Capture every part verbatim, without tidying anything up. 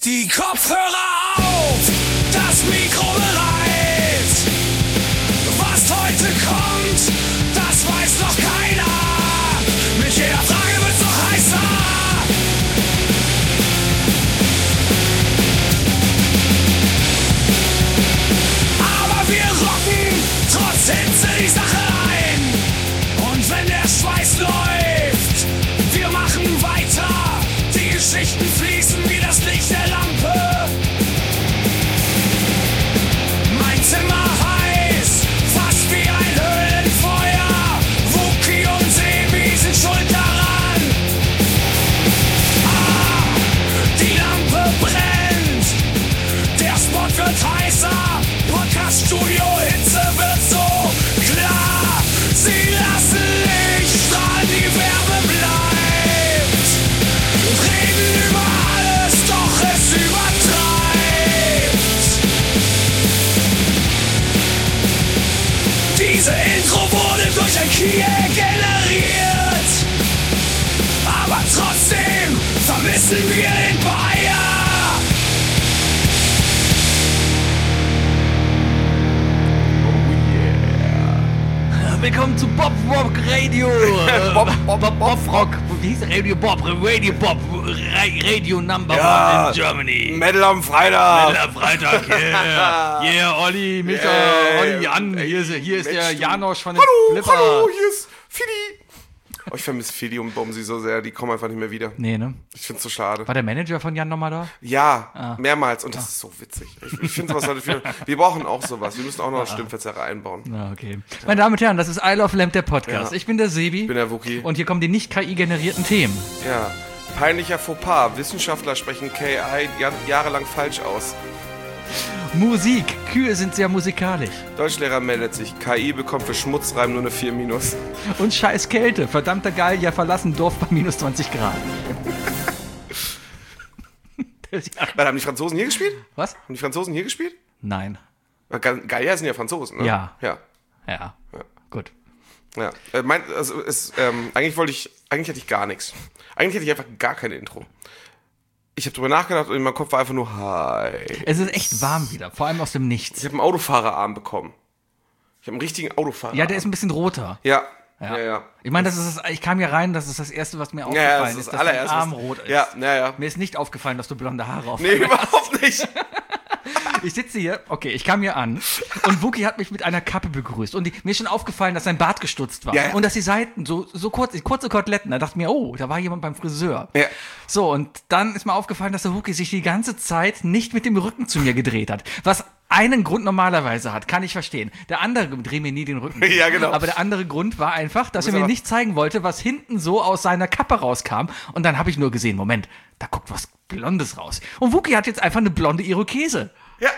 Die Kopfhörer auf, das Mikro bereit. Was heute kommt, das weiß noch keiner. Mit jeder Frage wird's noch heißer. Aber wir rocken trotz Hitze die Sache ein. Und wenn der Schweiß läuft, wir machen weiter. Die Geschichten fließen wie das Licht der Lampe. Mein Zimmer heiß, fast wie ein Höhlenfeuer. Wookie und Sebi sind schuld daran. Ah, die Lampe brennt. Der Spot wird heißer. Podcast-Studio, Hitze wird so klar. Sie lassen Licht strahlen, die Wärme bleibt. Reden über alles, doch es übertreibt. Diese Intro wurde durch ein Kiel generiert. Aber trotzdem vermissen wir den Bayer. Willkommen zu Bob Rock Radio. Bob, Bob, Bob, Bob Rock. Wie hieß Radio Bob? Radio Bob. Radio Number Ja. One in Germany. Metal am Freitag. Metal am Freitag, yeah. Yeah, Olli, Micha, Yeah. Olli, Jan. Hier ist, hier ist Mensch, der du. Janosch von den Hallo, Flipper. hallo, hier ist Fidi. Oh, ich vermisse Fidi und Bomsi so sehr, die kommen einfach nicht mehr wieder. Nee, ne? Ich find's so schade. War der Manager von Jan nochmal da? Ja, Ah. mehrmals und das ist so witzig. Ich, ich finde sowas halt viel. Wir brauchen auch sowas. Wir müssen auch noch eine Stimmverzerrer einbauen. Na, okay. Meine Damen und Herren, das ist I Love Lamp, der Podcast. Ja. Ich bin der Sebi. Ich bin der Wookie. Und hier kommen die nicht K I-generierten Themen. Ja. Peinlicher Fauxpas. Wissenschaftler sprechen K I jahr- jahrelang falsch aus. Musik. Kühe sind sehr musikalisch. Deutschlehrer meldet sich. K I bekommt für Schmutzreim nur eine vier minus. Und scheiß Kälte. Verdammter Gallier verlassen Dorf bei minus zwanzig Grad. Warte, haben die Franzosen hier gespielt? Was? Haben die Franzosen hier gespielt? Nein. Ga- Gallier sind ja Franzosen, ne? Ja. Ja. Ja. Gut. Ja, äh, mein, also es, ähm, eigentlich wollte ich, eigentlich hätte ich gar nichts. Eigentlich hätte ich einfach gar keine Intro. Ich habe drüber nachgedacht und in meinem Kopf war einfach nur Hi. Es ist echt warm wieder. Vor allem aus dem Nichts. Ich habe einen Autofahrerarm bekommen. Ich habe einen richtigen Autofahrerarm. Ja, der ist ein bisschen roter. Ja, Ja. ja, ja. Ich meine, das ist das, ich kam hier rein, das ist das Erste, was mir Ja, aufgefallen ja, das ist ist, das dass dein allererste. Arm was- rot ist. Ja, ja, ja. Mir ist nicht aufgefallen, dass du blonde Haare auf Nee, überhaupt nicht. Ich sitze hier, okay, ich kam hier an und Wookie hat mich mit einer Kappe begrüßt. Und die, mir ist schon aufgefallen, dass sein Bart gestutzt war. Ja, ja. Und dass die Seiten so, so kurz, kurze Koteletten. Da dachte ich mir, oh, da war jemand beim Friseur. Ja. So, und dann ist mir aufgefallen, dass der Wookie sich die ganze Zeit nicht mit dem Rücken zu mir gedreht hat. Was einen Grund normalerweise hat, kann ich verstehen. Der andere, dreh mir nie den Rücken. zu. Ja, genau. Aber der andere Grund war einfach, dass er mir aber- nicht zeigen wollte, was hinten so aus seiner Kappe rauskam. Und dann habe ich nur gesehen, Moment, da guckt was Blondes raus. Und Wookie hat jetzt einfach eine blonde Irokese. Ja.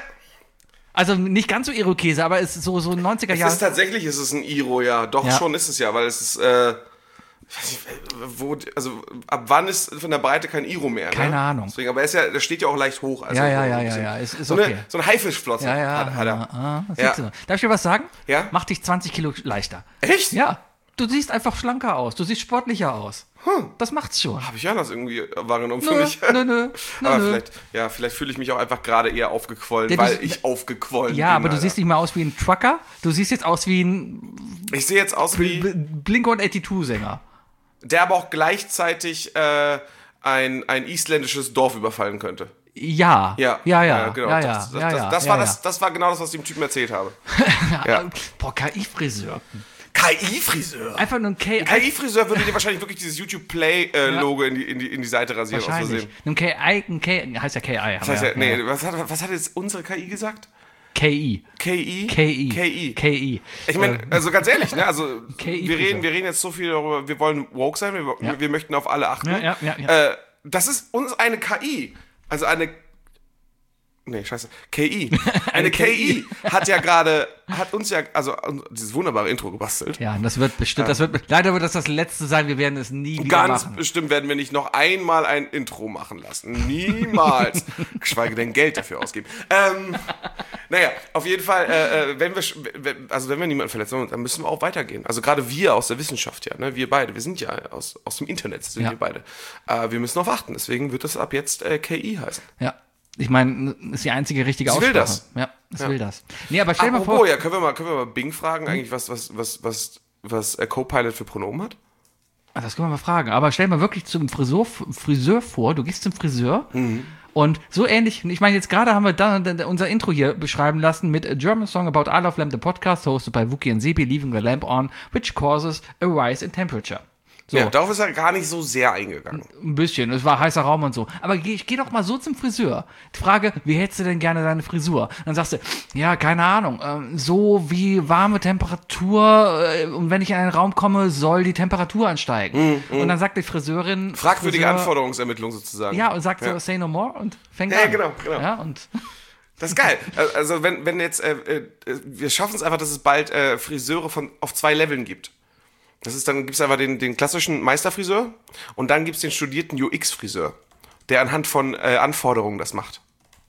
Also nicht ganz so Irokese, aber es ist so, so neunziger Es Jahre. ist tatsächlich, es ist ein Iro, ja. Doch, Ja. schon ist es ja, weil es ist, äh, ich weiß nicht, wo, also ab wann ist von der Breite kein Iro mehr? Ne? Keine Ahnung. Deswegen, aber er ist ja, der steht ja auch leicht hoch. Also Ja, ja, so ja, ein ja, bisschen- ja, es ist so okay. Eine, so ein Haifischflosse Ja, ja. hat, hat er. Ah, ah, das Ja. siehst du. Darf ich dir was sagen? Ja? Mach dich zwanzig Kilo leichter. Echt? Ja. Du siehst einfach schlanker aus. Du siehst sportlicher aus. Hm. Das macht's schon. Habe ich ja das irgendwie wahrgenommen für Nö, mich. nö, nö, nö, aber nö. vielleicht, ja, vielleicht fühle ich mich auch einfach gerade eher aufgequollen, Ja, du- weil ich aufgequollen bin. Ja, aber du Alter. siehst nicht mehr aus wie ein Trucker. Du siehst jetzt aus wie ein Ich sehe jetzt aus wie, Blink one eighty-two Sänger. der aber auch gleichzeitig äh, ein, ein isländisches Dorf überfallen könnte. Ja. Ja, Ja, ja. genau. Ja, das, ja. das, ja, das, ja, das ja, war ja. das, das war genau das, was ich dem Typen erzählt habe. Ja. Boah, K I-Friseur. K I-Friseur. Einfach nur ein K K I-Friseur würde dir wahrscheinlich wirklich dieses YouTube Play-Logo in, die, in, die, in die Seite rasieren aus Wahrscheinlich. Versehen. Ein K I, ein K, heißt ja K I. haben Das heißt wir ja, nee, was hat, was hat jetzt unsere K I gesagt? K I. K I? K I. K I. K I. Ich meine, also ganz ehrlich, ne, also K I wir reden, wir reden jetzt so viel darüber, wir wollen woke sein, wir, Ja. wir möchten auf alle achten. Ja, ja, ja, ja. Äh, das ist uns eine K I, also eine Nee, scheiße. K I. Eine K I hat ja gerade, hat uns ja, also dieses wunderbare Intro gebastelt. Ja, das wird bestimmt, das wird, leider wird das das letzte sein, wir werden es nie wieder Ganz machen. bestimmt werden wir nicht noch einmal ein Intro machen lassen. Niemals. Geschweige denn Geld dafür ausgeben. Ähm, naja, auf jeden Fall, äh, äh, wenn wir, sch- wenn- also wenn wir niemanden verletzen, dann müssen wir auch weitergehen. Also gerade wir aus der Wissenschaft, ja, ne, wir beide, wir sind ja aus, aus dem Internet, sind Ja. wir beide. Äh, wir müssen darauf achten, deswegen wird das ab jetzt äh, K I heißen. Ja. Ich meine, ist die einzige richtige Sie will Aussprache. das. Ja, es Ja. will das. Nee, aber stell mal Apropos, vor. ja, können wir mal, können wir mal Bing fragen, eigentlich, was, was, was, was, was äh, Copilot für Pronomen hat? Ah, das können wir mal fragen. Aber stell mal wirklich zum Friseur, Friseur vor. Du gehst zum Friseur und so ähnlich. Ich meine, jetzt gerade haben wir da, da, unser Intro hier beschreiben lassen mit A German Song About I Love Lamp, the podcast hosted by Wookie and Sebi, leaving the lamp on, which causes a rise in temperature. So. Ja, darauf ist er gar nicht so sehr eingegangen. Ein bisschen, es war heißer Raum und so. Aber geh, ich geh doch mal so zum Friseur. Die Frage, wie hättest du denn gerne deine Frisur? Dann sagst du, ja, keine Ahnung, ähm, so wie warme Temperatur äh, und wenn ich in einen Raum komme, soll die Temperatur ansteigen. Mm, mm. Und dann sagt die Friseurin... Fragwürdige Friseur, Anforderungsermittlung sozusagen. Ja, und sagt Ja. so, say no more und fängt Ja, an. genau, genau. Ja, und Das ist geil. Also wenn, wenn jetzt, äh, äh, wir schaffen es einfach, dass es bald äh, Friseure von, auf zwei Leveln gibt. Das ist, dann gibt es einfach den, den klassischen Meisterfriseur und dann gibt es den studierten U X-Friseur, der anhand von äh, Anforderungen das macht.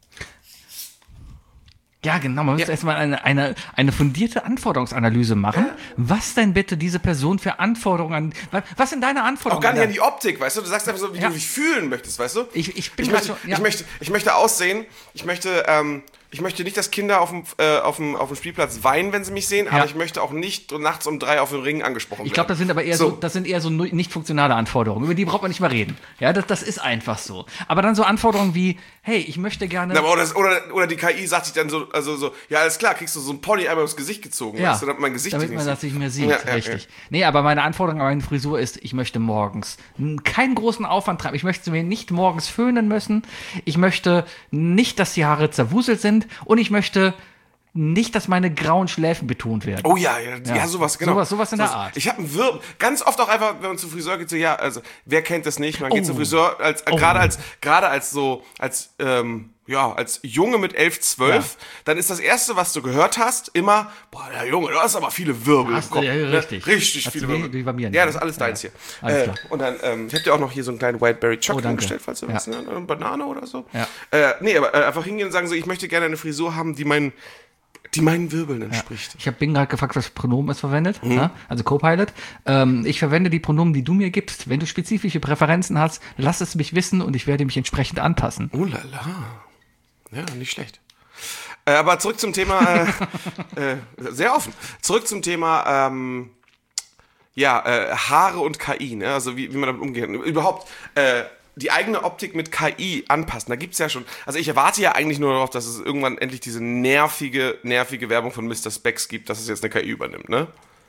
ja, genau, man muss Ja. erstmal eine, eine, eine fundierte Anforderungsanalyse machen. Was denn bitte diese Person für Anforderungen an... Was, was sind deine Anforderungen? Auch gar nicht an an die Optik, weißt du? Du sagst einfach so, wie Ja. du dich fühlen möchtest, weißt du? Ich- ich bin ich, grad möchte, schon- ja. ich, möchte, ich möchte aussehen, ich möchte, ähm, ich möchte nicht, dass Kinder auf dem, äh, auf dem, auf dem Spielplatz weinen, wenn sie mich sehen, Ja. aber ich möchte auch nicht nachts um drei auf dem Ring angesprochen Ich glaube, das werden. sind aber eher so. So. das sind eher so nu- nicht funktionale Anforderungen. Über die braucht man nicht mehr reden. Ja, das, das ist einfach so. Aber dann so Anforderungen wie, hey, ich möchte gerne. Na, aber oder, oder, oder die K I sagt sich dann so, also so, ja, alles klar, kriegst du so ein Pony einmal aufs Gesicht gezogen, ja, weißt du, damit mein Gesicht damit dich man nicht das sieht. nicht mehr sieht, Ja, ja, richtig. ja. Nee, aber meine Anforderung an meine Frisur ist, ich möchte morgens n- keinen großen Aufwand treiben. Ich möchte mir nicht morgens föhnen müssen. Ich möchte nicht, dass die Haare zerwuselt sind. Und ich möchte nicht, dass meine grauen Schläfen betont werden. Oh ja, ja, ja. Ja. sowas, genau. Sowas- sowas in der Art. Ich habe einen Wirbel. Ganz oft auch einfach, wenn man zum Friseur geht, so, ja, also, wer kennt das nicht? Man geht Oh. zum Friseur, als, äh, Oh. gerade als, gerade als so, als, ähm, ja, als Junge mit elf, zwölf, Ja. dann ist das Erste, was du gehört hast, immer, boah, der Junge, du hast aber viele Wirbel Hast im du- Kopf. ja, ne? richtig. Richtig Hast viele du wie- Wirbel. wie bei mir nicht, ja, das ist ne? alles deins Ja. hier. Alles Äh, klar. und dann, ähm, ich hab dir auch noch hier so einen kleinen Whiteberry Oh, Chocolate danke. bestellt, falls du Ja. was, ne? Eine Banane oder so. Ja. Äh, nee, aber äh, einfach hingehen und sagen so, ich möchte gerne eine Frisur haben, die meinen, die meinen Wirbeln entspricht. Ich habe Bing gerade gefragt, was Pronomen es verwendet, Mhm. ja? Also Copilot. Ähm, ich verwende die Pronomen, die du mir gibst. Wenn du spezifische Präferenzen hast, lass es mich wissen und ich werde mich entsprechend anpassen. Oh la la. Ja, nicht schlecht. Äh, aber zurück zum Thema, äh, äh, sehr offen. Zurück zum Thema, ähm, ja, äh, Haare und K I, ne? Also wie, wie man damit umgeht. Überhaupt, äh, die eigene Optik mit K I anpassen. Da gibt's ja schon, also ich erwarte ja eigentlich nur darauf, dass es irgendwann endlich diese nervige, nervige Werbung von Mister Specs gibt, dass es jetzt eine K I übernimmt, ne?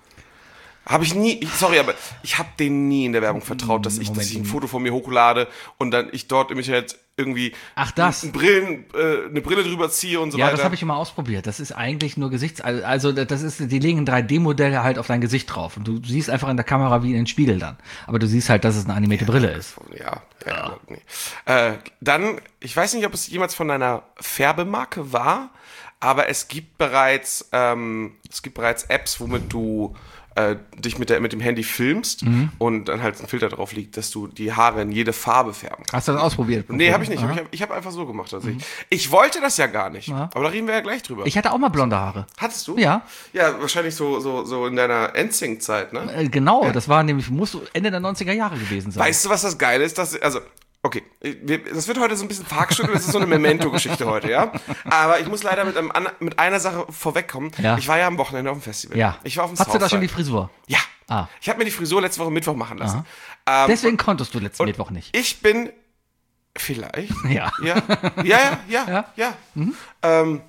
Habe ich nie, ich, sorry, aber ich habe denen nie in der Werbung vertraut, dass ich, dass ich ein Foto von mir hochlade und dann ich dort im Internet irgendwie Ach, das. ein Brillen, äh, eine Brille drüber ziehe und so Ja, weiter. das habe ich immer ausprobiert. Das ist eigentlich nur Gesichts... Also das ist, die legen ein drei D-Modell halt auf dein Gesicht drauf. Und du siehst einfach in der Kamera wie in den Spiegel dann. Aber du siehst halt, dass es eine animierte Brille ist. Ja, ja, ja. Nee. Äh, dann, ich weiß nicht, ob es jemals von einer Färbemarke war, aber es gibt bereits, ähm, es gibt bereits Apps, womit du äh, dich mit, der, mit dem Handy filmst und dann halt ein Filter drauf liegt, dass du die Haare in jede Farbe färben kannst. Hast du das ausprobiert? Nee, habe ich nicht. Aha. Ich habe ich hab einfach so gemacht. Also ich, ich wollte das ja gar nicht. Ja. Aber da reden wir ja gleich drüber. Ich hatte auch mal blonde Haare. Hattest du? Ja. Ja, wahrscheinlich so, so, so in deiner N-Sync-Zeit, ne? Äh, genau, das war nämlich, muss Ende der neunziger Jahre gewesen sein. Weißt du, was das Geile ist? Dass, also, okay, wir, das wird heute so ein bisschen Parkstück, das ist so eine Memento-Geschichte heute, ja? Aber ich muss leider mit, einem, an- mit einer Sache vorwegkommen. Ja. Ich war ja am Wochenende auf dem Festival. Ja. Ich war auf dem Hast du da schon die Southside. Frisur? Ja. Ah. Ich habe mir die Frisur letzte Woche Mittwoch machen lassen. Ähm, Deswegen und, konntest du letzten und Mittwoch nicht. Ich bin vielleicht. Ja. Ja, ja, ja, ja. Ja. ja. Ähm,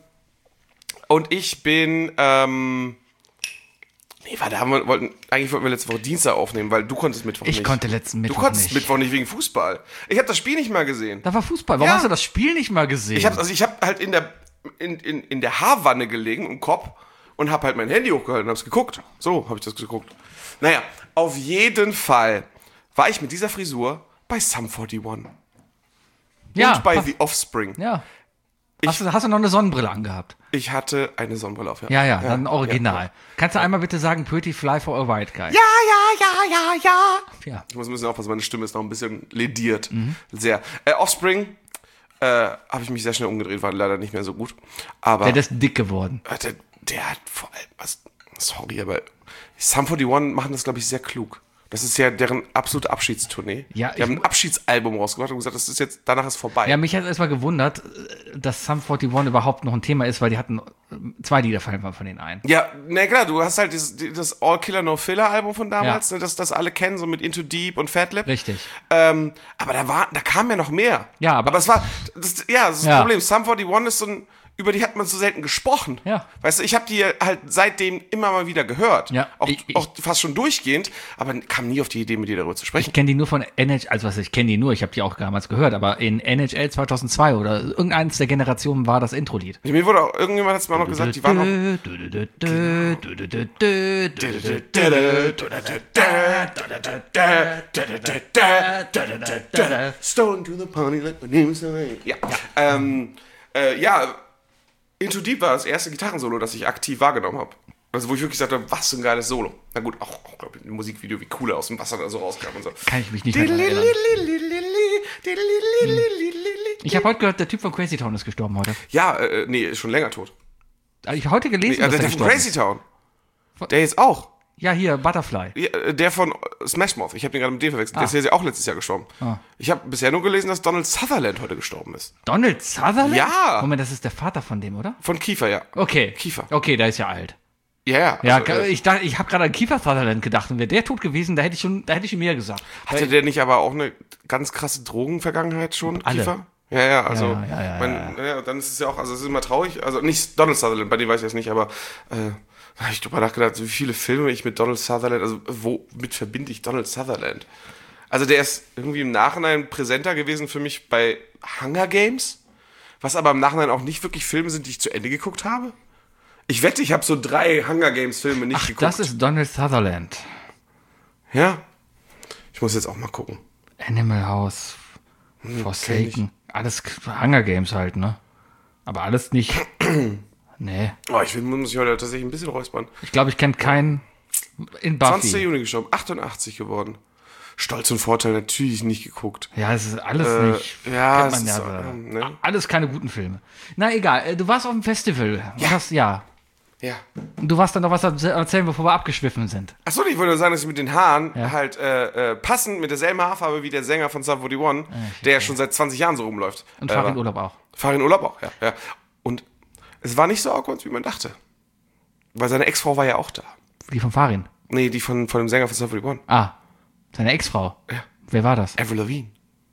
und ich bin, ähm, nee, warte, haben wir, wollten, eigentlich wollten wir letzte Woche Dienstag aufnehmen, weil du konntest Mittwoch Ich nicht. konnte letzten Mittwoch Du konntest nicht. Mittwoch nicht wegen Fußball. Ich habe das Spiel nicht mal gesehen. Da war Fußball. Warum Ja. hast du das Spiel nicht mal gesehen? Ich habe also ich habe halt in der in, in, in der Haarwanne gelegen im Kopf und habe halt mein Handy hochgehalten und hab's geguckt. So habe ich das geguckt. Naja, auf jeden Fall war ich mit dieser Frisur bei Sum einundvierzig ja, und bei pass- The Offspring. ja. Hast du, hast du noch eine Sonnenbrille angehabt? Ich hatte eine Sonnenbrille auf. Ja, ja, dann original. Kannst du einmal bitte sagen, Pretty Fly for a White Guy? Ja, ja, ja, ja, ja. Ja. Ich muss ein bisschen aufpassen, meine Stimme ist noch ein bisschen lediert. Sehr. Äh, Offspring äh, habe ich mich sehr schnell umgedreht, war leider nicht mehr so gut. Aber Der ist dick geworden. äh, der, der hat vor allem, was, sorry, aber Sum einundvierzig machen das, glaube ich, sehr klug. Das ist ja deren absolute Abschiedstournee. Ja, die ich- haben ein Abschiedsalbum rausgebracht und gesagt, das ist jetzt, danach ist vorbei. Ja, mich hat erstmal gewundert, dass Sum einundvierzig überhaupt noch ein Thema ist, weil die hatten zwei Lieder fallen von denen ein. Ja, na klar, du hast halt dieses, das All Killer No Filler Album von damals, ja. ne, das, das alle kennen, so mit Into Deep und Fat Lip. Richtig. Ähm, aber da war, da kam ja noch mehr. Ja, aber, aber es war, das, ja, das ist ja. das Problem. Sum einundvierzig ist so ein, über die hat man so selten gesprochen. Ja. Weißt du, ich habe die halt seitdem immer mal wieder gehört. Ja. Auch, ich, ich, auch fast schon durchgehend, aber kam nie auf die Idee, mit dir darüber zu sprechen. Ich kenne die nur von N H L, also was ich kenne die nur, ich habe die auch damals gehört, aber in N H L zweitausendzwei oder irgendeines der Generationen war das Intro-Lied. Mir wurde auch, irgendjemand hat es mir auch noch gesagt, die waren noch... Stone to the party like my name's Ja, ähm... Äh, ja, Into Deep war das erste Gitarrensolo, das ich aktiv wahrgenommen habe. Also wo ich wirklich sagte, was für ein geiles Solo. Na gut, auch, auch glaube ich, ein Musikvideo, wie cool er aus dem Wasser da so rauskam und so. Kann ich mich nicht mehr daran erinnern. Ich habe heute gehört, der Typ von Crazy Town ist gestorben heute. Ja, äh, nee, ist schon länger tot. Also ich habe heute gelesen, nee, dass der, der der von gestorben Crazy ist. Town. Der jetzt auch. Ja, hier, Butterfly. Ja, der von Smash Mouth. Ich habe den gerade mit dem verwechselt. Ah. Der ist ja auch letztes Jahr gestorben. Ah. Ich habe bisher nur gelesen, dass Donald Sutherland heute gestorben ist. Donald Sutherland? Ja. Moment, das ist der Vater von dem, oder? Von Kiefer, ja. Okay. Kiefer. Okay, der ist ja alt. Ja, ja. Ja, also, äh, ich, dachte, ich habe gerade an Kiefer Sutherland gedacht und wäre der tot gewesen, da hätte ich schon, da hätte ich ihm mehr gesagt. hatte der nicht aber auch eine ganz krasse Drogenvergangenheit schon, Alle. Kiefer? Ja, ja, also, Ja, ja, ja, mein, ja, dann ist es ja auch, also es ist immer traurig, also nicht Donald Sutherland, bei dem weiß ich jetzt nicht, aber äh, da habe ich drüber nachgedacht, wie viele Filme ich mit Donald Sutherland, also womit verbinde ich Donald Sutherland? Also der ist irgendwie im Nachhinein präsenter gewesen für mich bei Hunger Games, was aber im Nachhinein auch nicht wirklich Filme sind, die ich zu Ende geguckt habe. Ich wette, ich habe so drei Hunger Games Filme nicht Ach, geguckt. das ist Donald Sutherland. Ja, ich muss jetzt auch mal gucken. Animal House, Forsaken, alles Hunger Games halt, ne? Aber alles nicht. Nee. Oh, ich will, muss mich heute tatsächlich ein bisschen räuspern. Ich glaube, ich kenne keinen in zwanzigster Buffy. Juni gestorben, achtundachtzig geworden. Stolz und Vorteil natürlich nicht geguckt. Ja, es ist alles Äh, nicht. ja, kennt es man ist ja, so, aber ähm, ne? Alles keine guten Filme. Na egal, äh, du warst auf dem Festival. Ja. Hast, ja. Ja. Und du warst dann noch was erzählen, bevor wir abgeschwiffen sind. Achso, ich wollte nur sagen, dass ich mit den Haaren Ja. halt äh, äh, passend mit derselben Haarfarbe wie der Sänger von Sum einundvierzig, der ja schon seit zwanzig Jahren so rumläuft. Und äh, fahr in war. Urlaub auch. Fahr in Urlaub auch, ja, ja. Und es war nicht so awkward, wie man dachte. Weil seine Ex-Frau war ja auch da. Die von Farin. Nee, die von, von dem Sänger von Sum einundvierzig. Ah, seine Ex-Frau. Ja. Wer war das? Avril Lavigne.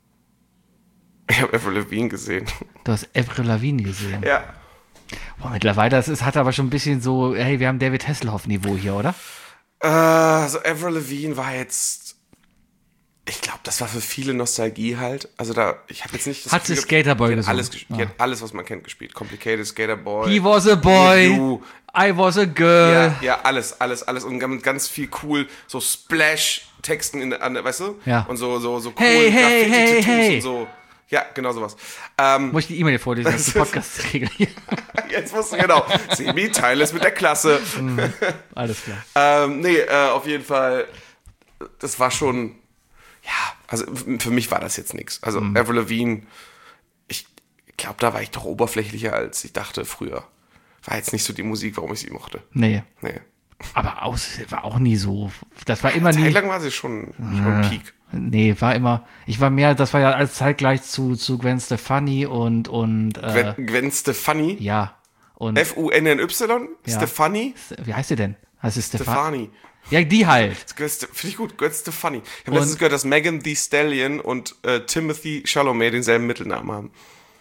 Ich habe Avril Lavigne gesehen. Du hast Avril Lavigne gesehen. Ja. Boah, mittlerweile, das ist, hat aber schon ein bisschen so, hey, wir haben David Hasselhoff-Niveau hier, oder? Äh, also Avril Lavigne war jetzt, ich glaube, das war für viele Nostalgie halt. Also da, ich habe jetzt nicht das Hat sie Gefühl, Skaterboy die hat gesungen? alles, ges- die hat alles, was man kennt, gespielt. Complicated Skaterboy. He was a boy, You. I was a girl. Ja, ja, alles, alles, alles. Und mit ganz viel cool, so Splash-Texten in der, an der- weißt du? Ja. Und so, so, so cool Hey, hey, hey, Graffiti-Tattoos hey. und so. Ja, genau sowas. Ähm, Muss ich die E-Mail vorlesen, das ist ein Podcast-Regel hier. jetzt musst du genau. Semi, teile es mit der Klasse. Alles klar. Ähm, nee, äh, auf jeden Fall, das war schon, ja, also für mich war das jetzt nichts. Also Mhm. Avril Lavigne, ich glaube, da war ich doch oberflächlicher, als ich dachte früher. War jetzt nicht so die Musik, warum ich sie mochte. Nee. Nee. Aber aus war auch nie so. Das war immer nie. Zeitlang war sie schon, schon Peak. Nee, war immer. Ich war mehr, das war ja als zeitgleich zu, zu Gwen Stefani und, und äh, Gwen, Gwen Stefani, ja. Und F U N N Y, Ja. Stefani, wie heißt sie denn? Heißt sie Stefani? Stefani. Ja, die halt. Finde ich gut, Gwen Stefani. Ich habe Und- letztens gehört, dass Megan Thee Stallion und äh, Timothy Chalamet denselben Mittelnamen haben.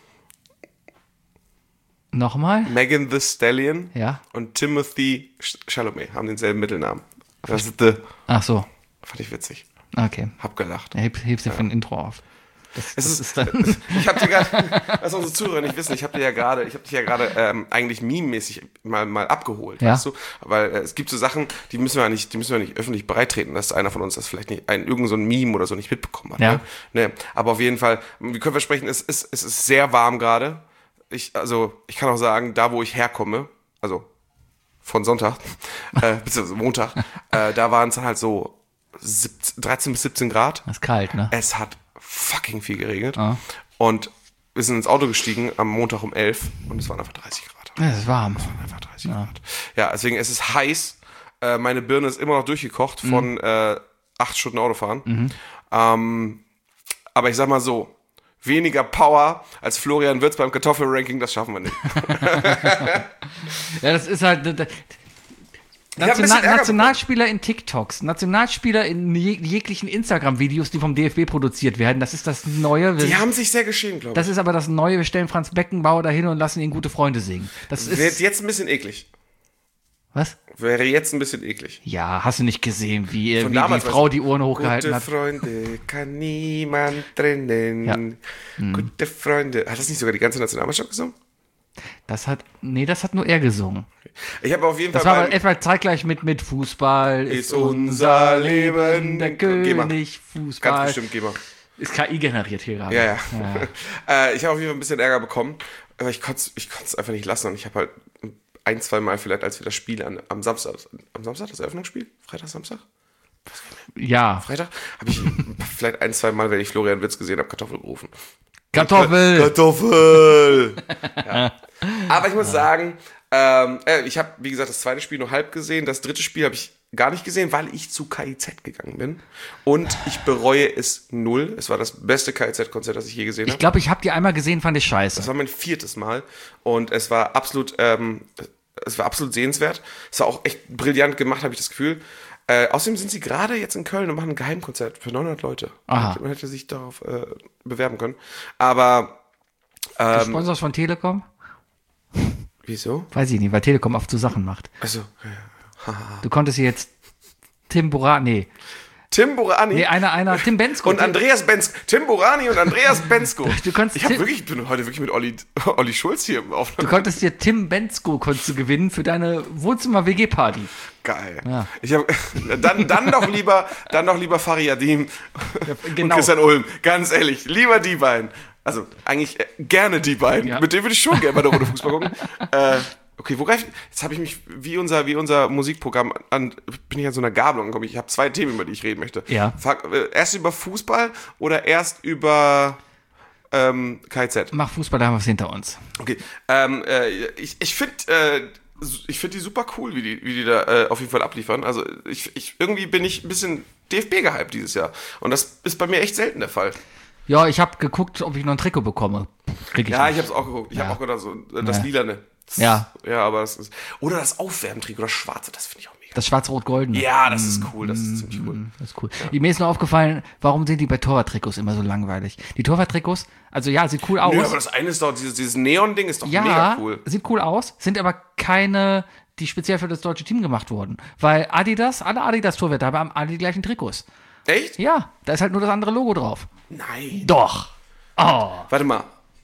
Nochmal? Megan Thee Stallion Ja. und Timothy Chalamet haben denselben Mittelnamen. Das ist The. Ach so. Fand ich witzig. Okay. Hab gelacht. Ja, heb, hebst dir für ein Intro auf. Das, Es das ist, ist dann. ich habe dir gerade, was unsere Zuhörer nicht wissen, ich habe dir ja gerade, ich habe dich ja gerade ähm, eigentlich meme-mäßig mal, mal abgeholt, Ja. weißt du? Weil äh, es gibt so Sachen, die müssen wir ja nicht, die müssen wir nicht öffentlich bereitreten, dass einer von uns das vielleicht nicht, ein irgend so ein Meme oder so nicht mitbekommen hat. Ja. Ne? Ne, aber auf jeden Fall, wir können versprechen, es ist, es ist sehr warm gerade. Ich, also, ich kann auch sagen, da wo ich herkomme, also von Sonntag, äh, beziehungsweise Montag, äh, da waren es dann halt so siebzehn, dreizehn bis siebzehn Grad. Das ist kalt, ne? Es hat fucking viel geregnet. Ah. Und wir sind ins Auto gestiegen am Montag um elf und es waren einfach dreißig Grad. Ja, das ist warm. Einfach dreißig Grad. Ja, deswegen es ist heiß. Äh, meine Birne ist immer noch durchgekocht von äh, acht Stunden Autofahren. Ähm, aber ich sag mal so, weniger Power als Florian Wirtz beim Kartoffelranking, das schaffen wir nicht. Ja, das ist halt. Das, National, Nationalspieler in TikToks, Nationalspieler in jeg- jeglichen Instagram-Videos, die vom D F B produziert werden. Das ist das Neue. Die haben sich sehr geschämt, glaube ich. Das ist aber das Neue. Wir stellen Franz Beckenbauer dahin und lassen ihn gute Freunde singen. Das ist Wäre jetzt ein bisschen eklig. Was? Wäre jetzt ein bisschen eklig. Ja, hast du nicht gesehen, wie, wie Von die damals, Frau weißt du, die Ohren hochgehalten Gute hat? Freunde kann niemand trennen. Ja. Gute Freunde. Hat das nicht sogar die ganze Nationalmannschaft gesungen? Das hat, nee, das hat nur er gesungen. Ich habe auf jeden Das Fall. war beim- aber etwa zeitgleich mit, mit Fußball Ist unser Leben. der Geh mal. König, Ganz Fußball. bestimmt, geh mal. Ist K I generiert hier gerade. Ja, ja. äh, ich habe auf jeden Fall ein bisschen Ärger bekommen, aber ich konnte es ich konnt's einfach nicht lassen und ich habe halt ein, zwei Mal vielleicht, als wir das Spiel an, am Samstag, am Samstag, das Eröffnungsspiel? Freitag, Samstag? Ja. Freitag? Habe ich vielleicht ein, zwei Mal, wenn ich Florian Witz gesehen habe, Kartoffel gerufen. Kartoffel! Kartoffel! ja. Aber ich muss sagen, ähm, äh, ich habe, wie gesagt, das zweite Spiel nur halb gesehen. Das dritte Spiel habe ich gar nicht gesehen, weil ich zu K I Z gegangen bin. Und ich bereue es null. Es war das beste K I Z-Konzert, das ich je gesehen habe. Ich glaube, ich habe die einmal gesehen, fand ich scheiße. Das war mein viertes Mal. Und es war absolut, ähm, es war absolut sehenswert. Es war auch echt brillant gemacht, habe ich das Gefühl. Äh, außerdem sind sie gerade jetzt in Köln und machen ein Geheimkonzert für neunhundert Leute. Aha. Man hätte sich darauf äh, bewerben können. Aber ähm, Sponsors von Telekom? wieso? Weiß ich nicht, weil Telekom oft so Sachen macht. Also, Du konntest hier jetzt Tim Borat, nee, Tim Borani nee, einer, einer, Tim Bensko. und Andreas Bensko. Tim Borani und Andreas Bensko. Du kannst ich hab Tim- wirklich, bin heute wirklich mit Olli, Olli Schulz hier im Du Aufnahme. konntest dir Tim Bensko konntest du gewinnen für deine Wohnzimmer-W G-Party. Geil. Ja. Ich hab, dann, dann doch lieber, dann doch lieber Fariadim und genau. Christian Ulm. Ganz ehrlich, lieber die beiden. Also eigentlich äh, gerne die beiden. Ja. Mit denen würde ich schon gerne mal eine Runde Fußball gucken. äh, okay, wo greift? Jetzt habe ich mich wie unser, wie unser Musikprogramm an, bin ich an so einer Gabelung gekommen. Ich habe zwei Themen, über die ich reden möchte. Ja. Frag, äh, erst über Fußball oder erst über ähm, K I Z? Mach Fußball, da haben wir es hinter uns. Okay, ähm, äh, ich, ich finde äh, ich finde die super cool, wie die, wie die da äh, auf jeden Fall abliefern. Also ich, ich, irgendwie bin ich ein bisschen D F B gehypt dieses Jahr. Und das ist bei mir echt selten der Fall. Ja, ich habe geguckt, ob ich noch ein Trikot bekomme. Krieg ich Ja, nicht. ich habe es auch geguckt. Ich Ja. habe auch gedacht, so, äh, das Ja. Lilane. Das, Ja. Ja, aber das ist... Oder das Aufwärmtrikot, das Schwarze, das finde ich auch mega. Das Schwarz-Rot-Golden. Ja, das ist cool, das ist ziemlich cool. Das ist cool. Mir ist nur aufgefallen, warum sind die bei Torwarttrikots immer so langweilig? Die Torwarttrikots, also ja, sieht cool aus. Nö, aber das eine ist doch, dieses, dieses Neon-Ding ist doch ja, mega cool. sieht cool aus, sind aber keine, die speziell für das deutsche Team gemacht wurden. Weil Adidas, alle Adidas-Torwärter haben alle die gleichen Trikots. Echt? Ja, da ist halt nur das andere Logo drauf. Nein. Doch. Oh. Warte mal.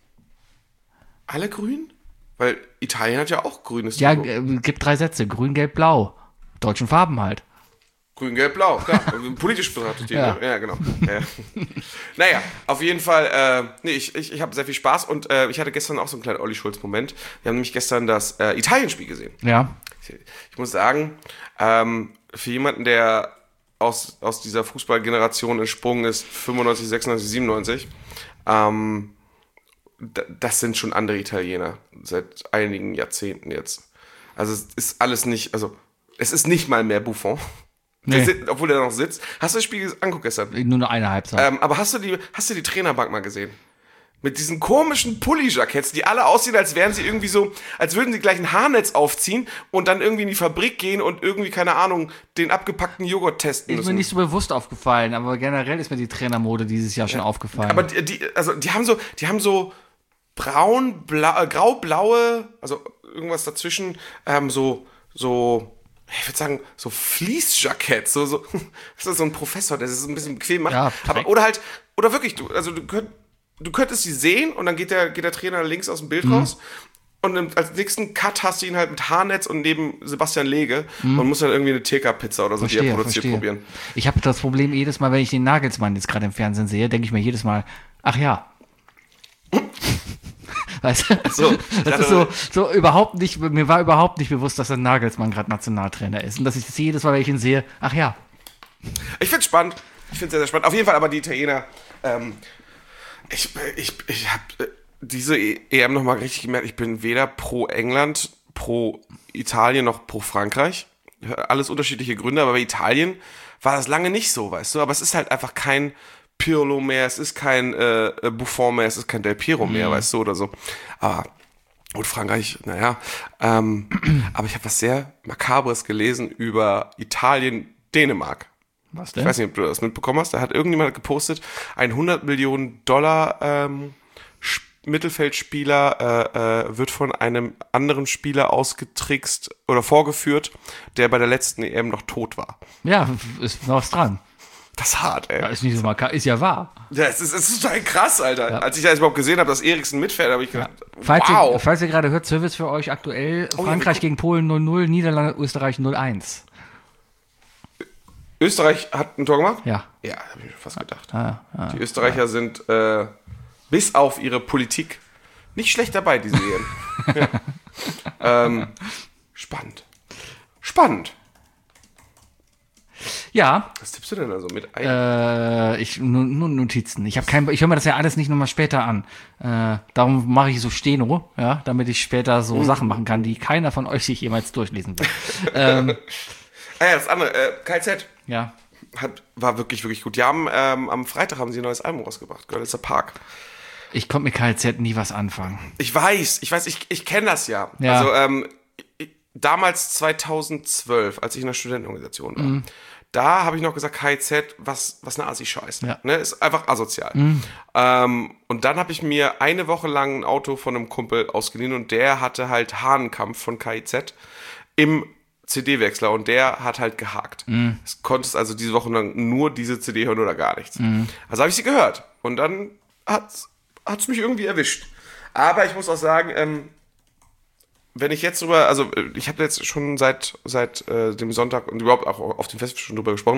Alle grün? Weil Italien hat ja auch grünes Ja, Trikot. äh, gibt drei Sätze. Grün, Gelb, Blau. Deutschen Farben halt. Grün, Gelb, Blau, klar. Politisch betrachtet. Die, Ja. ja. ja, genau. Ja. Naja, auf jeden Fall, äh, nee, ich, ich, ich habe sehr viel Spaß und äh, ich hatte gestern auch so einen kleinen Olli Schulz-Moment. Wir haben nämlich gestern das äh, Italien-Spiel gesehen. Ja. Ich, ich muss sagen, ähm, für jemanden, der aus, aus dieser Fußballgeneration entsprungen ist, fünfundneunzig, sechsundneunzig, siebenundneunzig, ähm, d- das sind schon andere Italiener seit einigen Jahrzehnten jetzt. Also es ist alles nicht, also es ist nicht mal mehr Buffon. Der Nee. sit- obwohl er noch sitzt. Hast du das Spiel angeguckt gestern? Nur noch eine Halbzeit. Ähm, aber hast du die, hast du die Trainerbank mal gesehen? Mit diesen komischen Pulli-Jackets, die alle aussehen, als wären sie irgendwie so, als würden sie gleich ein Haarnetz aufziehen und dann irgendwie in die Fabrik gehen und irgendwie, keine Ahnung, den abgepackten Joghurt testen ist müssen. mir nicht so bewusst aufgefallen, aber generell ist mir die Trainermode dieses Jahr schon aufgefallen. Aber die, die, also die haben so, die haben so braun, blau, äh, grau-blaue, also irgendwas dazwischen, ähm, so, so, ich würde sagen, so Fließjackett, so, so, das ist so ein Professor, der es ein bisschen bequem macht. Ja, aber, oder halt, oder wirklich, du, also du, könnt, du könntest sie sehen und dann geht der, geht der Trainer links aus dem Bild Mhm. raus. Und im- als nächsten Cut hast du ihn halt mit Haarnetz und neben Sebastian Lege und musst dann irgendwie eine T K-Pizza oder so, die er produziert, probieren. Ich habe das Problem jedes Mal, wenn ich den Nagelsmann jetzt gerade im Fernsehen sehe, denke ich mir jedes Mal, ach ja. Weißt du? So, das ist so, so überhaupt nicht, mir war überhaupt nicht bewusst, dass der Nagelsmann gerade Nationaltrainer ist. Und dass ich das jedes Mal, wenn ich ihn sehe, ach ja. Ich find's spannend. Ich find's sehr, sehr spannend. Auf jeden Fall aber die Italiener, ähm, ich, ich, ich habe diese E M nochmal richtig gemerkt, ich bin weder pro England, pro Italien noch pro Frankreich. Alles unterschiedliche Gründe, aber bei Italien war das lange nicht so, weißt du. Aber es ist halt einfach kein Pirlo mehr, es ist kein äh, Buffon mehr, es ist kein Del Piero mehr, mhm. weißt du, oder so. Aber gut, Frankreich, naja. Ähm, aber ich habe was sehr Makabres gelesen über Italien, Dänemark. Was denn? Ich weiß nicht, ob du das mitbekommen hast. Da hat irgendjemand gepostet, ein hundert Millionen Dollar ähm, Mittelfeldspieler äh, äh, wird von einem anderen Spieler ausgetrickst oder vorgeführt, der bei der letzten E M noch tot war. Ja, ist noch was dran. Das ist hart, ey. Ja, ist nicht so mal, ist ja wahr. Ja, es ist, es ist total krass, Alter. Ja. Als ich das überhaupt gesehen habe, dass Eriksen mitfährt, habe ich gedacht, Ja. Falls, wow. ihr, falls ihr gerade hört, Service für euch aktuell, Oh, Frankreich ja, gegen Polen null null, Niederlande, Österreich null eins. Österreich hat ein Tor gemacht? Ja. Ja, habe ich mir fast gedacht. Ah, ah, Die Österreicher ja. sind äh, bis auf ihre Politik nicht schlecht dabei, diese E M. ja. ähm, spannend. Spannend. Ja. Was tippst du denn also mit ein? Äh, ich, nur, nur Notizen. Ich habe kein, ich höre mir das ja alles nicht nochmal später an. Äh, darum mache ich so Steno, ja, damit ich später so Mhm. Sachen machen kann, die keiner von euch sich jemals durchlesen will. ähm, ah ja, das andere, äh, K Z. ja. Hat, war wirklich, wirklich gut. Die haben, ähm, am Freitag haben sie ein neues Album rausgebracht. Girl, it's a Park. Ich konnte mit K L Z nie was anfangen. Ich weiß, ich weiß, ich, ich kenne das ja. Ja. Also, ähm, ich, damals zweitausendzwölf, als ich in der Studentenorganisation war, mhm. da habe ich noch gesagt, K Z, was, was eine Assi-Scheiß. Ja. Ne, ist einfach asozial. Mhm. Ähm, und dann habe ich mir eine Woche lang ein Auto von einem Kumpel ausgeliehen und der hatte halt Hahnenkampf von K Z im C D-Wechsler und der hat halt gehakt. Mhm. Es konntest also diese Woche lang nur diese C D hören oder gar nichts. Mhm. Also habe ich sie gehört und dann hat's hat's mich irgendwie erwischt. Aber ich muss auch sagen, ähm, wenn ich jetzt drüber, also ich habe jetzt schon seit seit äh, dem Sonntag und überhaupt auch auf dem Festival schon drüber gesprochen,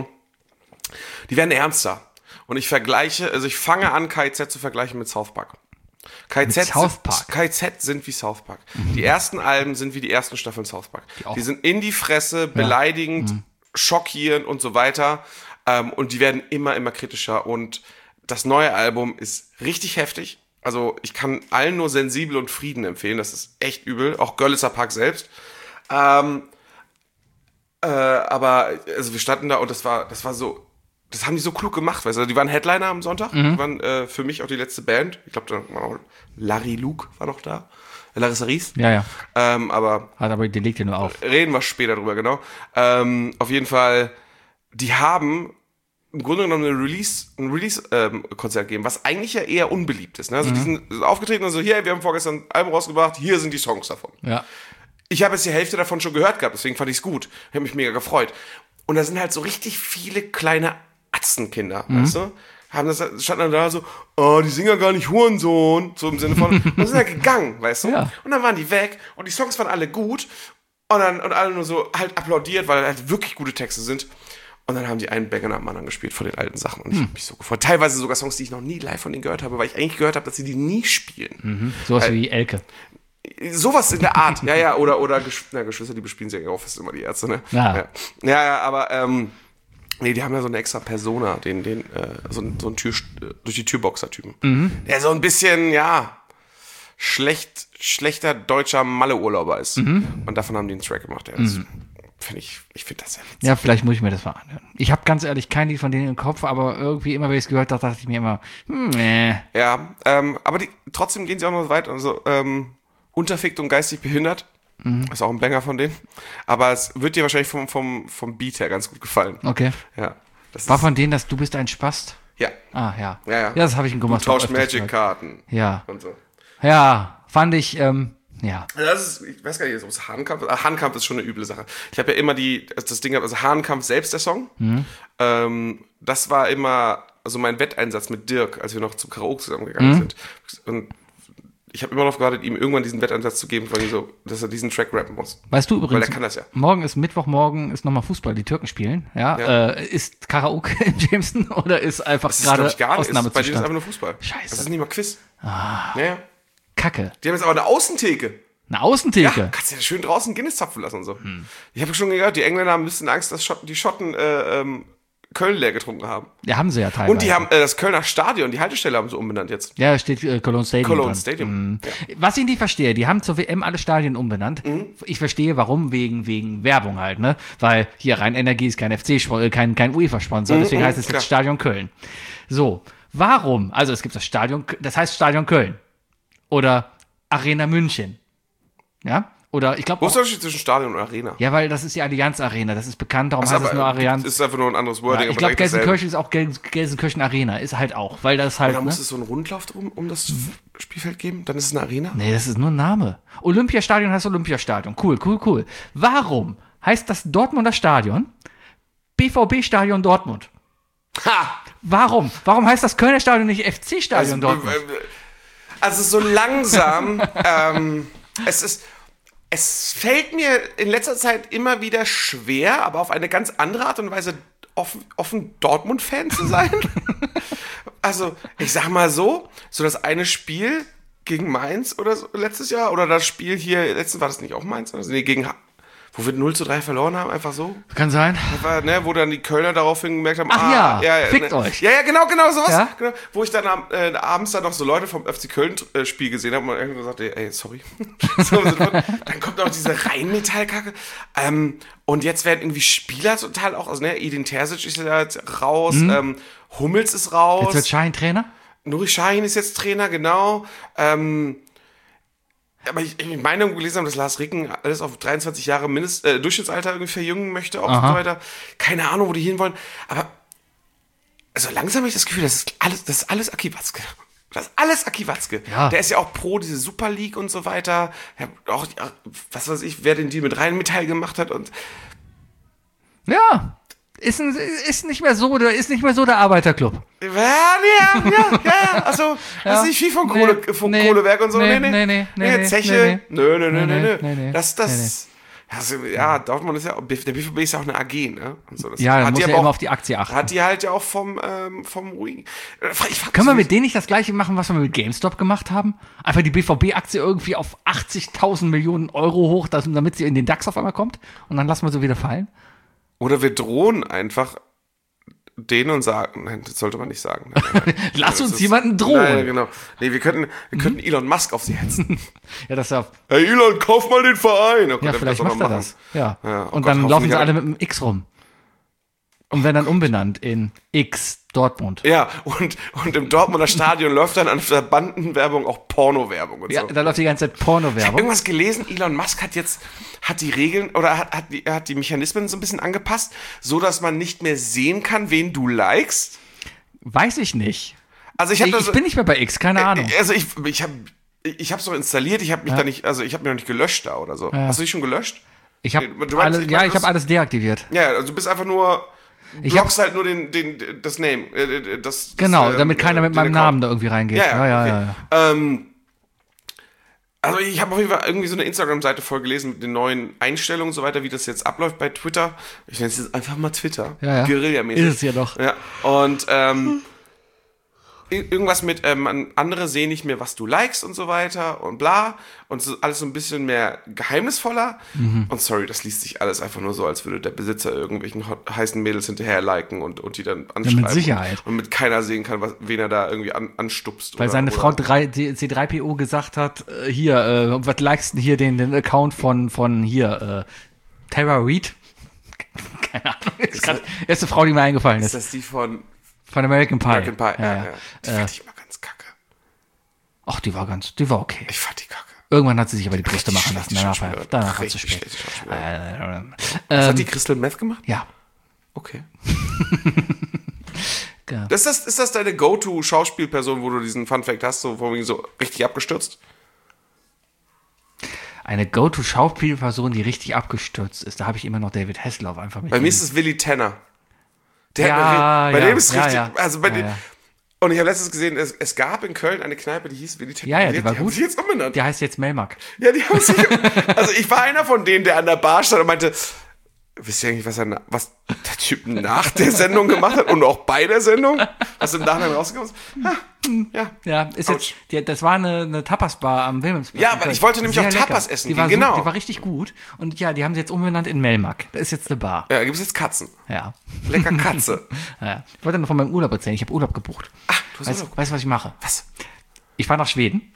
die werden ernster. Und ich vergleiche, also ich fange an, K Z zu vergleichen mit South Park. K Z, South Park. Sind, K Z sind wie South Park. Mhm. Die ersten Alben sind wie die ersten Staffeln South Park. Die, die sind in die Fresse, beleidigend, ja. mhm. schockierend und so weiter. Ähm, und die werden immer, immer kritischer. Und das neue Album ist richtig heftig. Also ich kann allen nur Sensibel und Frieden empfehlen. Das ist echt übel. Auch Girl, it's a Park selbst. Ähm, äh, aber also wir standen da und das war, das war so... Das haben die so klug gemacht, weißt du, die waren Headliner am Sonntag, mhm. die waren äh, für mich auch die letzte Band. Ich glaube, da war auch Larry Luke war noch da, Larissa Ries. Ja, ja. Ähm, aber Hat aber, die legt ja nur auf. Reden wir später drüber, genau. Ähm, auf jeden Fall, die haben im Grunde genommen eine Release, ein Release-Konzert ähm, gegeben, was eigentlich ja eher unbeliebt ist. Ne? Also mhm. die sind aufgetreten und so, hier, wir haben vorgestern ein Album rausgebracht, hier sind die Songs davon. Ja. Ich habe jetzt die Hälfte davon schon gehört gehabt, deswegen fand ich es gut. Ich habe mich mega gefreut. Und da sind halt so richtig viele kleine Atzenkinder, mhm. weißt du? Haben das, standen dann da so, oh, die singen ja gar nicht Hurensohn, so im Sinne von, und sind halt gegangen, weißt du? Ja. Und dann waren die weg und die Songs waren alle gut und dann, und alle nur so halt applaudiert, weil halt wirklich gute Texte sind. Und dann haben die einen Banger nach dem anderen gespielt von den alten Sachen und ich mhm. habe mich so gefreut. Teilweise sogar Songs, die ich noch nie live von denen gehört habe, weil ich eigentlich gehört habe, dass sie die nie spielen. Mhm. Sowas weil, wie Elke. Sowas in der Art, ja, ja, oder, oder Gesch- na, Geschwister, die bespielen sich ja auch fast immer die Ärzte, ne? Ja. Ja, ja, ja aber, ähm, nee, die haben ja so eine extra Persona, den, den, äh, so, so einen Tür, durch die Türboxer-Typen. Mhm. Der so ein bisschen, ja, schlecht, schlechter deutscher Malle-Urlauber ist. Mhm. Und davon haben die einen Track gemacht, der ist, finde ich, ich finde das sehr witzig. Ja, vielleicht muss ich mir das mal anhören. Ich habe ganz ehrlich kein Lied von denen im Kopf, aber irgendwie immer, wenn ich es gehört habe, dachte ich mir immer, hm, nee. Ja, ähm, aber die, trotzdem gehen sie auch noch weiter, also, ähm, unterfickt und geistig behindert. Mhm. Ist auch ein Banger von denen. Aber es wird dir wahrscheinlich vom, vom, vom Beat her ganz gut gefallen. Okay. Ja. Das War ist, von denen, dass du bist ein Spast? Ja. Ah, ja. Ja, ja. Ja, das habe ich in Du Gummersbach tauschst Magic-Karten. Ja. Und so. Ja, fand ich, ähm, ja. Das ist, ich weiß gar nicht, ob es Hahnkampf ist. Hahnkampf ist schon eine üble Sache. Ich habe ja immer die, das Ding, also Hahnkampf selbst, der Song. Mhm. Ähm, das war immer, also mein Wetteinsatz mit Dirk, als wir noch zum Karaoke zusammengegangen mhm. sind. Und ich habe immer noch gewartet, ihm irgendwann diesen Wetteinsatz zu geben, weil ich so, dass er diesen Track rappen muss. Weißt du übrigens, weil er kann das ja. Morgen ist Mittwochmorgen, ist nochmal Fußball, die Türken spielen. Ja, ja. Äh, ist Karaoke in Jameson oder ist einfach gerade Ausnahmezustand? Bei denen ist einfach nur Fußball. Scheiße. Das ist nicht mal Quiz. Ah, ja. Kacke. Die haben jetzt aber eine Außentheke. Eine Außentheke? Ja, kannst du ja schön draußen Guinness zapfen lassen und so. Hm. Ich habe schon gehört, die Engländer haben ein bisschen Angst, dass Schotten, die Schotten äh, ähm, Köln leer getrunken haben. Ja, haben sie ja teilweise. Und die haben äh, das Kölner Stadion, die Haltestelle haben sie umbenannt jetzt. Ja, da steht äh, Cologne Stadium Cologne dran. Stadium. Mhm. Was ich nicht verstehe, die haben zur W M alle Stadien umbenannt. Mhm. Ich verstehe, warum, wegen, wegen Werbung halt, ne? Weil hier Rhein-Energie ist kein F C-Sponsor, kein, kein UEFA-Sponsor, Mhm, deswegen heißt es klar. jetzt Stadion Köln. So, warum? Also es gibt das Stadion, das heißt Stadion Köln. Oder Arena München. Ja? Oder ich glaube Wo ist der Unterschied zwischen Stadion und Arena? ja, weil das ist die Allianz Arena, das ist bekannt, darum heißt es aber nur Allianz. ist einfach nur ein anderes Wording. Ja, ich aber glaube, direkt dasselbe. Gelsenkirchen ist auch Gel Gelsenkirchen Arena, ist halt auch, weil das halt. Da Ne? muss es so einen Rundlauf drum um das Spielfeld geben, dann ist es eine Arena. Nee, das ist nur ein Name. Olympiastadion heißt Olympiastadion. Cool, cool, cool. Warum heißt das Dortmunder Stadion B V B-Stadion Dortmund? Ha! Warum? Warum heißt das Kölner Stadion nicht F C-Stadion Also, Dortmund? äh, also so langsam, ähm, es ist, es fällt mir in letzter Zeit immer wieder schwer, aber auf eine ganz andere Art und Weise offen, offen Dortmund-Fan zu sein. Also, ich sag mal so, so das eine Spiel gegen Mainz oder so, letztes Jahr, oder das Spiel hier, letztens war das nicht auch Mainz, also nee, gegen, Ha- wo wir null zu drei verloren haben, einfach so. Kann sein. War, ne, wo dann die Kölner daraufhin gemerkt haben, Ach ah, ja, fickt ne, euch. Ja, ja, genau, genau, sowas. Ja? Genau, wo ich dann am, äh, abends dann noch so Leute vom F C Köln-Spiel gesehen habe und man irgendwie gesagt, ey, sorry. So, so, dann kommt auch diese Rheinmetallkacke. Ähm, und jetzt werden irgendwie Spieler total auch, also ne, Edin Terzic ist ja jetzt raus, ähm, Hummels ist raus. Jetzt wird Schein Trainer? Nuri Sahin ist jetzt Trainer, genau. Ähm, aber ich, ich meine, irgendwo gelesen haben, dass Lars Ricken alles auf dreiundzwanzig Jahre Mindest, äh, Durchschnittsalter irgendwie verjüngen möchte auch und so weiter. Keine Ahnung, wo die hinwollen. Aber also langsam habe ich das Gefühl, das ist alles, das ist alles Aki Watzke. Das ist alles Aki Watzke. Ja. Der ist ja auch pro diese Super League und so weiter. Ja, auch, ja, was weiß ich, wer den Deal mit Rheinmetall gemacht hat und Ja. Ist, ein, ist nicht mehr so, der ist nicht mehr so der Arbeiterclub. ja, ja, ja, ja, also, das ist nicht viel von, Kohle, Nee, von nee, Kohlewerk und so, nee, nee, nee, nee, nee, nee, Zeche, nee, nö, nö, nö, nee, nö, nee, nee, das, das, also, ja, Dortmund ist ja, der B V B ist ja auch eine A G, ne, und so, das Ja, da hat muss die ja aber immer auch, auf die Aktie achten. hat die halt ja auch vom, ähm, vom Ruin. Ich frag Können wir mich, mit denen nicht das gleiche machen, was wir mit GameStop gemacht haben? Einfach die B V B-Aktie irgendwie auf achtzigtausend Millionen Euro hoch, dass- damit sie in den DAX auf einmal kommt und dann lassen wir sie wieder fallen? oder wir drohen einfach denen und sagen, nein, das sollte man nicht sagen. Nein, nein, nein. Lass Das uns ist- jemanden drohen. Nein, genau. Nee, wir könnten, wir könnten Elon Musk auf sie hetzen. Ja, das ist ja, Hey Elon, kauf mal den Verein. Oh Gott, ja der wird vielleicht das auch macht noch er machen. das. Ja. Ja, oh und Gott, dann laufen hoffentlich sie alle hat- mit dem X rum. Und werden dann umbenannt in X Dortmund. Ja, und, und im Dortmunder Stadion läuft dann an der Bandenwerbung auch Porno-Werbung und Ja, so. da läuft die ganze Zeit Porno-Werbung. Irgendwas gelesen, Elon Musk hat jetzt, hat die Regeln oder hat, hat, die, hat die Mechanismen so ein bisschen angepasst, so dass man nicht mehr sehen kann, wen du likest. Weiß ich nicht. Also ich habe Ich, das, ich bin nicht mehr bei X, keine Ahnung. also ich, ich habe ich habe es noch installiert, ich habe mich da nicht, also ich habe mich noch nicht gelöscht da oder so. Hast du dich schon gelöscht? Ich habe du meinst, alle, ich ja, meine, ich das- habe alles deaktiviert. Ja, also du bist einfach nur, Ich blockst halt nur den, den, das Name, äh, das, Genau, das, äh, damit keiner äh, mit den meinem Account. Namen da irgendwie reingeht. Ja, ja, ja, okay. ja, ja. Ähm, also ich habe auf jeden Fall irgendwie so eine Instagram-Seite voll gelesen mit den neuen Einstellungen und so weiter, wie das jetzt abläuft bei Twitter. Ich nenne es jetzt einfach mal Twitter. Ja, ja. Guerillamäßig. Ist es ja doch. Ja. Und ähm, ir- irgendwas mit, ähm, andere sehen nicht mehr, was du likest und so weiter und bla. Und so alles so ein bisschen mehr geheimnisvoller. Mhm. Und sorry, das liest sich alles einfach nur so, als würde der Besitzer irgendwelchen hot- heißen Mädels hinterher liken und, und die dann anschreiben. Sicherheit. Und, und mit keiner sehen kann, was, wen er da irgendwie an, anstupst. Weil oder, seine oder, Frau drei, die- C drei P O gesagt hat, äh, hier, äh, was likest du hier den, den Account von, von hier, äh, Tara Reid? Keine Ahnung. Ist grad, erste Frau, die mir eingefallen Ist ist. das die von Von American Pie. American Pie? Ja, Ja, ja. ja. Die Äh, fand ich mal ganz kacke. Ach, die war ganz, die war okay. Ich fand die kacke. Irgendwann hat sie sich aber die Brüste Richtig machen lassen. schlechte Danach, Schauspielerin. danach war es zu Richtig spät. schlechte Schauspielerin. Äh, Was ähm, hat die Crystal Meth gemacht? ja. Okay. Ja. Ist das, ist das deine Go-To-Schauspielperson, wo du diesen Fun-Fact hast, so vorwiegend so richtig abgestürzt? Eine Go-To-Schauspielperson, die richtig abgestürzt ist. Da habe ich immer noch David Hasselhoff einfach mit. Bei mir ihm. ist es Willy Tanner. Der Ja, hat eine, bei ja, dem ist ja, richtig, ja. also bei Ja, dem, ja. und ich habe letztens gesehen, es, es gab in Köln eine Kneipe, die hieß Willy Tanner. Ja, ja, die war haben gut. sich jetzt umbenannt. Der heißt jetzt Melmark. Ja, die haben sich, also ich war einer von denen, der an der Bar stand und meinte, wisst ihr eigentlich, was, er, na- was der Typ nach der Sendung gemacht hat und auch bei der Sendung? Was im Nachhinein rausgekommen ist? Ha, ja. Ja, ist jetzt, die, das war eine, eine Tapas-Bar am Wilhelmsplatz. Ja, aber ich wollte nämlich Sehr auch lecker. Tapas essen Die gehen, war genau. So, die war richtig gut. Und ja, die haben sie jetzt umbenannt in Melmac. Da ist jetzt eine Bar. Ja, da gibt es jetzt Katzen. Ja. Lecker Katze. ja. Ich wollte noch von meinem Urlaub erzählen. Ich habe Urlaub gebucht. Ach, du hast Weißt Urlaub. weißt du, was ich mache? Was? Ich fahre nach Schweden.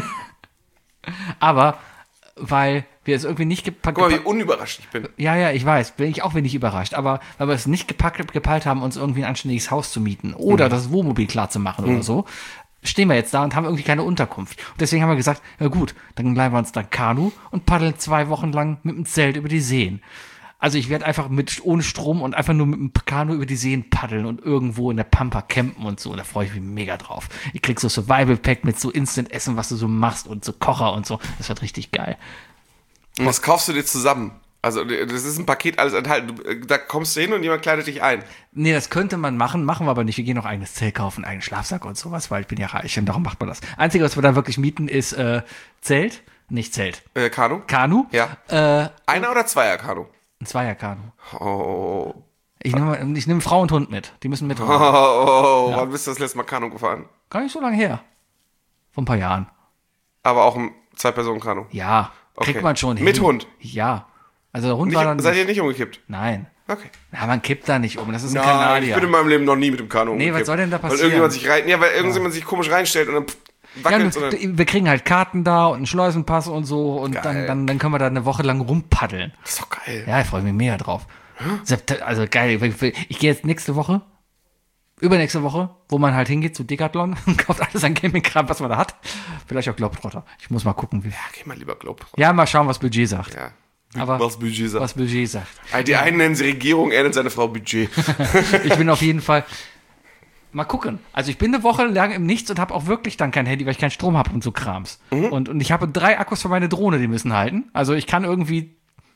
aber weil wir es irgendwie nicht gepackt Guck mal, wie unüberrascht ich bin. Ja, ja, ich weiß. Bin ich auch wenig überrascht. Aber weil wir es nicht gepackt, gepeilt haben, uns irgendwie ein anständiges Haus zu mieten oder Mhm. das Wohnmobil klar zu machen oder so, stehen wir jetzt da und haben irgendwie keine Unterkunft. Und deswegen haben wir gesagt, ja gut, dann leihen wir uns da Kanu und paddeln zwei Wochen lang mit dem Zelt über die Seen. Also ich werde einfach mit ohne Strom und einfach nur mit dem Kanu über die Seen paddeln und irgendwo in der Pampa campen und so. Und da freue ich mich mega drauf. Ich krieg so Survival-Pack mit so Instant-Essen, was du so machst und so Kocher und so. Das wird richtig geil. Und was kaufst du dir zusammen? Also, das ist ein Paket, alles enthalten. Du, da kommst du hin und jemand kleidet dich ein. Nee, das könnte man machen, machen wir aber nicht. Wir gehen noch eigenes Zelt kaufen, eigenen Schlafsack und sowas, weil ich bin ja reich und darum macht man das. Einzige, was wir da wirklich mieten, ist äh, Zelt, nicht Zelt. Äh, Kanu? Kanu. Ja. Äh, Einer oder Zweier Kanu? ein Zweier-Kanu. Oh. Ich nehme ich nehm Frau und Hund mit. Die müssen mit. Oh, oh, oh. Wann bist du das letzte Mal Kanu gefahren? Gar nicht so lange her. Vor ein paar Jahren. Aber auch ein Zwei-Personen-Kanu. Ja, kriegt Okay. man schon hin. Mit Hund? Ja. Also der Hund war dann. Nicht, seid ihr nicht umgekippt? Nein. Okay. Ja, man kippt da nicht um. Das ist ein Nein, Kanadier. ich bin in meinem Leben noch nie mit dem Kanu Nee, was umgekippt. soll denn da passieren? Weil irgendjemand sich rein, ja, weil irgendjemand sich komisch reinstellt und dann pff, Ja, wackelt du, und dann, du, wir kriegen halt Karten da und einen Schleusenpass und so und Geil. dann, dann, dann können wir da eine Woche lang rumpaddeln. das ist doch geil. Ja, ich freue mich mega drauf. Sept- Also geil. Ich, ich gehe jetzt nächste Woche, übernächste Woche, wo man halt hingeht zu Decathlon und kauft alles an Campingkram, was man da hat. Vielleicht auch Globetrotter. Ich muss mal gucken, wie. Ja, geh mal lieber Globe. Ja, mal schauen, was Budget sagt. Ja. Aber was Budget sagt. was Budget sagt. Die einen nennen sie Regierung, er nennt seine Frau Budget. Ich bin auf jeden Fall. Mal gucken. Also ich bin eine Woche lang im Nichts und habe auch wirklich dann kein Handy, weil ich keinen Strom habe und so Krams. Mhm. Und, und ich habe drei Akkus für meine Drohne, die müssen halten. Also ich kann irgendwie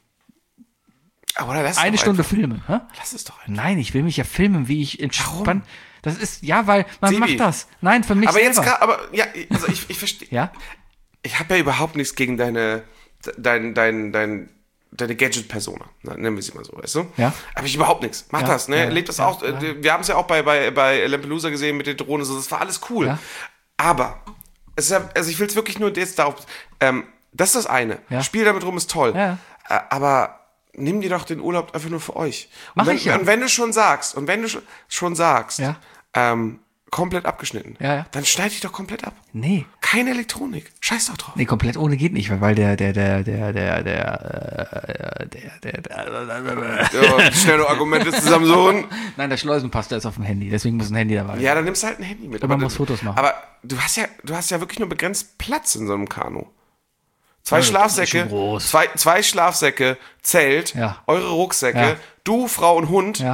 Aber lass eine doch Stunde einfach. filmen. Hä? Lass es doch einfach. Nein, ich will mich ja filmen, wie ich entspannt. Das ist, ja, weil man Sebi. macht das. Nein, für mich Aber jetzt selber. gerade, aber ja, also ich, ich verstehe. Ja? Ich habe ja überhaupt nichts gegen deine, dein, dein, dein, deine Gadget-Persona. Na, nennen wir sie mal so, weißt du? Ja. Habe ich überhaupt nichts. Mach Ja, das, ne? ja, Lebt das ja, auch. ja. äh, Wir haben es ja auch bei, bei, bei Lampelusa gesehen mit den Drohnen. So, das war alles cool. Ja. Aber, es ist ja, also ich will es wirklich nur jetzt darauf. Ähm, das ist das eine. Ja. Spiel damit rum ist toll. Ja. Äh, aber nimm dir doch den Urlaub einfach nur für euch. Mach und wenn, ich ja. Und wenn du schon sagst, und wenn du schon- schon sagst, Ja. ähm, komplett abgeschnitten, Ja, ja. dann schneid dich doch komplett ab. Nee. Keine Elektronik. Scheiß doch drauf. Nee, komplett ohne geht nicht, weil der, der, der, der, der, der, äh, der, der, der, Ja, schnelle Argumente zusammensuchen. Nein, der Schleusenpass, der ist auf dem Handy, deswegen muss ein Handy dabei sein. Ja, dann nimmst du halt ein Handy mit. Und man Aber muss du- Fotos machen. Aber du hast ja, du hast ja wirklich nur begrenzt Platz in so einem Kanu. Zwei Ja, das ist Schlafsäcke, schon groß. zwei, zwei Schlafsäcke, Zelt, Ja. eure Rucksäcke, Ja. du, Frau und Hund. Ja.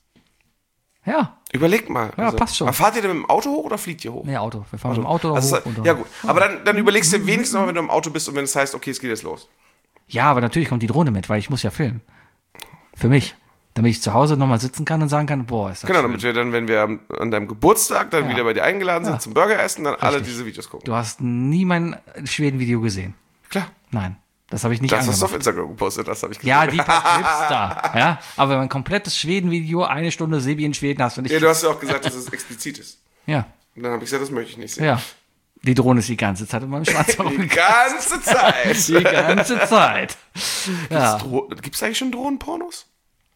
Ja. Überlegt mal. Ja, passt schon. Aber fahrt ihr denn mit dem Auto hoch oder fliegt ihr hoch? Nee, Auto. Wir fahren mit dem Auto Also, hoch. Und ja gut, aber dann, dann überlegst du wenigstens mal, wenn du im Auto bist und wenn es heißt, okay, es geht jetzt los. Ja, aber natürlich kommt die Drohne mit, weil ich muss ja filmen. Für mich. Damit ich zu Hause nochmal sitzen kann und sagen kann, boah, ist das Genau, schön. damit wir dann, wenn wir am- an deinem Geburtstag dann Ja. wieder bei dir eingeladen sind Ja. zum Burger essen, dann alle Richtig. diese Videos gucken. Du hast nie mein Schweden-Video gesehen. Klar. Nein. Das habe ich nicht Das hast du auf angemacht. Instagram gepostet, das habe ich gesehen. Ja, die paar Clips da. Ja, aber mein komplettes Schweden-Video, eine Stunde Sebi in Schweden hast du nicht. Ja, du hast ja auch gesagt, dass es explizit ist. Ja, Und dann habe ich gesagt, das möchte ich nicht sehen. ja. Die Drohne ist die ganze Zeit in meinem Schwanz Die rumgegangen. ganze Zeit. Die ganze Zeit. Ja. Gibt es eigentlich schon Drohnenpornos?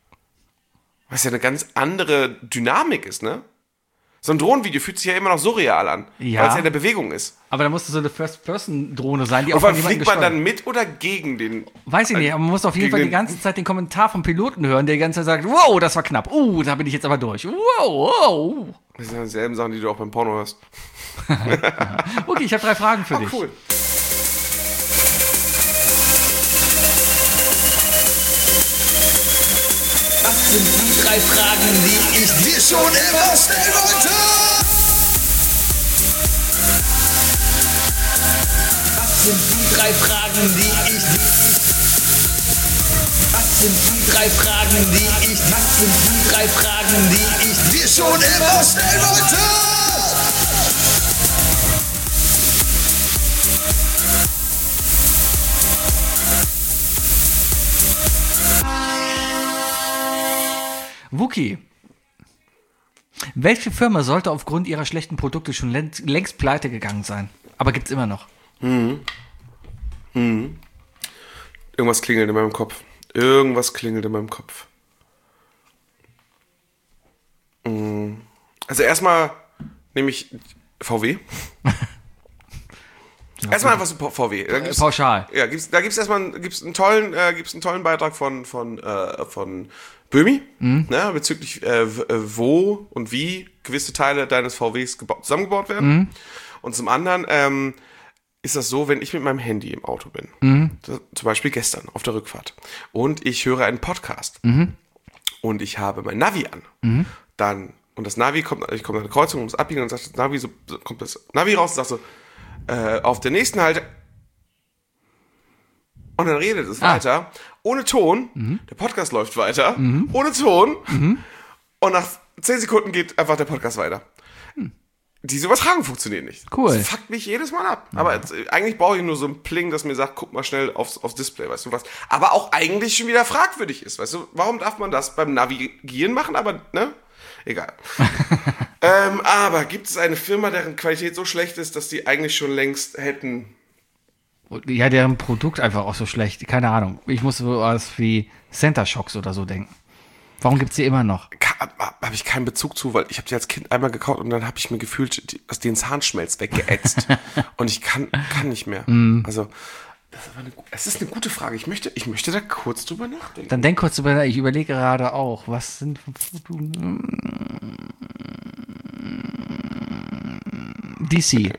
Was ja eine ganz andere Dynamik ist, ne? So ein Drohnenvideo fühlt sich ja immer noch surreal an, Ja. weil es ja in der Bewegung ist. Aber da musste so eine First-Person-Drohne sein, die Und auch von wann jemandem fliegt man gesteuert dann mit oder gegen den? Weiß ich nicht, aber man muss auf jeden Gegen Fall die den- ganze Zeit den Kommentar vom Piloten hören, der die ganze Zeit sagt, wow, das war knapp. Uh, da bin ich jetzt aber durch. Wow, wow. Das sind ja dieselben Sachen, die du auch beim Porno hörst. Okay, ich habe drei Fragen für Oh, dich. cool. Was sind die drei Fragen, die ich dir schon immer stellen wollte? Was sind die drei Fragen, die ich Was sind die drei Fragen, die ich Was sind die drei Fragen, die ich dir schon immer stellen wollte? Wookie. Welche Firma sollte aufgrund ihrer schlechten Produkte schon längst, längst pleite gegangen sein? Aber gibt's immer noch. Mhm. Mhm. Irgendwas klingelt in meinem Kopf. Irgendwas klingelt in meinem Kopf. Mhm. Also erstmal nehme ich V W. Ja, erstmal einfach so V W. Da gibt's, pauschal. Ja, gibt's, da gibt es erstmal gibt's einen, tollen, äh, gibt's einen tollen Beitrag von, von, äh, von Böhmi, mhm. ne, bezüglich äh, wo und wie gewisse Teile deines V Ws geba- zusammengebaut werden. Mhm. Und zum anderen ähm, ist das so, wenn ich mit meinem Handy im Auto bin, mhm. das, zum Beispiel gestern auf der Rückfahrt, und ich höre einen Podcast mhm. und ich habe mein Navi an, mhm. dann, und das Navi kommt, ich komme an eine Kreuzung, muss abbiegen, und dann sagt das Navi so, kommt das Navi raus und sagt so, äh, auf der nächsten Halte, und dann redet es ah. weiter, ohne Ton, mhm. der Podcast läuft weiter, mhm. ohne Ton, mhm. und nach zehn Sekunden geht einfach der Podcast weiter. Mhm. Diese Übertragung funktioniert nicht. Cool. Das fuckt mich jedes Mal ab. Ja. Aber jetzt, eigentlich brauche ich nur so ein Pling, das mir sagt, guck mal schnell aufs, aufs Display, weißt du was. Aber auch eigentlich schon wieder fragwürdig ist, weißt du. Warum darf man das beim Navigieren machen, aber, ne? Egal. ähm, aber gibt es eine Firma, deren Qualität so schlecht ist, dass die eigentlich schon längst hätten... Ja, deren Produkt einfach auch so schlecht. Keine Ahnung. Ich muss so was wie Center Shocks oder so denken. Warum gibt's die immer noch? Habe ich keinen Bezug zu, weil ich habe die als Kind einmal gekauft und dann habe ich mir gefühlt die, den Zahnschmelz weggeätzt. Und ich kann, kann nicht mehr. Mm. Also, das ist, eine, das ist eine gute Frage. Ich möchte, ich möchte da kurz drüber nachdenken. Dann denk kurz drüber nach. Ich überlege gerade auch, was sind... D C.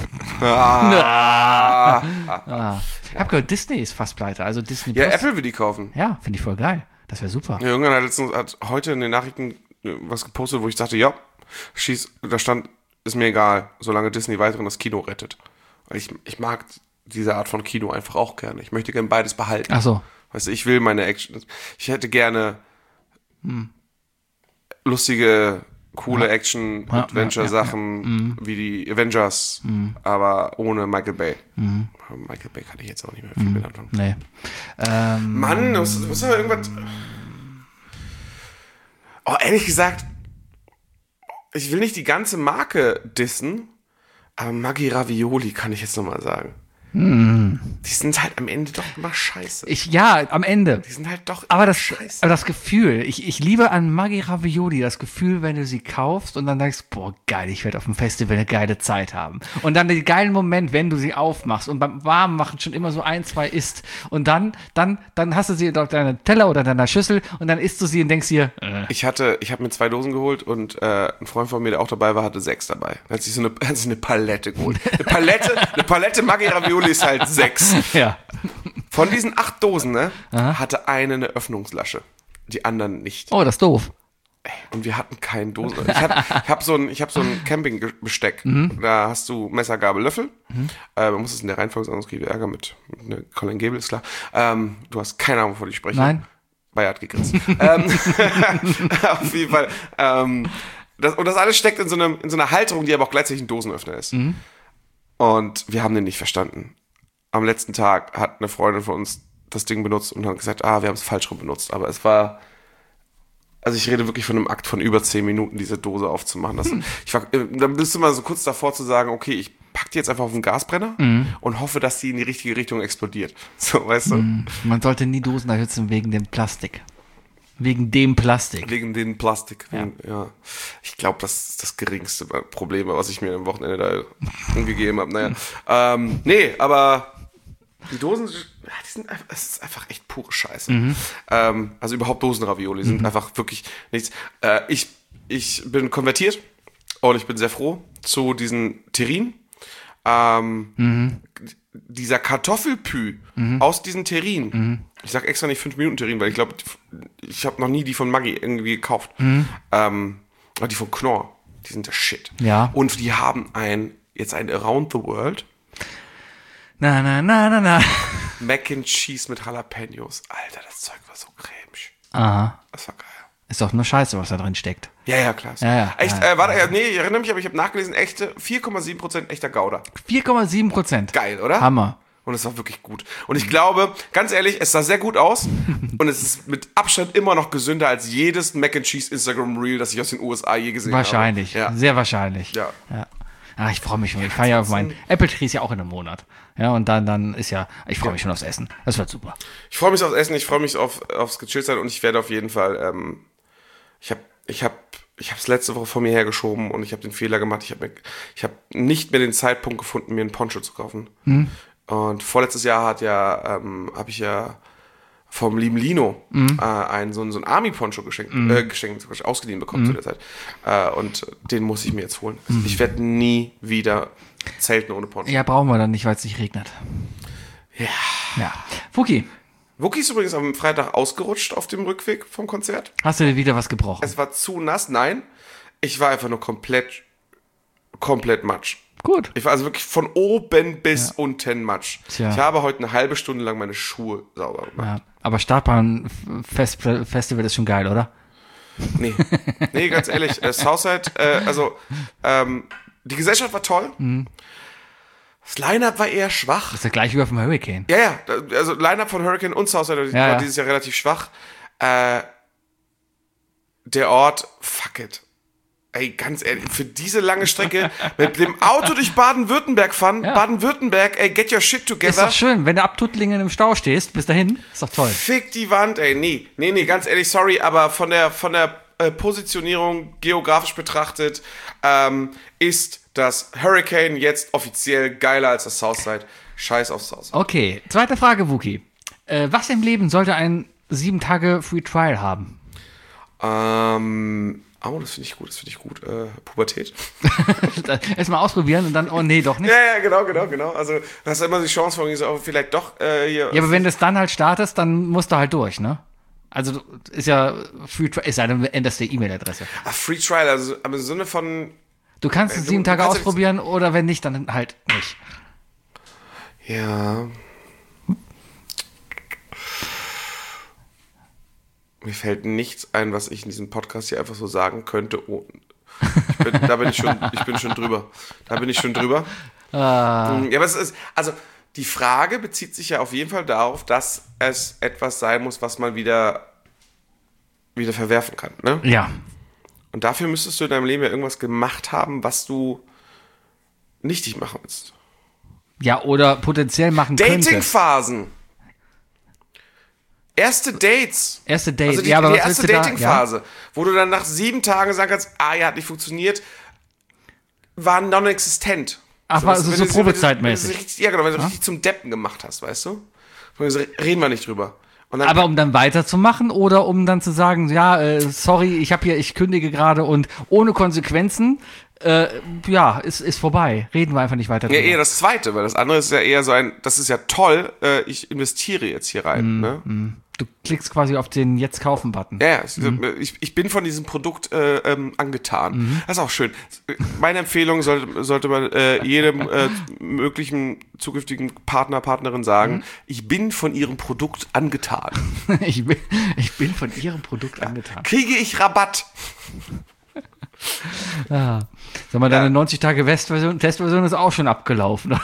Ah. ah. Ich habe gehört, Disney ist fast pleite. Also Disney Ja, Plus. Apple will die kaufen. Ja, finde ich voll geil. Das wäre super. Ja, irgendwann hat, letztens, hat heute in den Nachrichten was gepostet, wo ich dachte, ja, schieß, da stand, ist mir egal, solange Disney weiterhin das Kino rettet. Weil ich, ich mag diese Art von Kino einfach auch gerne. Ich möchte gerne beides behalten. Ach so. Weißt du, ich will meine Action, ich hätte gerne hm. lustige, coole ja. Action-Adventure-Sachen ja, ja, ja. wie die Avengers, mhm. aber ohne Michael Bay. Mhm. Michael Bay kann ich jetzt auch nicht mehr viel mhm. mit anfangen. Nee. Ähm, Mann, muss, muss aber irgendwas... Oh, ehrlich gesagt, ich will nicht die ganze Marke dissen, aber Maggi Ravioli kann ich jetzt nochmal sagen. Mm. Die sind halt am Ende doch immer scheiße. Ich, ja, am Ende. Die sind halt doch aber das, scheiße. Aber das Gefühl, ich, ich liebe an Maggi Ravioli das Gefühl, wenn du sie kaufst und dann denkst, boah, geil, ich werde auf dem Festival eine geile Zeit haben. Und dann den geilen Moment, wenn du sie aufmachst und beim Warmmachen schon immer so ein, zwei isst. Und dann, dann, dann hast du sie auf deiner Teller oder deiner Schüssel und dann isst du sie und denkst dir, äh. Ich hatte, ich habe mir zwei Dosen geholt und äh, ein Freund von mir, der auch dabei war, hatte sechs dabei. Er hat sich so eine, hat sich eine Palette geholt. Eine Palette, eine Palette Maggi Ravioli ist halt sechs. Ja. Von diesen acht Dosen, ne, Aha. hatte eine eine Öffnungslasche. Die anderen nicht. Oh, das ist doof. Und wir hatten keinen Dosen. Ich habe ich hab so ein, ich hab so ein Campingbesteck. Mhm. Da hast du Messer, Gabel, Löffel. Mhm. Äh, man muss es in der Reihenfolge sagen, sonst kriege ich Ärger mit, mit ne, Colin Gable, ist klar. Ähm, du hast keine Ahnung, wovon ich spreche. Nein. Bayer hat gegrinst. ähm, auf jeden Fall. Ähm, das, und das alles steckt in so, einem, in so einer Halterung, die aber auch gleichzeitig ein Dosenöffner ist. Mhm. Und wir haben den nicht verstanden. Am letzten Tag hat eine Freundin von uns das Ding benutzt und hat gesagt, ah, wir haben es falsch rum benutzt. Aber es war, also ich rede wirklich von einem Akt von über zehn Minuten, diese Dose aufzumachen. Das, hm. ich war, dann bist du mal so kurz davor zu sagen, okay, ich pack die jetzt einfach auf den Gasbrenner mhm. und hoffe, dass die in die richtige Richtung explodiert. So, weißt du? Mhm. Man sollte nie Dosen erhitzen wegen dem Plastik. Wegen dem Plastik. Wegen dem Plastik. Ja. Wegen, ja. Ich glaube, das ist das geringste Problem, was ich mir am Wochenende da umgegeben habe. Naja. ähm, nee, aber die Dosen, die sind einfach, es ist einfach echt pure Scheiße. Mhm. Ähm, also überhaupt Dosenravioli sind mhm. einfach wirklich nichts. Äh, ich, ich bin konvertiert und ich bin sehr froh zu diesen Terrinen. Ähm, mhm. Dieser Kartoffelpü mhm. aus diesen Terrinen. Mhm. Ich sag extra nicht fünf Minuten Terrinen, weil ich glaube, ich habe noch nie die von Maggi irgendwie gekauft. Mhm. Ähm, aber die von Knorr, die sind der Shit. Ja. Und die haben ein, jetzt ein Around the World. Na, na, na, na, na. Mac and Cheese mit Jalapenos. Alter, das Zeug war so cremig. Aha. Das war geil. Ist doch nur Scheiße, was da drin steckt. Ja, ja, klar. Ja, ja, Echt, ja, äh, warte, ja. nee, ich erinnere mich, aber ich habe nachgelesen, echte vier Komma sieben Prozent echter Gouda. vier Komma sieben Prozent. Geil, oder? Hammer. Und es war wirklich gut. Und ich glaube, ganz ehrlich, es sah sehr gut aus. Und es ist mit Abstand immer noch gesünder als jedes Mac and Cheese Instagram Reel, das ich aus den U S A je gesehen Wahrscheinlich, habe. Ja. sehr wahrscheinlich. Ja. ja. Ah, ich freue mich schon. Ich fahre ja auf meinen Apple Tree ist ja auch in einem Monat. Ja, und dann, dann ist ja, ich freue mich schon aufs Essen. Das wird super. Ich freue mich aufs Essen, ich freue mich auf, aufs Gechilltsein und ich werde auf jeden Fall, ähm, ich habe, ich habe, ich habe es letzte Woche vor mir hergeschoben und ich habe den Fehler gemacht. Ich habe ich habe nicht mehr den Zeitpunkt gefunden, mir einen Poncho zu kaufen. Hm. Und vorletztes Jahr hat ja, ähm, habe ich ja vom lieben Lino mhm. äh, einen, so, so einen Army-Poncho geschenkt, mhm. äh, geschenkt, ausgeliehen bekommen mhm. zu der Zeit. Äh, und den muss ich mir jetzt holen. Mhm. Ich werde nie wieder zelten ohne Poncho. Ja, brauchen wir dann nicht, weil es nicht regnet. Ja. Ja. Fuki. Wookie ist übrigens am Freitag ausgerutscht auf dem Rückweg vom Konzert. Hast du dir wieder was gebrochen? Es war zu nass. Nein, ich war einfach nur komplett, komplett matsch. Gut. Ich war also wirklich von oben bis ja. unten matsch. Tja. Ich habe heute eine halbe Stunde lang meine Schuhe sauber gemacht. Ja. Aber Startbahn Fest Festival ist schon geil, oder? Nee, nee, ganz ehrlich. Äh, Southside, äh, also ähm, die Gesellschaft war toll. Mhm. Das Line-Up war eher schwach. Das ist ja gleich über vom Hurricane. Ja, ja, also Line-Up von Hurricane und Southside ja, war ja. dieses Jahr relativ schwach. Äh, der Ort, fuck it. Ey, ganz ehrlich, für diese lange Strecke mit dem Auto durch Baden-Württemberg fahren, ja. Baden-Württemberg, ey, get your shit together. Ist doch schön, wenn du ab Tuttlingen im Stau stehst, bis dahin, ist doch toll. Fick die Wand, ey, nee, nee, nee, ganz ehrlich, sorry, aber von der, von der äh, Positionierung geografisch betrachtet, ähm, ist das Hurricane jetzt offiziell geiler als das Southside. Scheiß auf Southside. Okay, zweite Frage, Wookie. Äh, was im Leben sollte ein sieben Tage Free Trial haben? Ähm... Oh, das finde ich gut, das finde ich gut. Äh, Pubertät. Erstmal ausprobieren und dann, oh nee, doch nicht. Ja, ja, genau, genau, genau. Also, du hast immer die Chance von so, vielleicht doch äh, hier. Ja, aber wenn du es dann halt startest, dann musst du halt durch, ne? Also, ist ja Free Trial, ist ja dann änderst du die E-Mail-Adresse. Ah, Free Trial, also im Sinne von. Du kannst es sieben Tage ausprobieren oder wenn nicht, dann halt nicht. Ja. Mir fällt nichts ein, was ich in diesem Podcast hier einfach so sagen könnte. Oh, ich bin, da bin ich schon, ich bin schon drüber. Da bin ich schon drüber. Ah. Ja, aber es ist, also die Frage bezieht sich ja auf jeden Fall darauf, dass es etwas sein muss, was man wieder, wieder verwerfen kann, ne? Ja. Und dafür müsstest du in deinem Leben ja irgendwas gemacht haben, was du nichtig machen willst. Ja, oder potenziell machen könntest. Dating-Phasen. Erste Dates. Erste Dates, also die, ja, aber die was erste Dating-Phase, ja? Wo du dann nach sieben Tagen sagen kannst, ah ja, hat nicht funktioniert, war non-existent. Ach, so, also so probezeitmäßig. Ja, genau, wenn du ja? richtig zum Deppen gemacht hast, weißt du? Reden wir nicht drüber. Und dann, aber um dann weiterzumachen oder um dann zu sagen, ja, äh, sorry, ich habe hier, ich kündige gerade und ohne Konsequenzen, äh, ja, ist, ist vorbei. Reden wir einfach nicht weiter drüber. Ja, eher das Zweite, weil das andere ist ja eher so ein, das ist ja toll, äh, ich investiere jetzt hier rein. Mm, ne? Mm. Du klickst quasi auf den Jetzt-Kaufen-Button. Ja, mhm. ich, ich bin von diesem Produkt äh, ähm, angetan. Mhm. Das ist auch schön. Meine Empfehlung sollte, sollte man äh, jedem äh, möglichen zukünftigen Partner, Partnerin sagen, mhm. ich bin von ihrem Produkt angetan. ich, bin, ich bin von ihrem Produkt angetan. Kriege ich Rabatt? ah. Sag mal, deine ja. neunzig Tage Testversion, Testversion ist auch schon abgelaufen.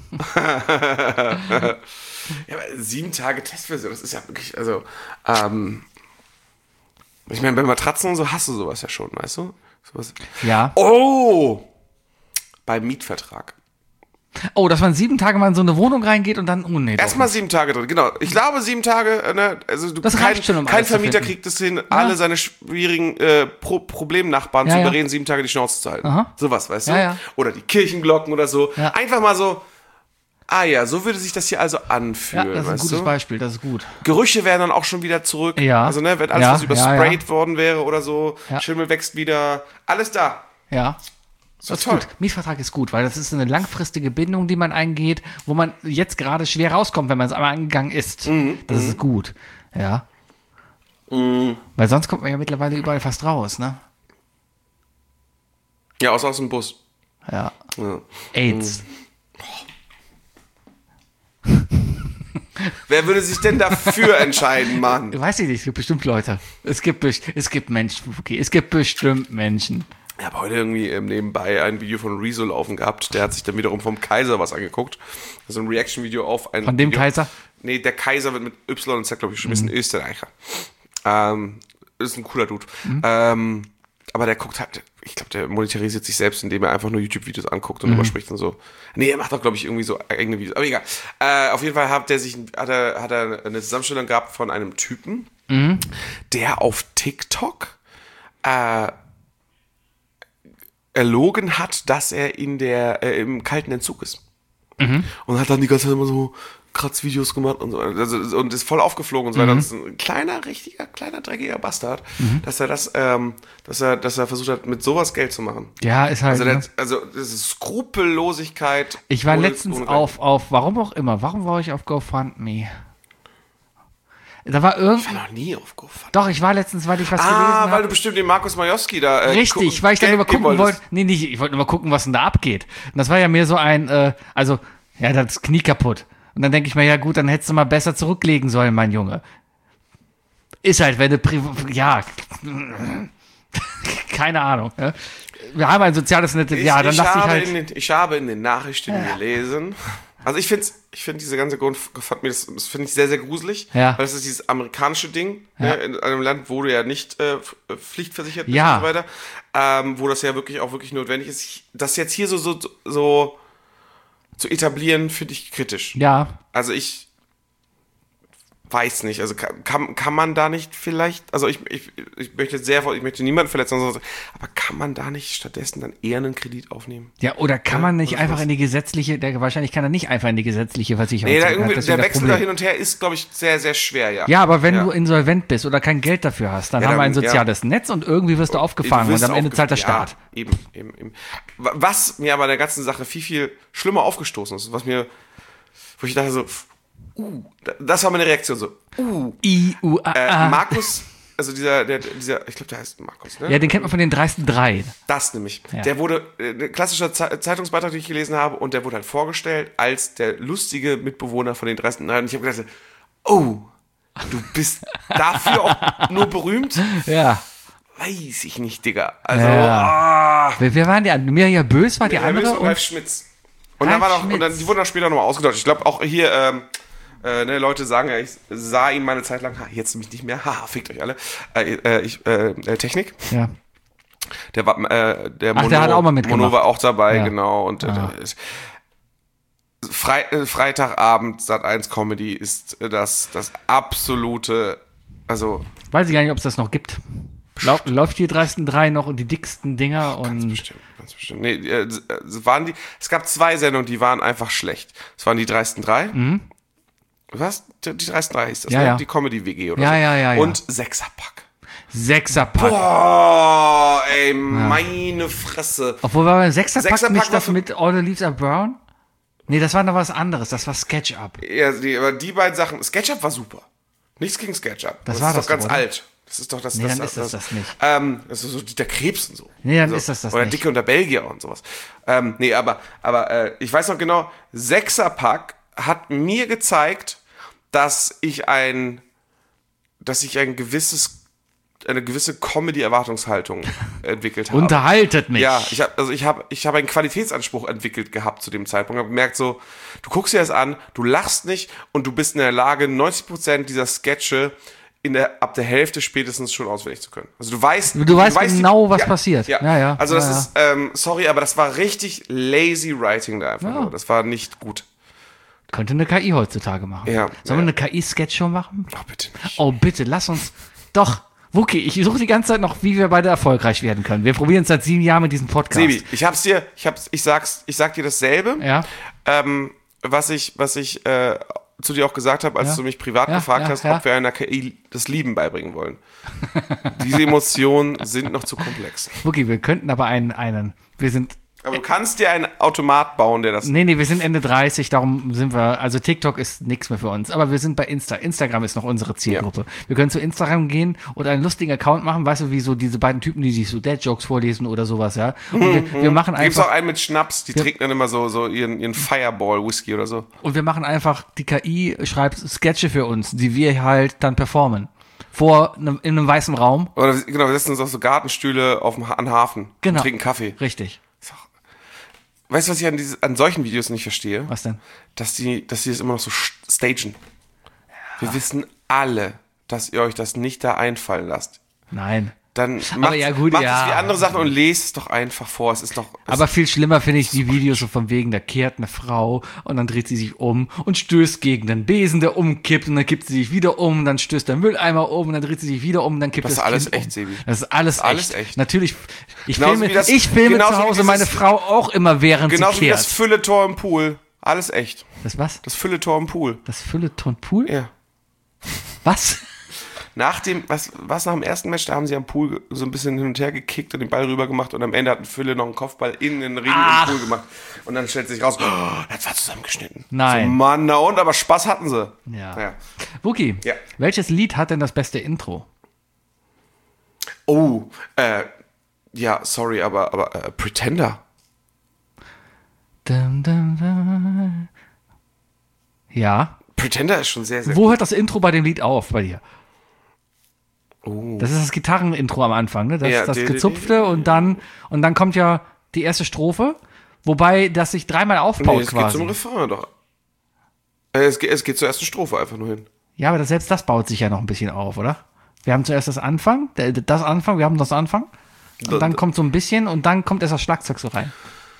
Ja, aber sieben Tage Testversion, das ist ja wirklich, also, ähm, ich meine, bei Matratzen und so hast du sowas ja schon, weißt du? Sowas. Ja. Oh! Beim Mietvertrag. Oh, dass man sieben Tage mal in so eine Wohnung reingeht und dann, oh nee. Erstmal sieben Tage drin, genau. Ich glaube, sieben Tage, ne, also du, das kein, schon, um kein Vermieter kriegt es hin, ja. alle seine schwierigen äh, Pro- Problemnachbarn ja, zu ja. überreden, sieben Tage die Schnauze zu halten. Aha. Sowas, weißt du? Ja, ja. Oder die Kirchenglocken oder so. Ja. Einfach mal so, ah ja, so würde sich das hier also anfühlen. Ja, das ist ein weißt gutes du? Beispiel, das ist gut. Gerüche wären dann auch schon wieder zurück. Ja. Also, ne, wenn alles, ja, was übersprayt ja, ja. worden wäre oder so, ja. Schimmel wächst wieder, alles da. Ja. Das ist toll. Gut. Mietvertrag ist gut, weil das ist eine langfristige Bindung, die man eingeht, wo man jetzt gerade schwer rauskommt, wenn man es einmal angegangen ist. Mhm. Das mhm. ist gut. Ja. Mhm. Weil sonst kommt man ja mittlerweile überall fast raus, ne? Ja, außer aus dem Bus. Ja. ja. AIDS. Mhm. Wer würde sich denn dafür entscheiden, Mann? Weiß ich nicht, es gibt bestimmt Leute. Es gibt, es gibt Menschen, okay, es gibt bestimmt Menschen. Ich habe heute irgendwie ähm, nebenbei ein Video von Rezo laufen gehabt. Der hat sich dann wiederum vom Kaiser was angeguckt. Also ein Reaction-Video auf ein Von dem Video. Kaiser? Nee, der Kaiser wird mit Y und Z, glaube ich, schon. Ist ein Österreicher. Ähm, ist ein cooler Dude. Mhm. Ähm, aber der guckt halt, ich glaube, der monetarisiert sich selbst, indem er einfach nur YouTube-Videos anguckt und mhm. überspricht und so. Nee, er macht auch, glaube ich, irgendwie so eigene Videos. Aber egal. Äh, auf jeden Fall hat der sich, hat er, hat er eine Zusammenstellung gehabt von einem Typen, mhm. der auf TikTok äh, erlogen hat, dass er in der äh, im kalten Entzug ist. Mhm. Und hat dann die ganze Zeit immer so Kratzvideos gemacht und so. Also, und ist voll aufgeflogen und so weiter. Mhm. Das ist ein kleiner, richtiger, kleiner, dreckiger Bastard, mhm. dass er das, ähm, dass er, dass er versucht hat, mit sowas Geld zu machen. Ja, ist halt. Also, der, ne? also das ist Skrupellosigkeit. Ich war letztens auf, auf, warum auch immer, warum war ich auf GoFundMe? Da war irgend... Ich war noch nie auf GoFundMe. Doch, ich war letztens, weil ich was ah, gelesen habe. Ah, weil du bestimmt den Markus Majowski da... Äh, Richtig, weil ich dann immer gucken wollte... Nee, nicht, ich wollte nur mal gucken, was denn da abgeht. Und das war ja mehr so ein, äh, also, ja, das Knie kaputt. Und dann denke ich mir, ja gut, dann hättest du mal besser zurücklegen sollen, mein Junge. Ist halt, wenn du... Pri- ja... Keine Ahnung. Ja. Wir haben ein soziales Netz... Ja, dann dachte ich halt... Den, ich habe in den Nachrichten ja. gelesen... Also ich finde ich find diese ganze GoFundMe, das, das finde ich sehr, sehr gruselig, ja. weil das ist dieses amerikanische Ding, ja. ne, in einem Land, wo du ja nicht äh, pflichtversichert bist ja. und so weiter, ähm, wo das ja wirklich auch wirklich notwendig ist. Ich, das jetzt hier so, so, so zu etablieren, finde ich kritisch. Ja. Also ich weiß nicht, also kann, kann, kann man da nicht vielleicht, also ich, ich, ich möchte sehr, ich möchte niemanden verletzen, aber kann man da nicht stattdessen dann eher einen Kredit aufnehmen? Ja, oder kann ja, man nicht einfach was? in die gesetzliche, der, wahrscheinlich kann er nicht einfach in die gesetzliche Versicherung. Nee, da irgendwie, der Wechsel Problem. da hin und her ist, glaube ich, sehr, sehr schwer, ja. Ja, aber wenn ja. du insolvent bist oder kein Geld dafür hast, dann ja, haben dann, wir ein soziales ja. Netz und irgendwie wirst du aufgefangen du wirst und am Ende zahlt der Staat. Ja, eben, eben, eben. Was mir aber der ganzen Sache viel, viel schlimmer aufgestoßen ist, was mir, wo ich dachte so, Uh, das war meine Reaktion so. Uh, I, U, A, A. Äh, Markus, also dieser, der, dieser, ich glaube, der heißt Markus, ne? Ja, den kennt man von den dreisten drei. Das nämlich. Ja. Der wurde, äh, ein klassischer Zeitungsbeitrag, den ich gelesen habe, und der wurde halt vorgestellt als der lustige Mitbewohner von den dreisten drei. Und ich habe gedacht, oh, du bist dafür auch nur berühmt? Ja. Weiß ich nicht, Digga. Also, ja. oh. wer, wer waren die anderen? Mirja Bös war die Mirja andere? Bös und Ralf Schmitz. Und, dann war noch, und dann, die wurden auch später nochmal ausgetauscht. Ich glaube auch hier, ähm, Äh, ne, Leute sagen ja, ich sah ihn mal eine Zeit lang, ha, jetzt mich nicht mehr, haha, fickt euch alle. Äh, äh, ich, äh, Technik. Ja. Der war, äh, der, Ach, Mono, der hat auch mal mitgemacht. Mono war auch dabei, ja. genau. Und ah. äh, Fre äh, Freitagabend Sat eins Comedy ist äh, das, das absolute, also. Weiß ich gar nicht, ob es das noch gibt. Lau läuft die dreisten drei noch und die dicksten Dinger und. Ganz bestimmt, ganz bestimmt. Nee, äh, waren die, es gab zwei Sendungen, die waren einfach schlecht. Es waren die dreisten drei. Mhm. Was? Die dreisten drei hieß das, ja, ne? Ja. Die Comedy-W G oder ja, so. Ja, ja, ja. Und Sechserpack. Sechserpack. Boah, ey, ja. meine Fresse. Obwohl war beim Sechserpack, Sechserpack nicht das mit All the Leaves Are Brown? Nee, das war noch was anderes. Das war SketchUp. Ja, die, aber die beiden Sachen, SketchUp war super. Nichts gegen SketchUp. Das, das war ist das doch ganz oder? alt. Das ist doch das. Nee, das, dann ist das das, das nicht. Ähm, das ist so der Krebs und so. Nee, dann so. ist das das Oder nicht. Dicke und der Belgier und sowas. Ähm, nee, aber, aber äh, ich weiß noch genau, Sechserpack hat mir gezeigt, dass ich ein, dass ich ein gewisses, eine gewisse Comedy-Erwartungshaltung entwickelt habe. Unterhaltet mich. Ja, ich habe, also ich habe, ich habe einen Qualitätsanspruch entwickelt gehabt zu dem Zeitpunkt. Ich habe gemerkt so, du guckst dir das an, du lachst nicht und du bist in der Lage, neunzig Prozent dieser Sketche in der, ab der Hälfte spätestens schon auswendig zu können. Also du weißt, du, du weißt, weißt genau, die, was ja, passiert. Ja, ja. ja. Also das ja, ja. ist, ähm, sorry, aber das war richtig lazy writing da einfach ja. nur. Das war nicht gut. Könnte eine K I heutzutage machen. Ja, Sollen wir ja. eine K I-Sketch-Show machen? Oh, bitte nicht. Oh, bitte, lass uns. Doch, Wookie, ich suche die ganze Zeit noch, wie wir beide erfolgreich werden können. Wir probieren es seit sieben Jahren mit diesem Podcast. Sebi, ich hab's dir, ich hab's, ich sag's, ich sag dir dasselbe, ja. ähm, was ich, was ich äh, zu dir auch gesagt habe, als ja. du mich privat ja, gefragt ja, hast, ja. ob wir einer K I das Lieben beibringen wollen. Diese Emotionen sind noch zu komplex. Wookie, wir könnten aber einen, einen, wir sind Aber du kannst dir einen Automat bauen, der das... Nee, nee, wir sind Ende dreißig, darum sind wir, also TikTok ist nichts mehr für uns, aber wir sind bei Insta. Instagram ist noch unsere Zielgruppe. Ja. Wir können zu Instagram gehen und einen lustigen Account machen, weißt du, wie so diese beiden Typen, die sich so Dad-Jokes vorlesen oder sowas, ja. Und mhm. wir, wir machen einfach... Gibt's auch einen mit Schnaps, die trinken dann immer so, so ihren, ihren Fireball-Whisky oder so. Und wir machen einfach, die K I schreibt Sketche für uns, die wir halt dann performen. vor einem, in einem weißen Raum. Oder genau, wir setzen uns auf so Gartenstühle auf dem Ha- an den Hafen Genau. und trinken Kaffee. Richtig. Weißt du, was ich an, diese, an solchen Videos nicht verstehe? Was denn? Dass die, dass die das immer noch so st- stagen. Wir wissen alle, dass ihr euch das nicht da einfallen lasst. Nein. Dann macht, ja, gut, macht ja. es wie andere Sachen und lest es doch einfach vor. Es ist doch. Es Aber viel schlimmer finde ich die Videos so von wegen, da kehrt eine Frau und dann dreht sie sich um und stößt gegen den Besen, der umkippt und dann kippt sie sich wieder um, dann stößt der Mülleimer um und dann dreht sie sich wieder um und dann kippt Das das, ist alles Kind echt, um. Sebi. Das ist alles, alles echt. echt. Natürlich, ich Genauso filme, wie das- ich filme genauso zu wie Hause dieses- meine Frau auch immer, während genauso sie wie kehrt. das Fülletor im Pool. Alles echt. Das was? Das Fülletor im Pool. Das Fülleton-Pool? Ja. Was? Nach dem, was, was nach dem ersten Match, da haben sie am Pool ge- so ein bisschen hin und her gekickt und den Ball rüber gemacht und am Ende hat ein Fülle noch einen Kopfball in den Ring Ach. im Pool gemacht. Und dann stellt sich raus, oh, das war zusammengeschnitten. Nein. So, Mann, na und, aber Spaß hatten sie. Ja. ja. Wookie, Ja. welches Lied hat denn das beste Intro? Oh, äh, ja, sorry, aber, aber äh, Pretender. Dum, dum, dum. Ja. Pretender ist schon sehr, sehr Wo hört das Intro bei dem Lied auf bei dir? Oh. Das ist das Gitarrenintro am Anfang, ne? Das, Ja, das di- di- gezupfte und dann und dann kommt ja die erste Strophe, wobei das sich dreimal aufbaut Nee, es geht quasi. zum Refrain doch. Äh, es, geht, es geht zur ersten Strophe einfach nur hin. Ja, aber das, selbst das baut sich ja noch ein bisschen auf, oder? Wir haben zuerst das Anfang, der- das Anfang, wir haben das Anfang. Und dann kommt so ein bisschen und dann kommt erst das Schlagzeug so rein.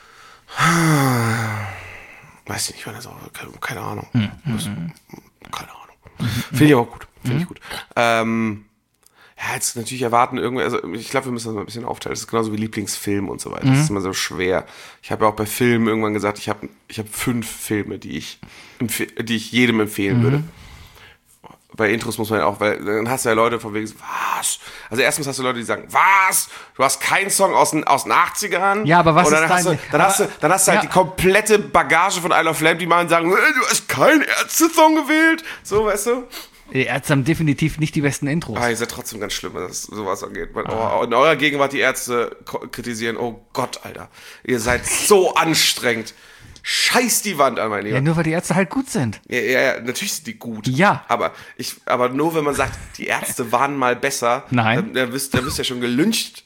Weiß ich nicht, wann das auch, keine, keine Ahnung. Hm, Muss, keine Ahnung. Finde ich aber gut. Finde ich gut. Ähm, ja, jetzt natürlich erwarten irgendwie, also ich glaube, wir müssen das mal ein bisschen aufteilen. Das ist genauso wie Lieblingsfilm und so weiter. Das ist immer so schwer. Ich habe ja auch bei Filmen irgendwann gesagt, ich habe ich hab fünf Filme, die ich, empfe- die ich jedem empfehlen würde. Bei Intros muss man ja auch, weil dann hast du ja Leute von wegen, so, was? Also erstens hast du Leute, die sagen, was? Du hast keinen Song aus den, aus den achtzigern? Ja, aber was Und dann ist hast dein- du, dann, hast du, dann hast du halt Ja. die komplette Bagage von Isle of Lamp, die mal sagen, äh, du hast keinen Ärzte-Song gewählt. So, weißt du? Die Ärzte haben definitiv nicht die besten Intros. Ah, ihr seid trotzdem ganz schlimm, was sowas angeht. Weil, oh, in eurer Gegenwart die Ärzte ko- kritisieren, oh Gott, Alter. Ihr seid so anstrengend. Scheiß die Wand an, mein Lieber. Ja, nur weil die Ärzte halt gut sind. Ja, ja, ja, natürlich sind die gut. Ja. Aber, ich, aber nur wenn man sagt, die Ärzte waren mal besser, Nein. dann, dann, wirst, dann wirst du ja schon gelyncht.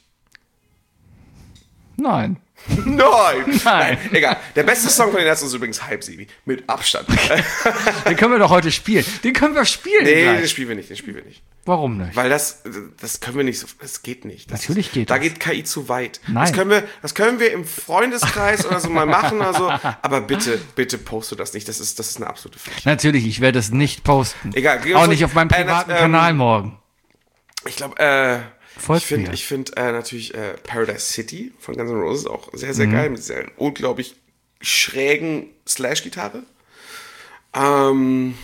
Nein. Nein. Nein. Egal. Der beste Song von den Ärzten ist übrigens Hype, Sebi. Mit Abstand. Den können wir doch heute spielen. Den können wir spielen. nee, gleich. den spielen wir nicht, den spielen wir nicht. Warum nicht? Weil das, das können wir nicht, so- das geht nicht. Das Natürlich ist, geht Da das. geht K I zu weit. Nein. Das können wir, das können wir im Freundeskreis oder so mal machen oder so. Aber bitte, bitte poste das nicht. Das ist, das ist eine absolute Pflicht. Natürlich, ich werde es nicht posten. Egal, geh Auch uns- nicht auf meinem äh, privaten das, ähm, Kanal morgen. Ich glaube, äh, Folgt ich finde mir. ich find, äh, natürlich äh, Paradise City von Guns N' Roses auch sehr, sehr Mhm. geil. Mit dieser unglaublich schrägen Slash-Gitarre. Ähm,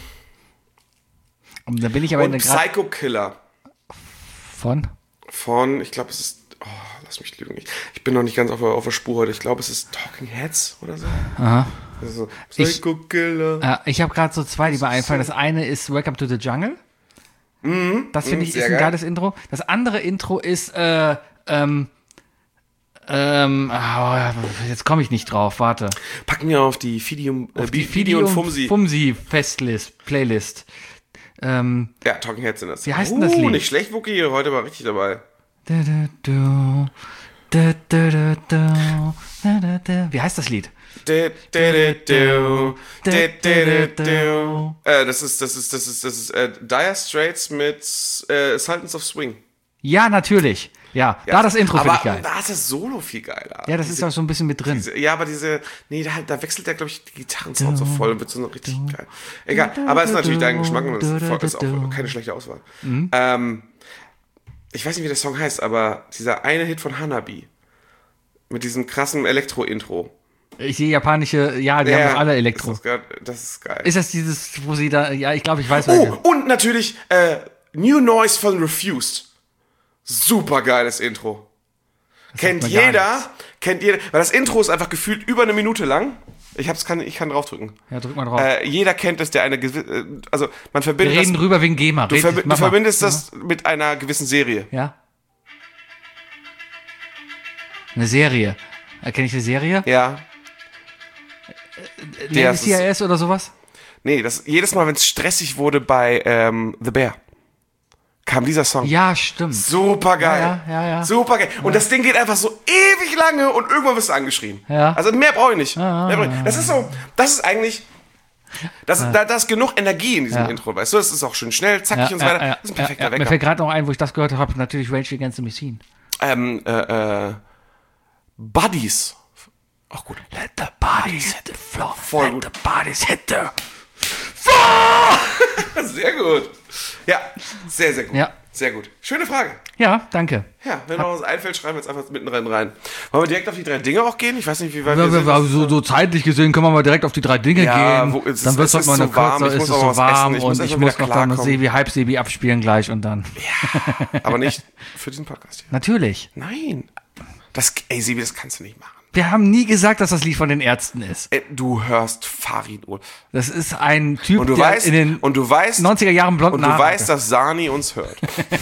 Und da bin ich aber und gerade Psycho Killer von. von, ich glaube, es ist, oh, lass mich lügen. Ich, ich bin noch nicht ganz auf, der- auf der Spur heute. Ich glaube, es ist Talking Heads oder so. Aha. Also, Ich- Psycho Killer. Äh, ich habe gerade so zwei, die mir einfallen. Das eine ist Welcome to the Jungle. Das finde mhm, ich ist sehr ein geil. geiles Intro. Das andere Intro ist, äh, ähm, ähm, ah, jetzt komme ich nicht drauf, warte. Packen wir auf die Fidium, äh, Die Fidi und Fumsi. Fumsi Festlist, Playlist. Ähm, Ja, Talking Heads sind das. Wie heißt denn uh, das Lied? Nicht schlecht, Wookie, heute war richtig dabei. da, da, du, da, da, da, da, da, da, da. Wie heißt das Lied? Du, du, du, du, du, du, du. Äh, das ist, das ist, das ist, das ist äh, Dire Straits mit äh, Sultans of Swing. Ja, natürlich. Ja, da das Intro finde aber ich geil. da ist das Solo viel geiler. Ja, das ist auch so ein bisschen mit drin. Diese, ja, aber diese, nee, da, da wechselt der, glaube ich, die Gitarrensound so voll und wird so noch richtig geil. Egal, aber es ist natürlich dein Geschmack und es ist, voll- ist auch keine schlechte Auswahl. Mhm. Ähm, ich weiß nicht, wie der Song heißt, aber dieser eine Hit von Hanabi mit diesem krassen Elektro-Intro. Ich sehe japanische, ja, die Ja, haben doch alle Elektro. Ist das, geil- das ist geil. Ist das dieses, wo sie da, ja, ich glaube, ich weiß, oh, welche. und natürlich äh, New Noise von Refused. Super geiles Intro. Kennt mir gar jeder, nichts. kennt jeder, weil das Intro ist einfach gefühlt über eine Minute lang. Ich hab's, kann, ich kann draufdrücken. Ja, drück mal drauf. Äh, jeder kennt es, der eine gewisse, äh, also man Wir verbindet reden das, drüber wegen GEMA. du, Red- verbi mach du mal. verbindest das mit einer gewissen Serie. Ja. Eine Serie. Erkenne ich eine Serie? Ja. Navy das ist- C I S oder sowas? Nee, das jedes Mal, wenn es stressig wurde bei ähm, The Bear. kam dieser Song. Ja, stimmt. Super geil. Ja, ja, ja, ja. Super geil. Und das Ding geht einfach so ewig lange und irgendwann wirst du angeschrien. Ja. Also mehr brauche ich nicht. Ah, mehr brauch ich. Das ist so, das ist eigentlich, das, Ah. da, da ist genug Energie in diesem Ja. Intro, weißt du? Das ist auch schön schnell, zackig Ja, und so weiter. ja, ja, Das ist ein ja, perfekter ja. Mir Wecker. fällt gerade noch ein, wo ich das gehört habe, natürlich Rage Against the Machine. Ähm, äh, äh, Buddies. Auch gut. Let the bodies hit the floor. Voll Let gut. the bodies hit the... Sehr gut. Ja, sehr, sehr gut. Ja. Sehr gut. Schöne Frage. Ja, danke. Ja, wenn noch was einfällt, schreiben wir jetzt einfach mitten rein rein. Wollen wir direkt auf die drei Dinge auch gehen? Ich weiß nicht, wie weit Ja, wir sind. wir, so, so zeitlich gesehen können wir mal direkt auf die drei Dinge Ja, gehen. wo- es ist- dann wird es es ist heute mal eine so warm, kurze, ich ist muss es auch so was essen, warm ich muss und erst ich mal muss wieder noch dann klarkommen. Sebi, halb Sebi abspielen gleich und dann. Aber nicht für diesen Podcast hier. Natürlich. Nein. Das, ey, Sebi, das kannst du nicht machen. Wir haben nie gesagt, dass das Lied von den Ärzten ist. Ey, du hörst Farid Ur. Das ist ein Typ, Und du der weißt, in den und du weißt, neunziger Jahren blond und du Haare weißt, hatte. dass Sani uns hört.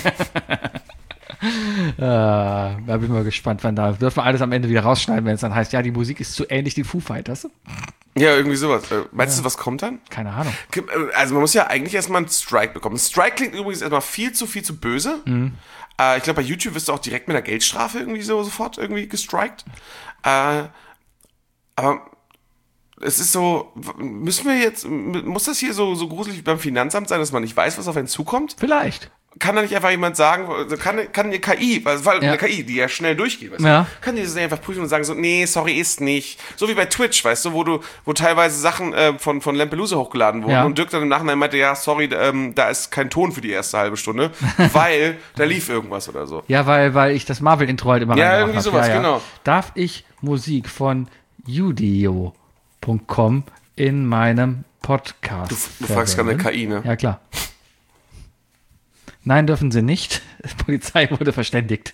Äh, da bin ich mal gespannt, wann da dürfen wir alles am Ende wieder rausschneiden, wenn es dann heißt, ja, die Musik ist zu ähnlich den Foo Fighters. Ja, irgendwie sowas. Äh, Meinst du, was kommt dann? Keine Ahnung. Also man muss ja eigentlich erstmal einen Strike bekommen. Ein Strike klingt übrigens erstmal viel zu viel zu böse. Mhm. Äh, ich glaube, bei YouTube wirst du auch direkt mit einer Geldstrafe irgendwie so sofort irgendwie gestrikt. Äh, aber es ist so, müssen wir jetzt, muss das hier so, so gruselig wie beim Finanzamt sein, dass man nicht weiß, was auf einen zukommt? Vielleicht. Kann da nicht einfach jemand sagen, kann, kann eine K I, weil, weil Ja. eine K I, die ja schnell durchgeht, weißt Ja. du, kann die das nicht einfach prüfen und sagen so, nee, sorry, ist nicht. So wie bei Twitch, weißt du, wo du, wo teilweise Sachen äh, von, von Lampelusa hochgeladen wurden Ja. und Dirk dann im Nachhinein meinte, ja, sorry, ähm, da ist kein Ton für die erste halbe Stunde, weil da lief irgendwas oder so. Ja, weil, weil ich das Marvel-Intro halt immer Ja, reingemacht irgendwie hab. sowas, genau. Darf ich Musik von judio punkt com in meinem Podcast Du, du fragst gerade eine verwenden? K I, ne? Ja, klar. Nein, dürfen sie nicht. Die Polizei wurde verständigt.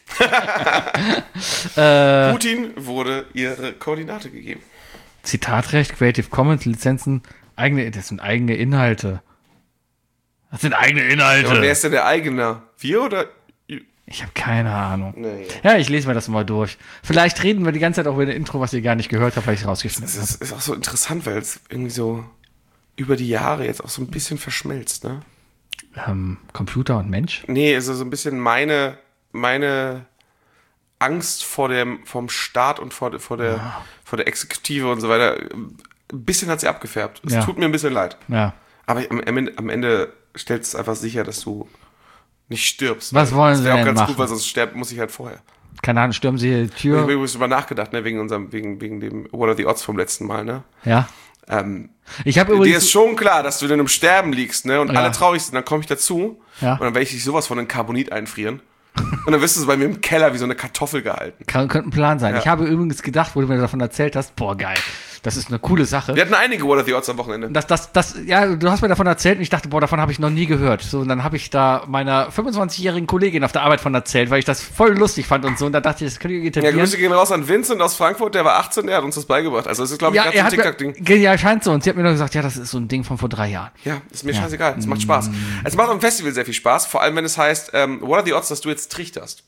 äh, Putin wurde ihre Koordinate gegeben. Zitatrecht, Creative Commons, Lizenzen, eigene, das sind eigene Inhalte. Das sind eigene Inhalte. Und wer ist denn der Eigner? Wir oder? Ich habe keine Ahnung. Nee. Ja, ich lese mir das mal durch. Vielleicht reden wir die ganze Zeit auch über ein Intro, was ihr gar nicht gehört habt, weil ich es rausgeschnitten Das habe. ist, ist auch so interessant, weil es irgendwie so über die Jahre jetzt auch so ein bisschen verschmilzt, ne? Ähm, Computer und Mensch? Nee, also so ein bisschen meine, meine Angst vor dem, vom Staat und vor, vor, der, Ja. vor der Exekutive und so weiter. Ein bisschen hat sie abgefärbt. Es Ja. tut mir ein bisschen leid. Ja. Aber am, am Ende, am Ende stellt es einfach sicher, dass du nicht stirbst. Was wollen das sie wäre auch denn ganz machen? gut, weil sonst sterben muss ich halt vorher. Keine Ahnung, stürmen sie die Ich habe Tür? übrigens drüber nachgedacht, ne, wegen unserem, wegen, wegen dem What are the odds vom letzten Mal, ne? Ja. Ähm, Ich habe dir übrigens... ist schon klar, dass du dann im Sterben liegst, ne? Und Ja. alle traurig sind, dann komme ich dazu Ja. und dann werde ich dich sowas von in Carbonit einfrieren. Und dann wirst du so bei mir im Keller wie so eine Kartoffel gehalten. Kann, könnte ein Plan sein. Ja. Ich habe übrigens gedacht, wo du mir davon erzählt hast, boah, geil. Das ist eine coole Sache. Wir hatten einige What are the odds am Wochenende. Das, das, das, ja, du hast mir davon erzählt und ich dachte, boah, davon habe ich noch nie gehört. So, und dann habe ich da meiner fünfundzwanzigjährigen Kollegin auf der Arbeit von erzählt, weil ich das voll lustig fand und so. Und da dachte ich, das könnte ich Ja, etablieren. Grüße gehen raus an Vincent aus Frankfurt, der war achtzehn, der hat uns das beigebracht. Also das ist, glaube ich, Ja, gerade er so ein hat mir, TikTok-Ding. ja, scheint so. Und sie hat mir nur gesagt, ja, das ist so ein Ding von vor drei Jahren. Ja, ist mir scheißegal. Es macht Spaß. Es macht am Festival sehr viel Spaß, vor allem wenn es heißt, ähm, what are the odds, dass du jetzt trichterst?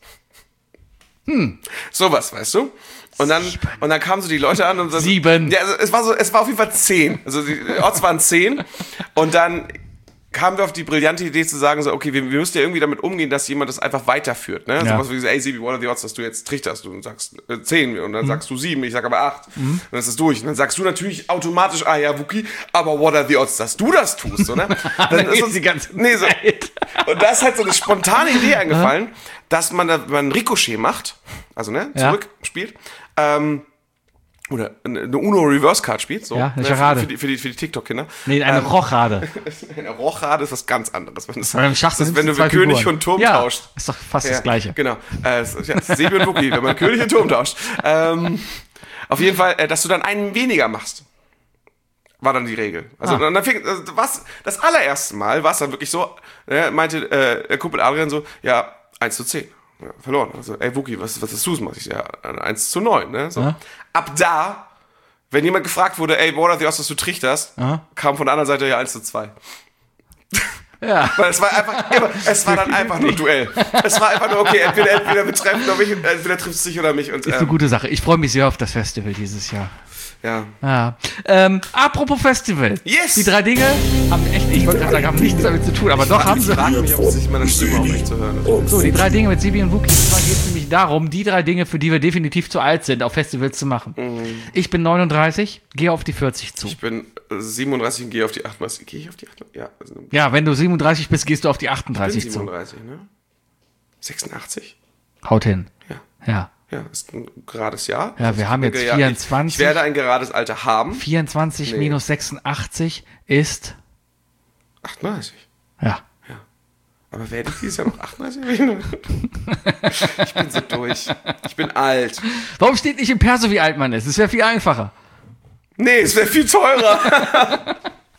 Hm. Sowas, weißt du? Und dann, und dann kamen so die Leute an und so, Sieben. Ja, also es war so, es war auf jeden Fall zehn. Also die Odds waren zehn. Und dann kamen wir auf die brillante Idee zu sagen, so, okay, wir, wir müssen ja irgendwie damit umgehen, dass jemand das einfach weiterführt. Ne? Ja. So was wie so, ey, Sibi, what are the odds, dass du jetzt trichterst? Du sagst äh, zehn und dann Mhm. sagst du sieben, ich sag aber acht. Und dann ist es durch. Und dann sagst du natürlich automatisch, ah ja, Wookie, aber what are the odds, dass du das tust? So, ne? Dann ist geht uns, die ganze nee, so, Zeit. und da ist halt so eine spontane Idee eingefallen, dass man da man ein Ricochet macht, also ne, Ja. zurück spielt, ähm, oder eine Uno Reverse Card spielt, so, Ja, eine ne, Charade. für, für die, für die, für die TikTok-Kinder. Nee, eine Ähm, Rochade. Eine Rochade ist was ganz anderes. Wenn das, Weil im Schach das ist, sind wenn du zwei mit König Figuren. und Turm ja, tauscht. ist doch fast Ja, das Gleiche. Genau. Äh, es- ja, es ist Sebi und Wookie, wenn man König und Turm tauscht. Ähm, auf jeden Fall, äh, dass du dann einen weniger machst. War dann die Regel. Also Ah. und dann fing, also, was, das allererste Mal war es dann wirklich so, äh, meinte äh, der Kumpel Adrian so, ja, eins zu zehn. Ja, verloren. Also, ey Wookie, was, was hast du gemacht? Ich so, ja, eins zu neun. Ne? So. Ja. Ab da, wenn jemand gefragt wurde, ey, what are the odds, dass du trichterst, Ja. kam von der anderen Seite ja eins zu zwei. Ja. Weil es war einfach immer, es war dann einfach nur ein Duell. Es war einfach nur, okay, entweder, entweder betreffen oder mich, entweder trifft es dich oder mich. Und, Ist eine ähm, gute Sache. Ich freue mich sehr auf das Festival dieses Jahr. Ja. Ja. Ähm, apropos Festival. Yes! Die drei Dinge haben echt, ich wollte gerade sagen, haben nichts damit zu tun, aber doch haben sie. Ich frage mich, ob es sich in meiner Stimme auch echt zu hören ist. So, die drei Dinge mit Sibi und Wookie. Und zwar geht es nämlich darum, die drei Dinge, für die wir definitiv zu alt sind, auf Festivals zu machen. Mhm. Ich bin neununddreißig, gehe auf die vierzig zu. Ich bin äh, siebenunddreißig und gehe auf die achtunddreißig. Gehe ich auf die achtunddreißig? Ja. Also, Ja, wenn du siebenunddreißig bist, gehst du auf die ich bin achtunddreißig zu. siebenunddreißig, ne? sechsundachtzig? Haut hin. Ja. Ja. Ja, ist ein gerades Jahr. Ja, wir haben jetzt Ja, vierundzwanzig. Ich, ich werde ein gerades Alter haben. vierundzwanzig Nee. minus sechsundachtzig ist, achtunddreißig. ja. Aber werde ich dieses Jahr noch achtunddreißig? Ich bin so durch. Ich bin alt. Warum steht nicht im Perso, wie alt man ist? Es wäre viel einfacher. Nee, es wäre viel teurer.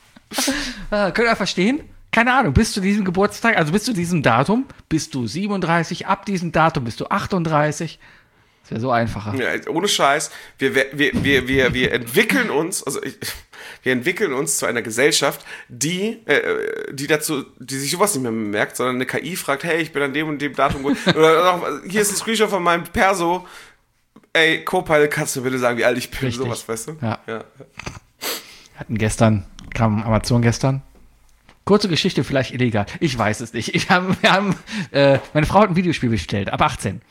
Äh, könnt ihr verstehen? Keine Ahnung, bis zu diesem Geburtstag, also bis zu diesem Datum, bist du siebenunddreißig, ab diesem Datum bist du achtunddreißig. Das wäre so einfacher. Ja, ohne Scheiß. Wir, wir, wir, wir, wir entwickeln uns, also ich, wir entwickeln uns zu einer Gesellschaft, die, äh, die dazu, die sich sowas nicht mehr merkt, sondern eine K I fragt, hey, ich bin an dem und dem Datum gut. Oder auch, hier ist ein Screenshot von meinem Perso. Ey, Copilot, kannst du bitte sagen, wie alt ich bin? Richtig. Sowas, weißt du? Ja. Ja. Wir hatten gestern, kam Amazon gestern. Kurze Geschichte, vielleicht illegal. Ich weiß es nicht. Ich hab, wir haben, äh, meine Frau hat ein Videospiel bestellt, ab achtzehn.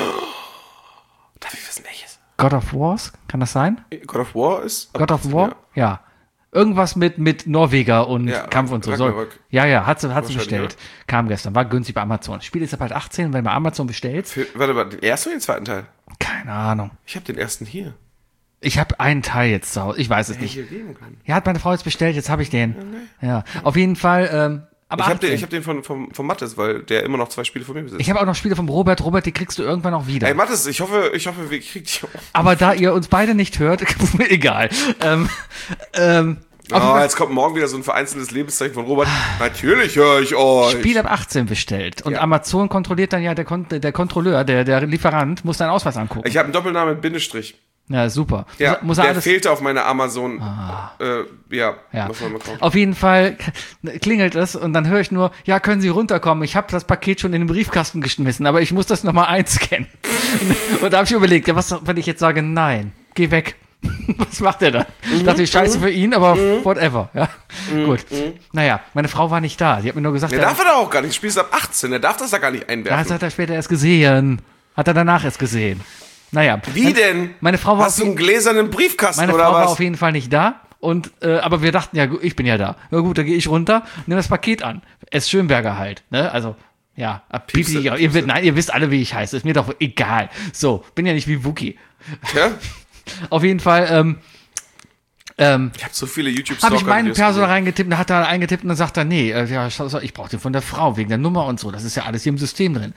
Darf ich wissen, welches? God of Wars, kann das sein? God of War ist? God of War? Ja. ja. Irgendwas mit, mit Norweger und Ja, Kampf und so. so. Ragnarök. Ja, ja, hat sie, hat sie Wahrscheinlich, bestellt. Kam gestern, war günstig bei Amazon. Das Spiel ist ab bald achtzehn, wenn du bei Amazon bestellst. Für, warte mal, den ersten oder den zweiten Teil? Keine Ahnung. Ich habe den ersten hier. Ich habe einen Teil jetzt zu Hause. Ich weiß es Hätte ich nicht. hier geben können. Ja, hat meine Frau jetzt bestellt, jetzt habe ich den. Ja, auf jeden Fall. Ähm, aber Ich habe den, ich hab den von, von, von Mattes, weil der immer noch zwei Spiele von mir besitzt. ich habe auch noch Spiele vom Robert. Robert, die kriegst du irgendwann auch wieder. Ey, Mattes, ich hoffe, ich hoffe, wir kriegen die auch. Aber da ihr uns beide nicht hört, egal. Ähm, ähm, auf jeden Oh, Fall jetzt kommt morgen wieder so ein vereinzeltes Lebenszeichen von Robert. Natürlich höre ich euch. Spiel ab achtzehn bestellt. Und Ja. Amazon kontrolliert dann ja, der, Kon der Kontrolleur, der, der Lieferant, muss deinen Ausweis angucken. Ich habe einen Doppelnamen mit Bindestrich. Ja, super. Ja, muss, muss er der alles, fehlte auf meiner Amazon. Äh, ja, ja. auf meinem Account. Auf jeden Fall klingelt es und dann höre ich nur, ja, können Sie runterkommen? Ich habe das Paket schon in den Briefkasten geschmissen, aber ich muss das nochmal einscannen. Und da habe ich überlegt, ja, was, wenn ich jetzt sage, nein, geh weg. Was macht er dann? Ich dachte, scheiße für ihn, aber whatever. Ja, gut. Naja, meine Frau war nicht da. Sie hat mir nur gesagt, Der er- darf er doch auch gar nicht. Du spielst ab achtzehn. Der darf das da gar nicht das einwerfen. hat er später erst gesehen. Hat er danach erst gesehen. Naja. Wie denn? Meine Frau war Hast du einen gläsernen Briefkasten Meine oder Frau war was? auf jeden Fall nicht da. Und, äh, aber wir dachten, ja, gut, ich bin ja da. Na gut, dann gehe ich runter, nehme das Paket an. S. Schönberger halt, ne? Also, ja, ab Pipi, Piepse, ja, ihr, wisst- nein, ihr wisst alle, wie ich heiße. Ist mir doch egal. So, bin ja nicht wie Wookie. Ja? Auf jeden Fall, ähm, ähm, Ich habe so viele youtube habe ich meinen Videos Perso da gesehen. reingetippt, da hat er eingetippt und dann sagt er, nee, äh, ja, schau, schau, ich brauche den von der Frau wegen der Nummer und so. Das ist ja alles hier im System drin.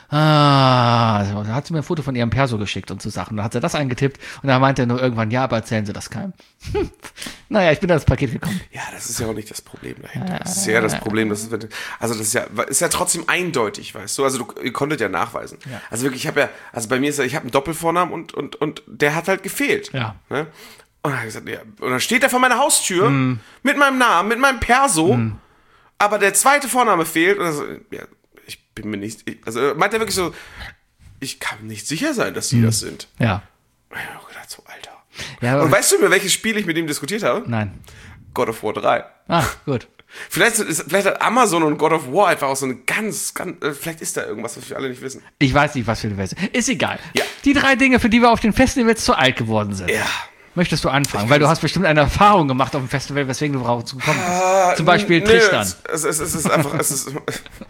Ah, so, da hat sie mir ein Foto von ihrem Perso geschickt und so Sachen. Dann hat sie das eingetippt und dann meinte er nur irgendwann, ja, aber erzählen Sie das keinem. Naja, ich bin ans Paket gekommen. Ja, das ist ja auch nicht das Problem dahinter. Das ist ja das Problem, das ist, wenn- also das ist ja, ist ja trotzdem eindeutig, weißt du? Also du, ihr konntet ja nachweisen. Ja. Also wirklich, ich habe ja, also bei mir ist ja, ich habe einen Doppelvornamen und, und, und der hat halt gefehlt. Ja. Ne? Und dann hab ich gesagt, ja. Und dann steht er vor meiner Haustür mit meinem Namen, mit meinem Perso, aber der zweite Vorname fehlt. Und dann so, ja, ich bin mir nicht, ich, also meint er wirklich so, ich kann nicht sicher sein, dass die das sind. Ja. Ich hab auch gedacht, so, Alter. Ja, Und weißt du, über welches Spiel ich mit ihm diskutiert habe? nein. God of War drei. Ah, gut. Vielleicht, ist, vielleicht hat Amazon und God of War einfach auch so eine ganz, ganz, äh, vielleicht ist da irgendwas, was wir alle nicht wissen. Ich weiß nicht, was für eine Version. Ist egal. Ja. Die drei Dinge, für die wir auf den Festivals zu alt geworden sind. Ja. Möchtest du anfangen? Weil du hast bestimmt eine Erfahrung gemacht auf dem Festival, weswegen du darauf gekommen bist. Zum Beispiel Nö, Tristan. Es, es, es ist einfach, es ist.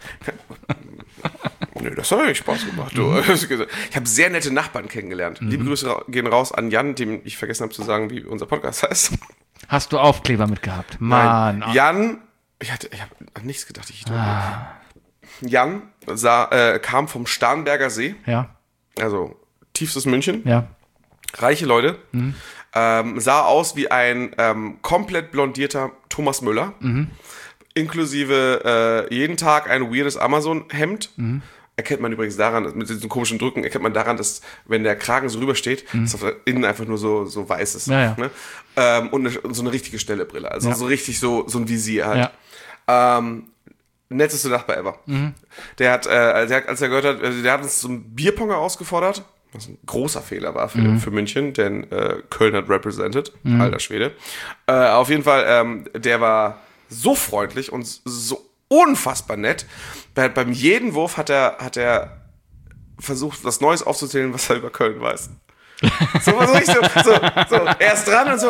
Nö, das hat eigentlich Spaß gemacht. Du. Mhm. Ich habe sehr nette Nachbarn kennengelernt. Liebe Grüße ra- gehen raus an Jan, dem ich vergessen habe zu sagen, wie unser Podcast heißt. Hast du Aufkleber mitgehabt? Mann. Nein. Jan, ich hatte, ich habe an nichts gedacht. Ich Ah. Jan sah, äh, kam vom Starnberger See, Ja, also tiefstes München. ja. Reiche Leute, ähm, sah aus wie ein ähm, komplett blondierter Thomas Müller, inklusive äh, jeden Tag ein weirdes Amazon-Hemd. Erkennt man übrigens daran, mit diesen komischen Drücken, erkennt man daran, dass, wenn der Kragen so rübersteht, dass auf der innen einfach nur so, so weiß ist. Ja, ja. Ne? Ähm, und, eine, und so eine richtige Stellebrille, also Ja. so richtig so, so ein Visier halt. Ja. Ähm, netteste Nachbar ever. Der hat, äh, der hat, als er gehört hat, also der hat uns zum Bierponger ausgefordert. Was ein großer Fehler war für, mhm. für München, denn äh, Köln hat represented, mhm. alter Schwede. Äh, auf jeden Fall, ähm, der war so freundlich und so unfassbar nett. Bei, beim jeden Wurf hat er, hat er versucht, was Neues aufzuzählen, was er über Köln weiß. So, so, so, so, so, er ist dran und so,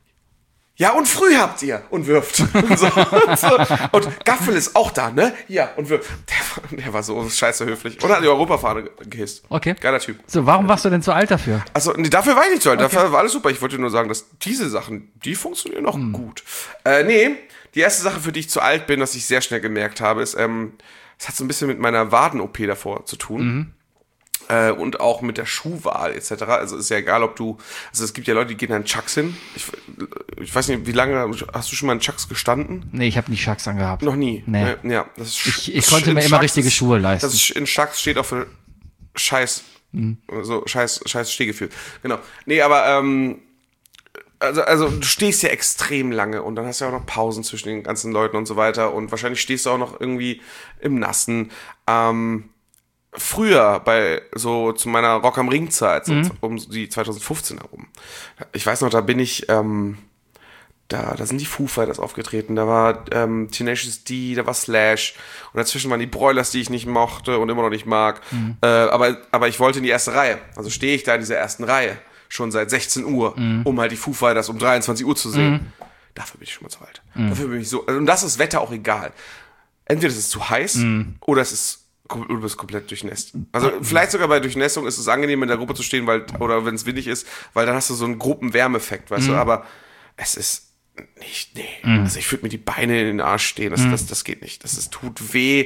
ja, und früh habt ihr und wirft. Und, so, und, so. Und Gaffel ist auch da, ne? Ja, und wirft. Der, der war so scheiße höflich. Und hat die Europafahne gehisst. Okay. Geiler Typ. So, warum warst du denn zu alt dafür? Also, nee, dafür war ich nicht zu alt. Okay. Dafür war alles super. Ich wollte nur sagen, dass diese Sachen, die funktionieren noch hm. gut. Äh, nee, die erste Sache, für die ich zu alt bin, was ich sehr schnell gemerkt habe, ist, ähm, es hat so ein bisschen mit meiner Waden-O P davor zu tun. Mhm. Äh, und auch mit der Schuhwahl et cetera. Also ist ja egal, ob du, also es gibt ja Leute, die gehen an Chucks hin. Ich, ich weiß nicht, wie lange, hast du schon mal in Chucks gestanden? Nee, ich habe nie Chucks angehabt. Noch nie? Nee. Ja, das ist, ich ich konnte mir immer Chucks richtige Schuhe leisten. Das ist, in Chucks steht auch für Scheiß, mhm. so Scheiß, Scheiß Stehgefühl. Genau. Nee, aber, ähm, Also, also du stehst ja extrem lange und dann hast du ja auch noch Pausen zwischen den ganzen Leuten und so weiter und wahrscheinlich stehst du auch noch irgendwie im Nassen. Ähm, früher, bei so zu meiner Rock am Ring Zeit, so mhm. um die zwanzig fünfzehn herum. Ich weiß noch, da bin ich, ähm, da, da sind die Foo Fighters aufgetreten, da war ähm, Tenacious D, da war Slash und dazwischen waren die Broilers, die ich nicht mochte und immer noch nicht mag. Mhm. Äh, aber, aber ich wollte in die erste Reihe. Also stehe ich da in dieser ersten Reihe. Schon seit sechzehn Uhr, mhm. um halt die Foo Fighters um dreiundzwanzig Uhr zu sehen. Mhm. Dafür bin ich schon mal zu alt. Mhm. Dafür bin ich so, und das ist Wetter auch egal. Entweder es ist zu heiß mhm. oder es ist, du bist komplett durchnässt. Also mhm. vielleicht sogar bei Durchnässung ist es angenehm, in der Gruppe zu stehen, weil, oder wenn es windig ist, weil dann hast du so einen Gruppenwärmeffekt, weißt mhm. du, aber es ist nicht, nee. Mhm. Also ich würde mir die Beine in den Arsch stehen, das, mhm. das, das geht nicht. Das, das tut weh.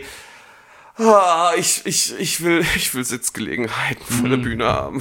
Ah, ich, ich, ich will, ich will Sitzgelegenheiten vor der Bühne haben.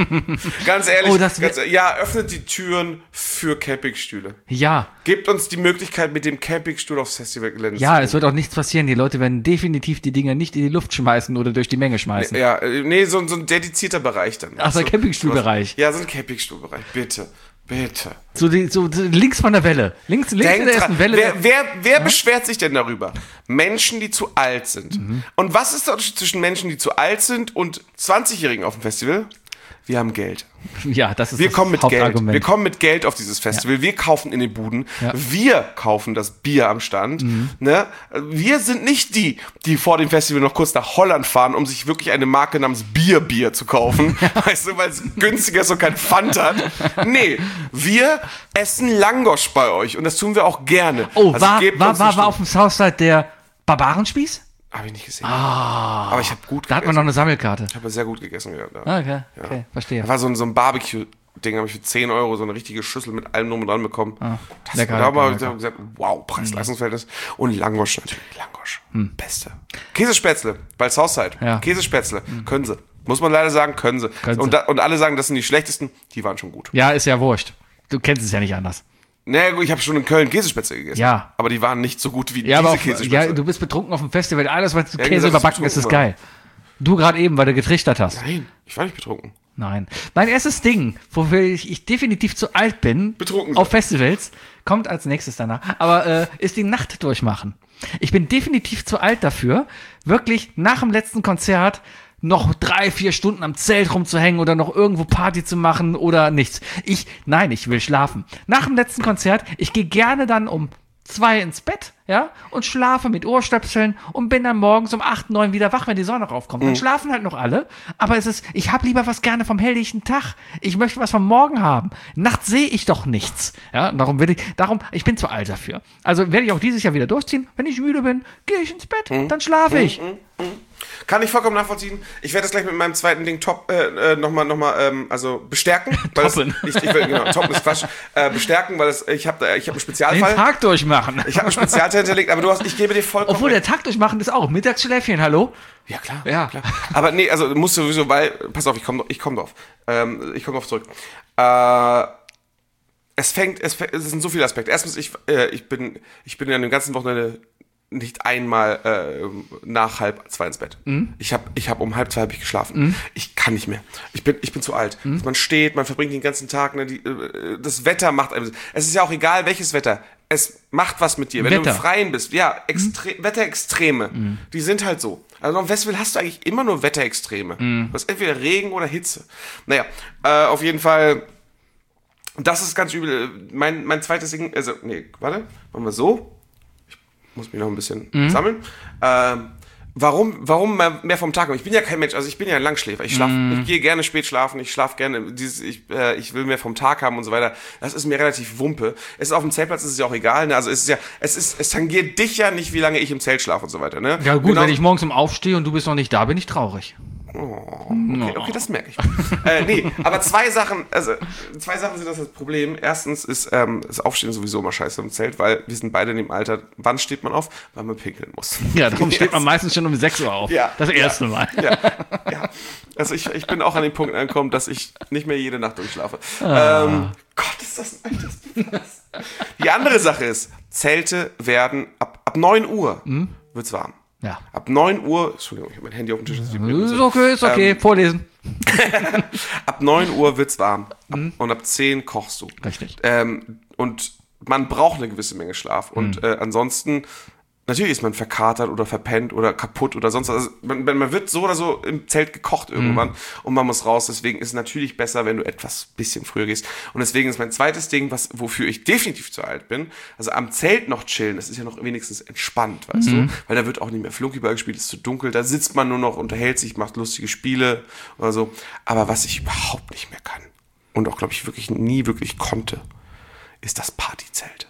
Ganz ehrlich, oh, das ganz, ja, öffnet die Türen für Campingstühle. Ja. Gebt uns die Möglichkeit, mit dem Campingstuhl aufs Festivalgelände ja, zu gehen. Es wird auch nichts passieren. Die Leute werden definitiv die Dinger nicht in die Luft schmeißen oder durch die Menge schmeißen. Ja, nee, so, so ein dedizierter Bereich dann. Ach, so ein Campingstuhlbereich. Ja, so ein Campingstuhlbereich, bitte. Bitte. So, die, so, so links von der Welle. Links, links in der ersten Welle. Wer, wer, wer ja? beschwert sich denn darüber? Menschen, die zu alt sind. Mhm. Und was ist der Unterschied zwischen Menschen, die zu alt sind und zwanzigjährigen auf dem Festival? Wir haben Geld. Ja, das ist wir das kommen mit Geld. Hauptargument. Wir kommen mit Geld auf dieses Festival. Ja. Wir kaufen in den Buden. Ja. Wir kaufen das Bier am Stand. Mhm. Ne? Wir sind nicht die, die vor dem Festival noch kurz nach Holland fahren, um sich wirklich eine Marke namens Bier Bier zu kaufen. Weißt du, weil es günstiger ist und kein Pfand hat. Nee, wir essen Langosch bei euch und das tun wir auch gerne. Oh, also war, war, war, war auf dem Southside der Barbarenspieß? Habe ich nicht gesehen. Ah, aber ich habe gut gegessen. Da hat man noch eine Sammelkarte. Ich habe sehr gut gegessen. Ja. Ah, okay, ja. okay, verstehe. Da war so ein, so ein Barbecue-Ding, habe ich für zehn Euro so eine richtige Schüssel mit allem drum und dran bekommen. Ah, das, lecker, da habe lecker, ich gesagt, wow, Preis-Leistungsverhältnis. Und Langosch natürlich, Langosch. Hm. Beste. Käsespätzle, bei Southside. Ja. Käsespätzle, hm. können sie. Muss man leider sagen, können sie. Können und, da, und alle sagen, das sind die schlechtesten, die waren schon gut. Ja, ist ja wurscht. Du kennst es ja nicht anders. Naja, gut, ich habe schon in Köln Käsespätzle gegessen. Ja. Aber die waren nicht so gut wie ja, diese auf, Käsespätzle. Ja, du bist betrunken auf dem Festival. Alles, was du ja, Käse gesagt, überbacken ist, ist geil. Du gerade eben, weil du getrichtert hast. Nein, ich war nicht betrunken. Nein. Mein erstes Ding, wofür ich, ich definitiv zu alt bin, betrunken auf Festivals, kommt als nächstes danach, aber äh, ist die Nacht durchmachen. Ich bin definitiv zu alt dafür, wirklich nach dem letzten Konzert noch drei, vier Stunden am Zelt rumzuhängen oder noch irgendwo Party zu machen oder nichts. Ich, nein, ich will schlafen. Nach dem letzten Konzert, ich gehe gerne dann um zwei ins Bett, ja, und schlafe mit Ohrstöpseln und bin dann morgens um acht, neun wieder wach, wenn die Sonne raufkommt. Dann mhm. schlafen halt noch alle, aber es ist, ich habe lieber was gerne vom helllichten Tag. Ich möchte was vom Morgen haben. Nachts sehe ich doch nichts, ja, darum will ich, darum, ich bin zu alt dafür. Also werde ich auch dieses Jahr wieder durchziehen. Wenn ich müde bin, gehe ich ins Bett, mhm. dann schlafe ich. Mhm. Mhm. Kann ich vollkommen nachvollziehen. Ich werde das gleich mit meinem zweiten Ding top äh, nochmal noch mal, ähm, also bestärken. Weil das, ich, ich will, genau, toppen ist Quatsch. Äh, bestärken, weil das, ich habe ich hab einen Spezialfall. Den Tag durchmachen. Ich habe einen Spezialteil hinterlegt, aber du hast, ich gebe dir vollkommen. Obwohl der Tag durchmachen ist auch Mittagsschläfchen, hallo? Ja, klar. Ja. klar. Aber nee, also musst du sowieso, weil, pass auf, ich komme ich komm drauf. Ähm, ich komme drauf zurück. Äh, es fängt, es, es sind so viele Aspekte. Erstens, ich, äh, ich bin, ich bin ja an dem ganzen Wochenende nicht einmal äh, nach halb zwei ins Bett. Mhm. Ich habe ich hab um halb zwei hab ich geschlafen. Mhm. Ich kann nicht mehr. Ich bin, ich bin zu alt. Mhm. Man steht, man verbringt den ganzen Tag, ne, die, äh, das Wetter macht einem, es ist ja auch egal, welches Wetter. es macht was mit dir. Wenn Wetter. du im Freien bist, ja, Extre- mhm. Wetterextreme, mhm. die sind halt so. Also am Festival hast du eigentlich immer nur Wetterextreme. Mhm. Du hast entweder Regen oder Hitze. Naja, äh, auf jeden Fall, das ist ganz übel. Mein, mein zweites Ding, also, nee, warte, machen wir so. Ich muss mich noch ein bisschen mhm. sammeln. Ähm, Warum, warum mehr vom Tag? Ich bin ja kein Mensch, also ich bin ja ein Langschläfer. Ich schlafe, mm. ich gehe gerne spät schlafen, ich schlafe gerne, dieses, ich, äh, ich will mehr vom Tag haben und so weiter. Das ist mir relativ Wumpe. Es ist auf dem Zeltplatz, ist es ja auch egal, ne? Also es ist ja, es ist, es tangiert dich ja nicht, wie lange ich im Zelt schlafe und so weiter, ne? Ja gut, genau. Wenn ich morgens um aufstehe und du bist noch nicht da, bin ich traurig. Oh, okay, okay, das merke ich. äh, nee, aber zwei Sachen, also zwei Sachen sind das das Problem. Erstens ist ähm, das Aufstehen sowieso immer scheiße im Zelt, weil wir sind beide in dem Alter, wann steht man auf? Weil man pinkeln muss. Ja, darum steht man meistens schon um sechs Uhr auf. Ja, das erste ja, Mal. Ja, ja. Also ich, ich bin auch an den Punkt angekommen, dass ich nicht mehr jede Nacht durchschlafe. Ah. Ähm, Gott, ist das ein altes. Die andere Sache ist, Zelte werden ab, ab neun Uhr hm? wird's warm. Ja. Ab neun Uhr, Entschuldigung, ich habe mein Handy auf dem Tisch. Ist okay, ist okay, ähm, vorlesen. Ab neun Uhr wird's warm mhm. und ab zehn kochst du. Richtig. Ähm, und man braucht eine gewisse Menge Schlaf. Und mhm. äh, ansonsten, natürlich ist man verkatert oder verpennt oder kaputt oder sonst was. Also man, man wird so oder so im Zelt gekocht irgendwann mhm. und man muss raus. Deswegen ist es natürlich besser, wenn du etwas bisschen früher gehst. Und deswegen ist mein zweites Ding, was, wofür ich definitiv zu alt bin, also am Zelt noch chillen, das ist ja noch wenigstens entspannt, weißt mhm. du? Weil da wird auch nicht mehr Flunkyball gespielt, es ist zu dunkel, da sitzt man nur noch, unterhält sich, macht lustige Spiele oder so. Aber was ich überhaupt nicht mehr kann und auch, glaube ich, wirklich nie wirklich konnte, ist das Partyzelt.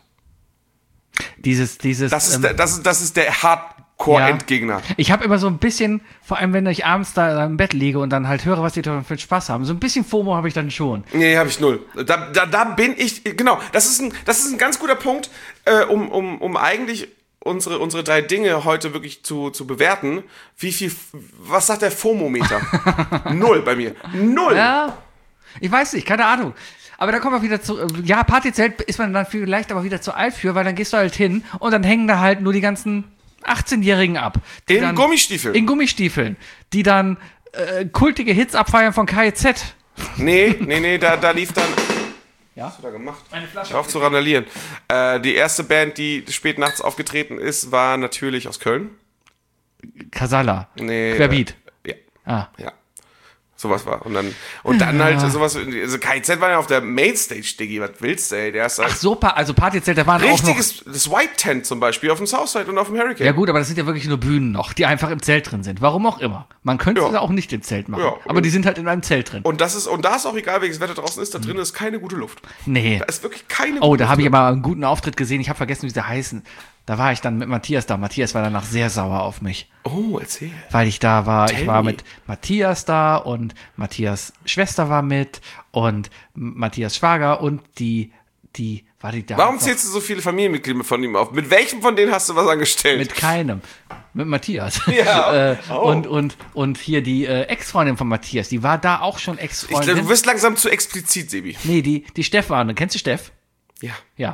Dieses, dieses. Das ist, ähm, der, das ist, das ist der Hardcore-Endgegner. Ja. Ich habe immer so ein bisschen, vor allem wenn ich abends da im Bett liege und dann halt höre, was die da für Spaß haben, so ein bisschen FOMO habe ich dann schon. Nee, habe ich null. Da, da, da bin ich, genau, das ist ein, das ist ein ganz guter Punkt, äh, um, um, um eigentlich unsere, unsere drei Dinge heute wirklich zu, zu bewerten. Wie viel, was sagt der FOMO-Meter? Null bei mir. Null. Ja, ich weiß nicht, keine Ahnung. Aber da kommen wir wieder zu, ja, Partyzelt ist man dann vielleicht aber wieder zu alt für, weil dann gehst du halt hin und dann hängen da halt nur die ganzen achtzehnjährigen ab. In dann, Gummistiefeln. In Gummistiefeln, die dann äh, kultige Hits abfeiern von K I Z. Nee, nee, nee, da, da lief dann... Ja? Was hast du da gemacht? Eine Flasche. Hör auf zu randalieren. Äh, die erste Band, die spät nachts aufgetreten ist, war natürlich aus Köln. Casala. Nee. Querbeat. Äh, ja. Ah. Ja. Sowas war. Und dann, und dann ja. halt sowas, also K I Z war ja auf der Mainstage, Diggi, was willst du, ey? Der ist halt Ach so, also Partyzelt, da waren richtiges, auch noch... das White Tent zum Beispiel, auf dem Southside und auf dem Hurricane. Ja gut, aber das sind ja wirklich nur Bühnen noch, die einfach im Zelt drin sind. Warum auch immer. Man könnte es ja auch nicht im Zelt machen, ja, aber die sind halt in einem Zelt drin. Und das ist, und da ist auch egal, welches Wetter draußen ist, da drin ist keine gute Luft. Nee. Da ist wirklich keine gute Oh, Luft. da habe ich aber einen guten Auftritt gesehen, ich habe vergessen, wie sie heißen. Da war ich dann mit Matthias da. Matthias war danach sehr sauer auf mich. Oh, erzähl. Weil ich da war. Tell ich war me. mit Matthias da und Matthias Schwester war mit und Matthias Schwager und die, die, war die da. Warum zählst du so viele Familienmitglieder von ihm auf? Mit welchem von denen hast du was angestellt? Mit keinem. Mit Matthias. Ja. äh, oh. und, und, und hier die äh, Ex-Freundin von Matthias, die war da auch schon Ich Ex-Freundin. glaube, du wirst langsam zu explizit, Sebi. Nee, die, die Steff war. Kennst du Steff? Ja. Ja.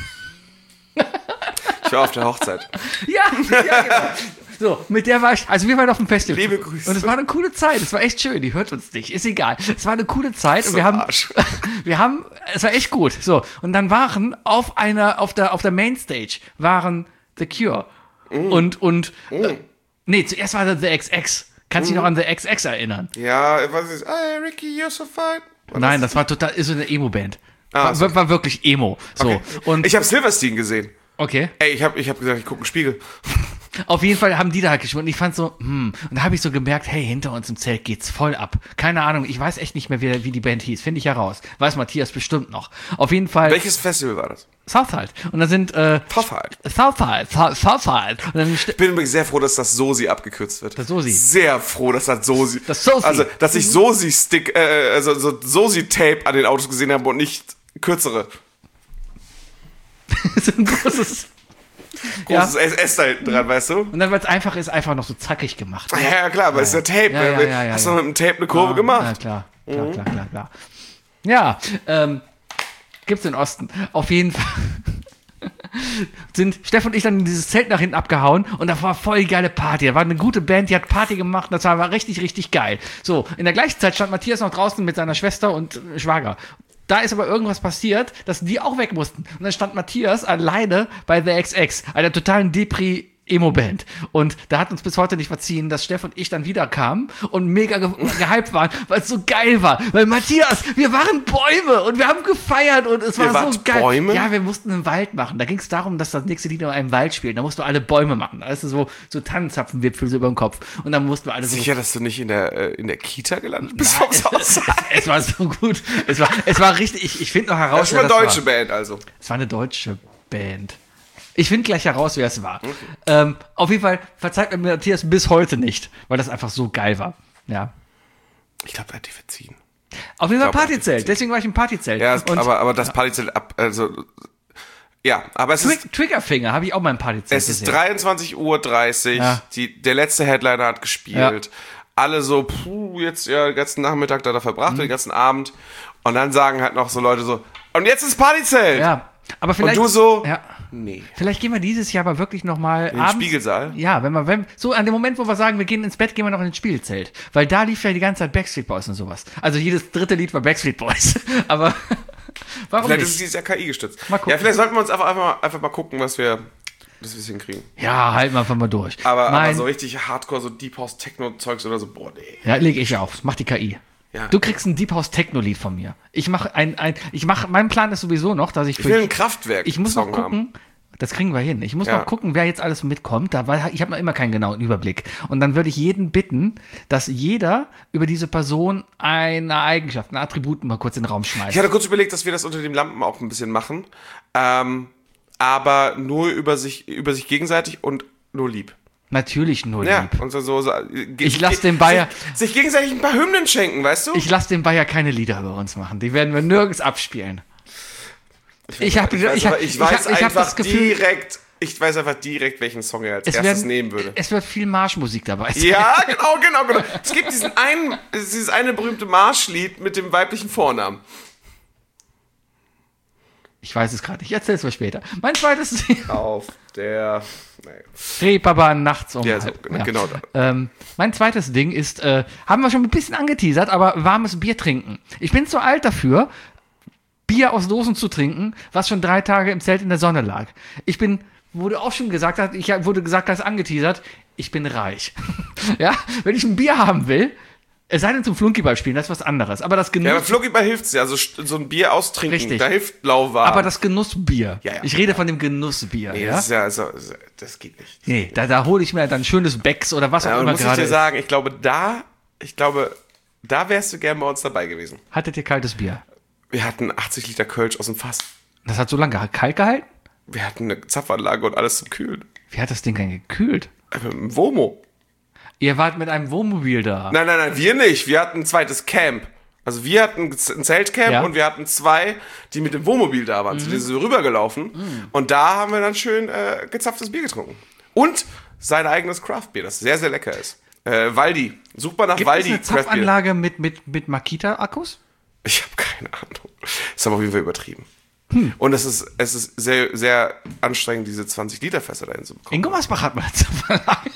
Ich war auf der Hochzeit. Ja, ja, genau. So, mit der war ich, also wir waren auf dem Festival. Liebe Grüße. Und es war eine coole Zeit, es war echt schön, die hört uns nicht, ist egal. Es war eine coole Zeit und So wir haben, Arsch. wir haben, es war echt gut. So, und dann waren auf einer, auf der, auf der Mainstage waren The Cure mm. und, und, mm. äh, nee, zuerst war da The X X. Kannst du mm. dich noch an The X X erinnern? Ja, was ist, hey Ricky, you're so fine. Was Nein, das war total, ist so eine Emo-Band. Ah, war, so. war wirklich Emo. So. Okay. Und Ich habe Silverstein gesehen. okay. Ey, ich habe ich hab gesagt, ich gucke einen Spiegel. Auf jeden Fall haben die da halt geschwunden. Und ich fand so, hm. Und da habe ich so gemerkt, hey, hinter uns im Zelt geht's voll ab. Keine Ahnung, ich weiß echt nicht mehr, wie, wie die Band hieß. Finde ich heraus. Weiß Matthias bestimmt noch. Auf jeden Fall. Welches Festival war das? Southside. Und da sind, äh. Southside. Southside. Southside. Und dann Ich bin übrigens sehr froh, dass das Sosi abgekürzt wird. Das Sosi. Sehr froh, dass das Sosi. Das Sosi. Also, dass ich Sosi-Stick, äh, also so Sosi-Tape an den Autos gesehen habe und nicht kürzere. so ein großes. Großes ja. S S da hinten dran, weißt du? Und dann, weil es einfach ist, einfach noch so zackig gemacht. Ja, ja klar, weil es ja. ist ja Tape. Ja, ja, ja, ja, Hast ja. du mit dem Tape eine Kurve ja, gemacht? Ja, klar. Klar, mhm. klar, klar, klar. Ja, ähm, gibt's in Osten. Auf jeden Fall sind Steff und ich dann in dieses Zelt nach hinten abgehauen und da war voll geile Party. Da war eine gute Band, die hat Party gemacht und das war richtig, richtig geil. So, in der gleichen Zeit stand Matthias noch draußen mit seiner Schwester und Schwager. Da ist aber irgendwas passiert, dass die auch weg mussten. Und dann stand Matthias alleine bei The X X, einer totalen Depri- Emo-Band. Und da hat uns bis heute nicht verziehen, dass Steff und ich dann wieder kamen und mega ge- gehypt waren, weil es so geil war. Weil Matthias, wir waren Bäume und wir haben gefeiert und es war Ihr so wart geil. Bäume? Ja, wir mussten einen Wald machen. Da ging es darum, dass das nächste Lied in einem Wald spielt. Da mussten wir alle Bäume machen. Also so, so Tannenzapfenwipfel so über den Kopf. Und dann mussten wir alle so... Sicher, dass du nicht in der, äh, in der Kita gelandet bist Nein, vom es, Soundtrack? es, es war so gut. Es war, es war richtig, ich, ich finde noch heraus, Das ist eine wer deutsche war. Band also. Es war eine deutsche Band. Ich finde gleich heraus, wer es war. Okay. Ähm, auf jeden Fall verzeiht mir Matthias bis heute nicht, weil das einfach so geil war. Ja. Ich glaube, er hat die verziehen. Auf jeden Fall Ich glaub, Partyzelt. Deswegen war ich im Partyzelt. Ja, Und aber, aber das Partyzelt ab, also, ja, aber es ist, Trig- Triggerfinger habe ich auch mal im Partyzelt es ist gesehen. dreiundzwanzig Uhr dreißig, Ja. die, der letzte Headliner hat gespielt, Ja. alle so, puh, jetzt ja, den ganzen Nachmittag da, da verbracht, Mhm. den ganzen Abend und dann sagen halt noch so Leute so, und jetzt ist Partyzelt! Ja, aber vielleicht... Und du so, Ja. nee. Vielleicht gehen wir dieses Jahr aber wirklich nochmal den Spiegelsaal? Ja, wenn wir, wenn, so an dem Moment, wo wir sagen, wir gehen ins Bett, gehen wir noch ins Spielzelt. Weil da lief ja die ganze Zeit Backstreet Boys und sowas. Also jedes dritte Lied war Backstreet Boys. Aber warum Vielleicht ist es nicht? dieses Jahr K I gestützt. Mal gucken. Ja, vielleicht sollten wir uns einfach, einfach, mal, einfach mal gucken, was wir, dass wir es hinkriegen. Ja, halten wir einfach mal durch. Aber, mein, aber so richtig Hardcore, so Deep House Techno-Zeugs oder so, boah, nee. Ja, lege ich auf. Mach die K I. Ja. Du kriegst ein Deep House Techno-Lied von mir. Ich mache ein, ein, ich mache, mein Plan ist sowieso noch, dass ich Ich für will ein Kraftwerk. Ich muss noch Song gucken, haben. das kriegen wir hin. Ich muss Ja. noch gucken, wer jetzt alles mitkommt. Da, weil ich habe noch immer keinen genauen Überblick. Und dann würde ich jeden bitten, dass jeder über diese Person eine Eigenschaft, ein Attribut mal kurz in den Raum schmeißt. Ich hatte kurz überlegt, dass wir das unter den Lampen auch ein bisschen machen. Ähm, aber nur über sich, über sich gegenseitig und nur lieb. Natürlich nur Ja, lieb. und so, so, so Ich lass den Bayer- Sich, sich gegenseitig ein paar Hymnen schenken, weißt du? Ich lasse den Bayer keine Lieder über uns machen. Die werden wir nirgends abspielen. Ich habe ich weiß, ich hab, aber ich ich weiß hab, ich hab einfach das Gefühl, direkt, ich weiß einfach direkt, welchen Song er als es, erstes werden, nehmen würde. es wird viel Marschmusik dabei sein. Ja, genau, genau, genau. Es gibt diesen einen, dieses eine berühmte Marschlied mit dem weiblichen Vornamen. Ich weiß es gerade nicht. Ich erzähl's mir später. Mein zweites Auf der, naja. Reeperbahn nachts um Ja, so, halb. genau, genau da. Ähm, mein zweites Ding ist, äh, haben wir schon ein bisschen angeteasert, aber warmes Bier trinken. Ich bin zu alt dafür, Bier aus Dosen zu trinken, was schon drei Tage im Zelt in der Sonne lag. Ich bin, wurde auch schon gesagt, hat, ich wurde gesagt, das angeteasert, ich bin reich. Ja, wenn ich ein Bier haben will, es sei denn zum Flunkyball spielen, das ist was anderes. Aber das Genuss, Ja, aber Flunkyball hilft's ja. Also so ein Bier austrinken, Richtig. da hilft lauwarm. aber das Genussbier. Ja, ja. Ich rede von dem Genussbier. Nee, ja? das ist ja, also, das geht nicht. Nee, da, da hole ich mir dann schönes Becks oder was auch Ja, und immer muss ich gerade dir ist. sagen, ich glaube, da, ich glaube, da wärst du gern bei uns dabei gewesen. Hattet ihr kaltes Bier? Wir hatten achtzig Liter Kölsch aus dem Fass. Das hat so lange geha- kalt gehalten? Wir hatten eine Zapfanlage und alles zum Kühlen. Wie hat das Ding denn gekühlt? Äh, Mit einem Womo. Ihr wart mit einem Wohnmobil da. Nein, nein, nein, wir nicht. Wir hatten ein zweites Camp. Also wir hatten ein Zeltcamp Ja. und wir hatten zwei, die mit dem Wohnmobil da waren. Zu denen sind wir rübergelaufen. Mhm. Und da haben wir dann schön äh, gezapftes Bier getrunken. Und sein eigenes Craftbier, das sehr, sehr lecker ist. Äh, Waldi. Sucht mal nach Gibt es Waldi eine Craftbier. Zapfanlage mit, mit, mit Makita-Akkus? Ich habe keine Ahnung. Das ist aber auf jeden Fall übertrieben. Hm. Und es ist, es ist sehr, sehr anstrengend, diese zwanzig Liter Fässer dahin zu bekommen. In Gummersbach hat man eine Zapfanlage.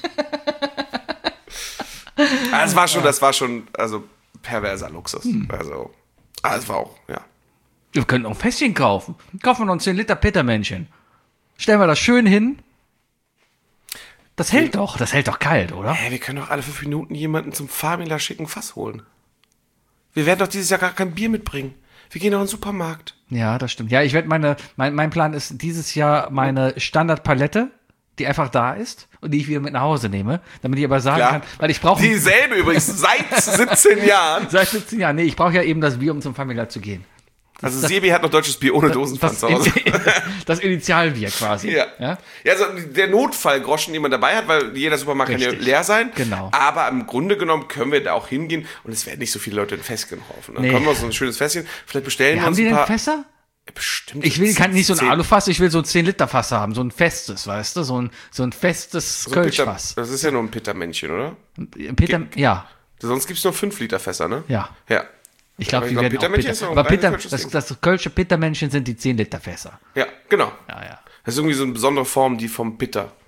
Ah, das war schon, das war schon, also perverser Luxus. Hm. Also, ah, das war auch, ja. Wir können auch ein Fässchen kaufen. Kaufen wir noch ein zehn Liter Petermännchen. Stellen wir das schön hin. Das hält doch. Das hält doch kalt, oder? Hä, wir können doch alle fünf Minuten jemanden zum Famila schicken Fass holen. Wir werden doch dieses Jahr gar kein Bier mitbringen. Wir gehen doch in den Supermarkt. Ja, das stimmt. Ja, ich werde meine, mein, mein Plan ist dieses Jahr meine Standardpalette, die einfach da ist und die ich wieder mit nach Hause nehme, damit ich aber sagen Klar. kann, weil ich brauche Dieselbe übrigens, seit siebzehn Jahren. seit siebzehn Jahren, nee, ich brauche ja eben das Bier, um zum Famila zu gehen. Also Sebi hat noch deutsches Bier ohne Dosenpfand Das, zu Hause. das Initialbier quasi. Ja. Ja? Ja, also der Notfallgroschen, den man dabei hat, weil jeder Supermarkt kann ja Richtig. leer sein. Genau. Aber im Grunde genommen können wir da auch hingehen und es werden nicht so viele Leute ein Fässchen kaufen. Dann Nee. kommen wir uns so ein schönes Fässchen, vielleicht bestellen wir Haben uns die ein denn paar... Fässer? Bestimmt. Ich will kann nicht so ein zehn- Alufass, ich will so ein zehn Liter Fass haben, so ein festes, weißt du, so ein, so ein festes so ein Pitter- Kölschfass. Das ist ja nur ein Pittermännchen, oder? Peter, ja, Sonst gibt es nur fünf Liter Fässer, ne? ja. Ja. Ich glaube, Aber die ich glaub, werden auch Pittermännchen Pitter. ist auch Aber ein Pitter, reines das, Ding. das Kölsche Pittermännchen sind die zehn Liter Fässer. Ja, genau. Ja, ja. Das ist irgendwie so eine besondere Form, die vom Pitter.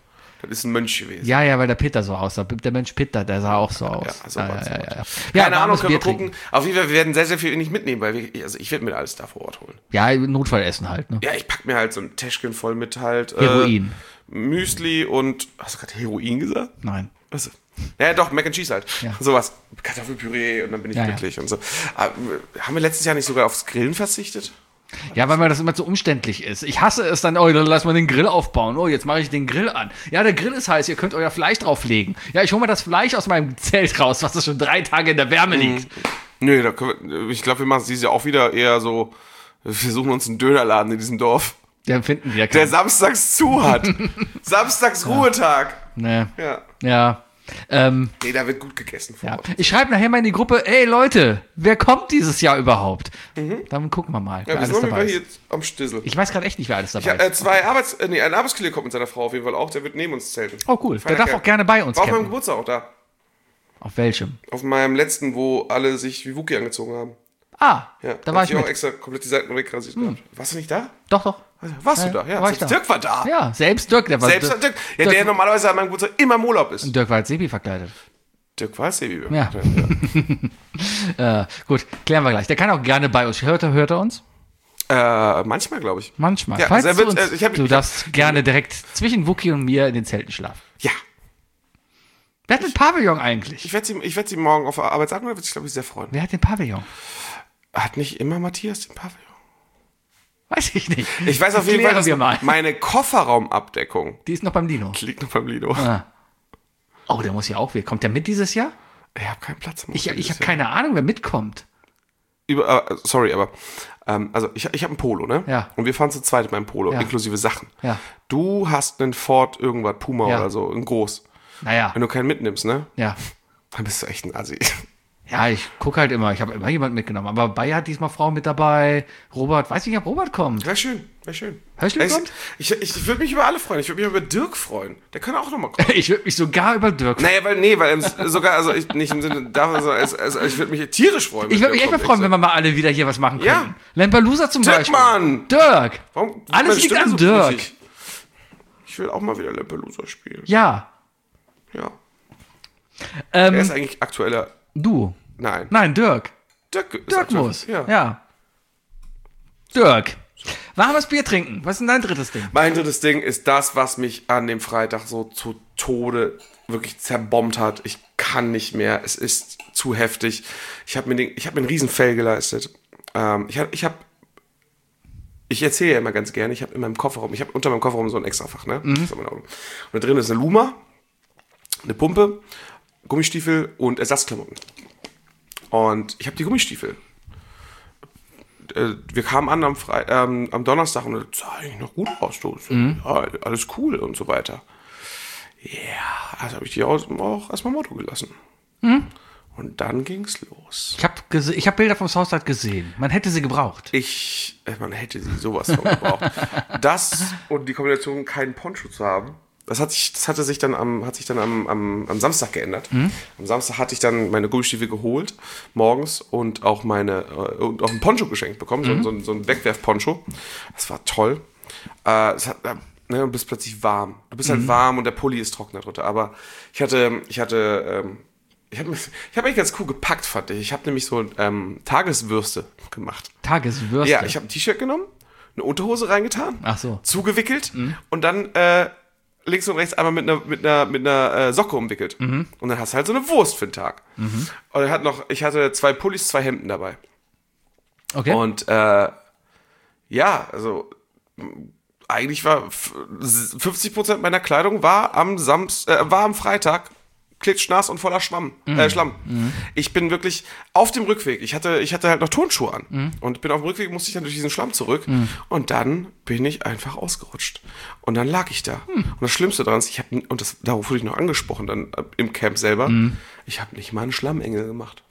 Das ist ein Mönch gewesen. Ja, ja, weil der Peter so aussah. Der Mensch Peter, der sah auch so aus. Ja, so ja, war's, ja, so ja, ja. Ja, Keine ja, Ahnung, können wir Bier gucken. trinken. Auf jeden Fall, wir werden sehr, sehr viel nicht mitnehmen, weil wir, also ich werde mir alles da vor Ort holen. Ja, Notfallessen halt, ne? Ja, ich pack mir halt so ein Täschchen voll mit halt. Heroin. Äh, Müsli und. Hast du gerade Heroin gesagt? Nein. Also, ja, doch, Mac and Cheese halt. Ja. Sowas. Kartoffelpüree und dann bin ich Ja, glücklich und so. Aber, haben wir letztes Jahr nicht sogar aufs Grillen verzichtet? Ja, weil mir das immer zu umständlich ist. Ich hasse es dann, oh, dann lass mal den Grill aufbauen. Oh, jetzt mache ich den Grill an. Ja, der Grill ist heiß, ihr könnt euer Fleisch drauflegen. Ja, ich hole mal das Fleisch aus meinem Zelt raus, was das schon drei Tage in der Wärme liegt. Nö, da können wir, ich glaube, wir machen es dieses Jahr auch wieder eher so, wir suchen uns einen Dönerladen in diesem Dorf, Der finden wir der samstags zu hat. Samstags Ruhetag. Nee. Ja. Ja. Ähm, Nee, da wird gut gegessen vor ja. Ort. Ich schreibe nachher mal in die Gruppe, ey Leute, wer kommt dieses Jahr überhaupt? Dann gucken wir mal, wer Ja, wir alles sind auf jeden dabei Fall ist. hier jetzt am Stissel. Ich weiß gerade echt nicht, wer alles Ich dabei hab, äh, ist. zwei Arbeits... Äh, nee, ein Arbeitskollege kommt mit seiner Frau auf jeden Fall auch, der wird neben uns zelten. Oh cool, der Feiner darf Kerl. auch gerne bei uns War auf meinem campen. Geburtstag auch da. Auf welchem? Auf meinem letzten, wo alle sich wie Wookie angezogen haben. Ah, Ja, da war hab ich auch mit. extra komplett die Seiten wegrasiert gehabt. Warst du nicht da? Doch, doch. Warst Ja, du da? Ja, war ich selbst da. Dirk war da. Ja, selbst Dirk, der war Selbst Dirk, Dirk. Ja, Dirk- der normalerweise an meinem Geburtstag immer im Urlaub ist. Dirk war als Sebi verkleidet. Dirk weiß ja, wie wir. Ja. Äh, gut, klären wir gleich. Der kann auch gerne bei uns. Hört er, hört er uns? Äh, manchmal, glaube ich. Manchmal. Ja, Falls also er du, wird- uns, äh, ich hab- du ich darfst gerne direkt zwischen Wookie und mir in den Zelten schlafen. Ja. Wer hat den Pavillon eigentlich? Ich werde sie, ich werd sie morgen auf der Arbeit sagen, er wird sich, glaube ich, sehr freuen. Wer hat den Pavillon? Hat nicht immer Matthias den Pavillon? Weiß ich nicht. Ich weiß auf jeden Fall, Klären dass wir mal. meine Kofferraumabdeckung Die ist noch beim Dino. liegt noch beim Lido. Ah. Oh, der muss ja auch wieder. Kommt der mit dieses Jahr? Ich habe keinen Platz im Ich, Auto ich habe dieses keine Ahnung, wer mitkommt. Jahr. Über, äh, sorry, aber ähm, also ich, ich habe einen Polo, ne? Ja. Und wir fahren zu zweit in meinem Polo, Ja. inklusive Sachen. Ja. Du hast einen Ford irgendwas, Puma Ja. oder so, ein groß. Naja, Wenn du keinen mitnimmst, ne? ja. Dann bist du echt ein Assi. Ja, ich gucke halt immer. Ich habe immer jemanden mitgenommen. Aber Bayer hat diesmal Frau mit dabei. Robert, weiß nicht, ob Robert kommt. Wäre schön, wäre schön. Höschel Ich, kommt? ich, ich würde mich über alle freuen. Ich würde mich über Dirk freuen. Der kann auch nochmal kommen. Ich würde mich sogar über Dirk freuen. Naja, weil, nee, weil es sogar, also ich, nicht im Sinne davon, also, also, also ich würde mich tierisch freuen. Ich würde mich echt mal freuen, wenn wir mal alle wieder hier was machen können. Ja. Lampelusa zum Dirk, Beispiel. Mann! Dirk! Warum? Alles meine liegt Stimme an so Dirk. brüchig? Ich will auch mal wieder Lampelusa spielen. Ja. Ja. Wer Ähm, ist eigentlich aktueller? du. Nein. Nein, Dirk. Dirk, ist Dirk aktuell- muss. Ja. ja. Dirk. Warmes Bier trinken. Was ist denn dein drittes Ding? Mein drittes Ding ist das, was mich an dem Freitag so zu Tode wirklich zerbombt hat. Ich kann nicht mehr. Es ist zu heftig. Ich habe mir, den- ich hab mir einen riesen Fail geleistet. Ähm, ich habe, ich, hab, ich erzähle ja immer ganz gerne, ich habe in meinem Kofferraum, ich habe unter meinem Kofferraum so ein Extrafach, ne? Das ist mein Auto. Und da drin ist eine Luma, eine Pumpe, Gummistiefel und Ersatzklamotten. Und ich habe die Gummistiefel. Äh, Wir kamen an am, Fre ähm, am Donnerstag und das sah eigentlich noch gut aus. Du. Ja, alles cool und so weiter. Ja, also habe ich die auch, auch erstmal im Auto gelassen. Und dann ging's los. Ich habe ich hab Bilder vom Haushalt gesehen. Man hätte sie gebraucht. Ich, äh, man hätte sie sowas von gebraucht. Das und die Kombination, keinen Poncho zu haben, das hat sich, das hatte sich dann am, hat sich dann am, am, am Samstag geändert. Am Samstag hatte ich dann meine Gummistiefel geholt, morgens, und auch meine, äh, und auch ein Poncho geschenkt bekommen, so, so, ein- so ein Wegwerf-Poncho. Das war toll. Äh, es hat, äh, ne, und bist plötzlich warm. Du bist halt warm und der Pulli ist trocken darunter. Aber ich hatte, ich hatte, ähm, ich habe ich hab eigentlich ganz cool gepackt, fand ich. Ich habe nämlich so ähm, Tageswürste gemacht. Tageswürste. Ja, ich habe ein T-Shirt genommen, eine Unterhose reingetan, Ach so. zugewickelt und dann äh, links und rechts einmal mit einer, mit einer, mit einer äh, Socke umwickelt. Und dann hast du halt so eine Wurst für den Tag. Und er hat noch, ich hatte zwei Pullis, zwei Hemden dabei. Okay. Und äh, ja, also m, eigentlich war f- fünfzig Prozent meiner Kleidung war am Samst, äh, war am Freitag klitschnass und voller Schwamm, äh, Schlamm. Ich bin wirklich auf dem Rückweg. Ich hatte, ich hatte halt noch Turnschuhe an. Und bin auf dem Rückweg, musste ich dann durch diesen Schlamm zurück. Und dann bin ich einfach ausgerutscht. Und dann lag ich da. Und das Schlimmste daran ist, ich habe, und das, darauf wurde ich noch angesprochen, dann äh, im Camp selber, ich habe nicht mal einen Schlammengel gemacht.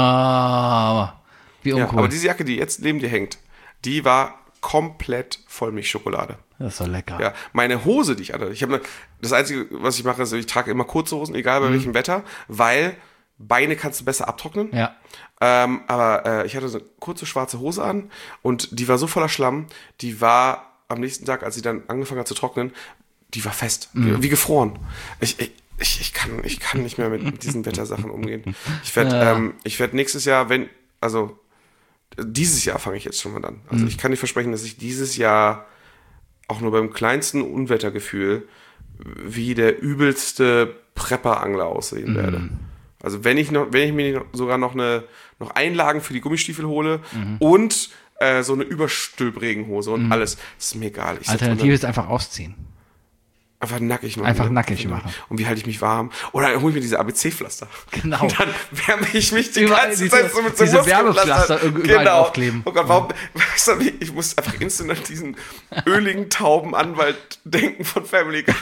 Ah, wie Ja, uncool. aber diese Jacke, die jetzt neben dir hängt, die war komplett Vollmilchschokolade. das ist so lecker. Ja, meine Hose, die ich hatte, ich habe das Einzige, was ich mache, ist, ich trage immer kurze Hosen, egal bei welchem Wetter, weil Beine kannst du besser abtrocknen. Ja. Ähm, aber äh, ich hatte so eine kurze schwarze Hose an und die war so voller Schlamm, die war am nächsten Tag, als sie dann angefangen hat zu trocknen, die war fest, mhm. wie gefroren. Ich, ich, ich, ich, kann, ich kann nicht mehr mit, mit diesen Wettersachen umgehen. Ich werde ja. ähm, ich werd nächstes Jahr, wenn, also dieses Jahr fange ich jetzt schon mal an. Also mhm. ich kann dir versprechen, dass ich dieses Jahr auch nur beim kleinsten Unwettergefühl wie der übelste Prepper-Angler aussehen mhm. werde. Also wenn ich noch, wenn ich mir sogar noch eine noch Einlagen für die Gummistiefel hole mhm. und äh, so eine Überstülpregenhose und mhm. alles, das ist mir egal. Ich Alternative ist einfach ausziehen. Einfach nackig machen. Einfach ne? nackig machen. Und wie halte ich mich warm? Oder hole ich mir diese A B C-Pflaster. Genau. Und dann wärme ich mich die überall ganze diese, Zeit so mit so diese Wärmepflaster überall genau. aufkleben. Oh Gott, warum, weißt du, ich muss einfach instant an diesen öligen, tauben Anwalt denken von Family Guy.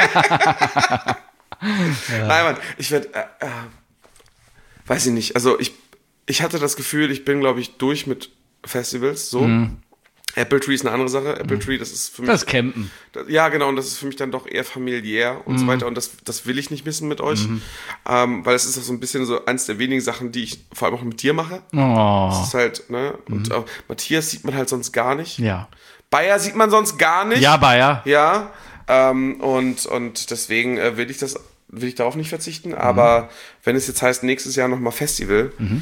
ja. Nein, Mann, ich werde, äh, äh, weiß ich nicht, also ich, ich hatte das Gefühl, ich bin, glaube ich, durch mit Festivals, so. Mhm. Apple Tree ist eine andere Sache. Apple Tree, das ist für mich... Das Campen. Das, ja, genau. Und das ist für mich dann doch eher familiär und mm. so weiter. Und das, das will ich nicht missen mit euch. Mm. Ähm, weil es ist auch so ein bisschen so eins der wenigen Sachen, die ich vor allem auch mit dir mache. Oh. Das ist halt, ne? Und mm. auch Matthias sieht man halt sonst gar nicht. Ja. Bayer sieht man sonst gar nicht. Ja, Bayer. Ja. Ähm, und, und deswegen äh, will ich das, will ich darauf nicht verzichten. Aber mm. wenn es jetzt heißt, nächstes Jahr nochmal Festival... Mm.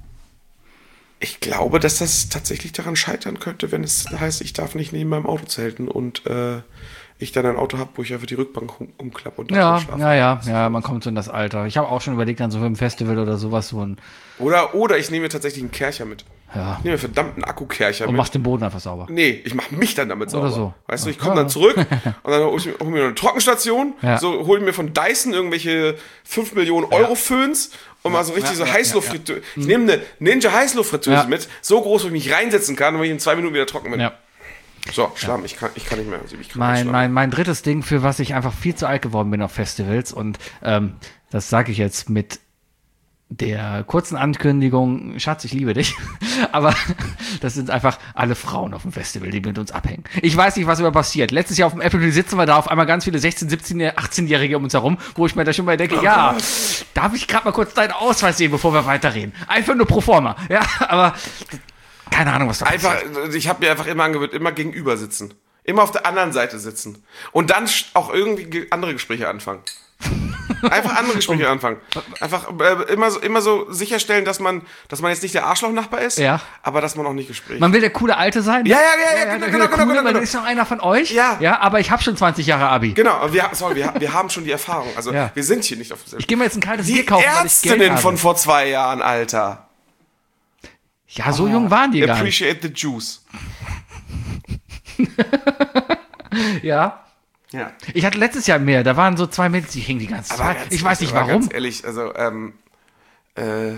Ich glaube, dass das tatsächlich daran scheitern könnte, wenn es heißt, ich darf nicht neben meinem Auto zelten und äh, ich dann ein Auto habe, wo ich einfach die Rückbank um, umklappe und ja, schlafe. Ja, ja, ja, man kommt so in das Alter. Ich habe auch schon überlegt, an so einem Festival oder sowas so ein... Oder, oder ich nehme mir tatsächlich einen Kercher mit. Ja. Ich nehme mir verdammt einen Akkukercher mit. Und machst den Boden einfach sauber. Nee, ich mache mich dann damit sauber. Oder so. Weißt du, ich komme dann zurück und dann hole ich hol mir eine Trockenstation, ja. so hole ich mir von Dyson irgendwelche fünf Millionen Euro Föhns und mal so richtig ja, so ja, Heißluftfritteuse. ja, ja. Ich nehme eine Ninja Heißluftfritteuse ja. mit, so groß, wo ich mich reinsetzen kann und ich in zwei Minuten wieder trocken bin. Ja. So, Schlamm, ja. ich, kann, ich kann nicht mehr. Ich kann mein, nicht mein, mein drittes Ding, für was ich einfach viel zu alt geworden bin auf Festivals, und ähm, das sage ich jetzt mit der kurzen Ankündigung, Schatz, ich liebe dich, aber das sind einfach alle Frauen auf dem Festival, die mit uns abhängen. Ich weiß nicht, was immer passiert. Letztes Jahr auf dem Apple Tree sitzen wir da auf einmal ganz viele sechzehn-, siebzehn-, achtzehnjährige um uns herum, wo ich mir da schon mal denke, oh, ja, Gott. Darf ich gerade mal kurz deinen Ausweis sehen, bevor wir weiterreden? Einfach nur pro forma. Ja, aber keine Ahnung, was da einfach, passiert. Ich habe mir einfach immer angewöhnt, immer gegenüber sitzen. Immer auf der anderen Seite sitzen. Und dann auch irgendwie andere Gespräche anfangen. Einfach andere Gespräche um, anfangen. Einfach äh, immer, so, immer so sicherstellen, dass man, dass man jetzt nicht der Arschloch-Nachbar ist, ja. aber dass man auch nicht Gespräche. Man will der coole Alte sein. Ja, ja, ja, ja, ja genau, genau, coole, genau, genau. Man ist noch einer von euch. Ja. Ja, aber ich habe schon zwanzig Jahre Abi. Genau, wir, sorry, wir, wir haben schon die Erfahrung. Also ja. wir sind hier nicht auf dem Ich gehe mir jetzt ein kaltes die Bier kaufen, weil ich Geld Ärztinnen habe. von vor zwei Jahren, Alter. Ja, so oh, jung waren die gar nicht. Appreciate the juice. Ja. Ja. Ich hatte letztes Jahr mehr, da waren so zwei Mädels, die hingen die ganze Zeit. Ich weiß nicht warum. Ganz ehrlich, also, ähm, äh,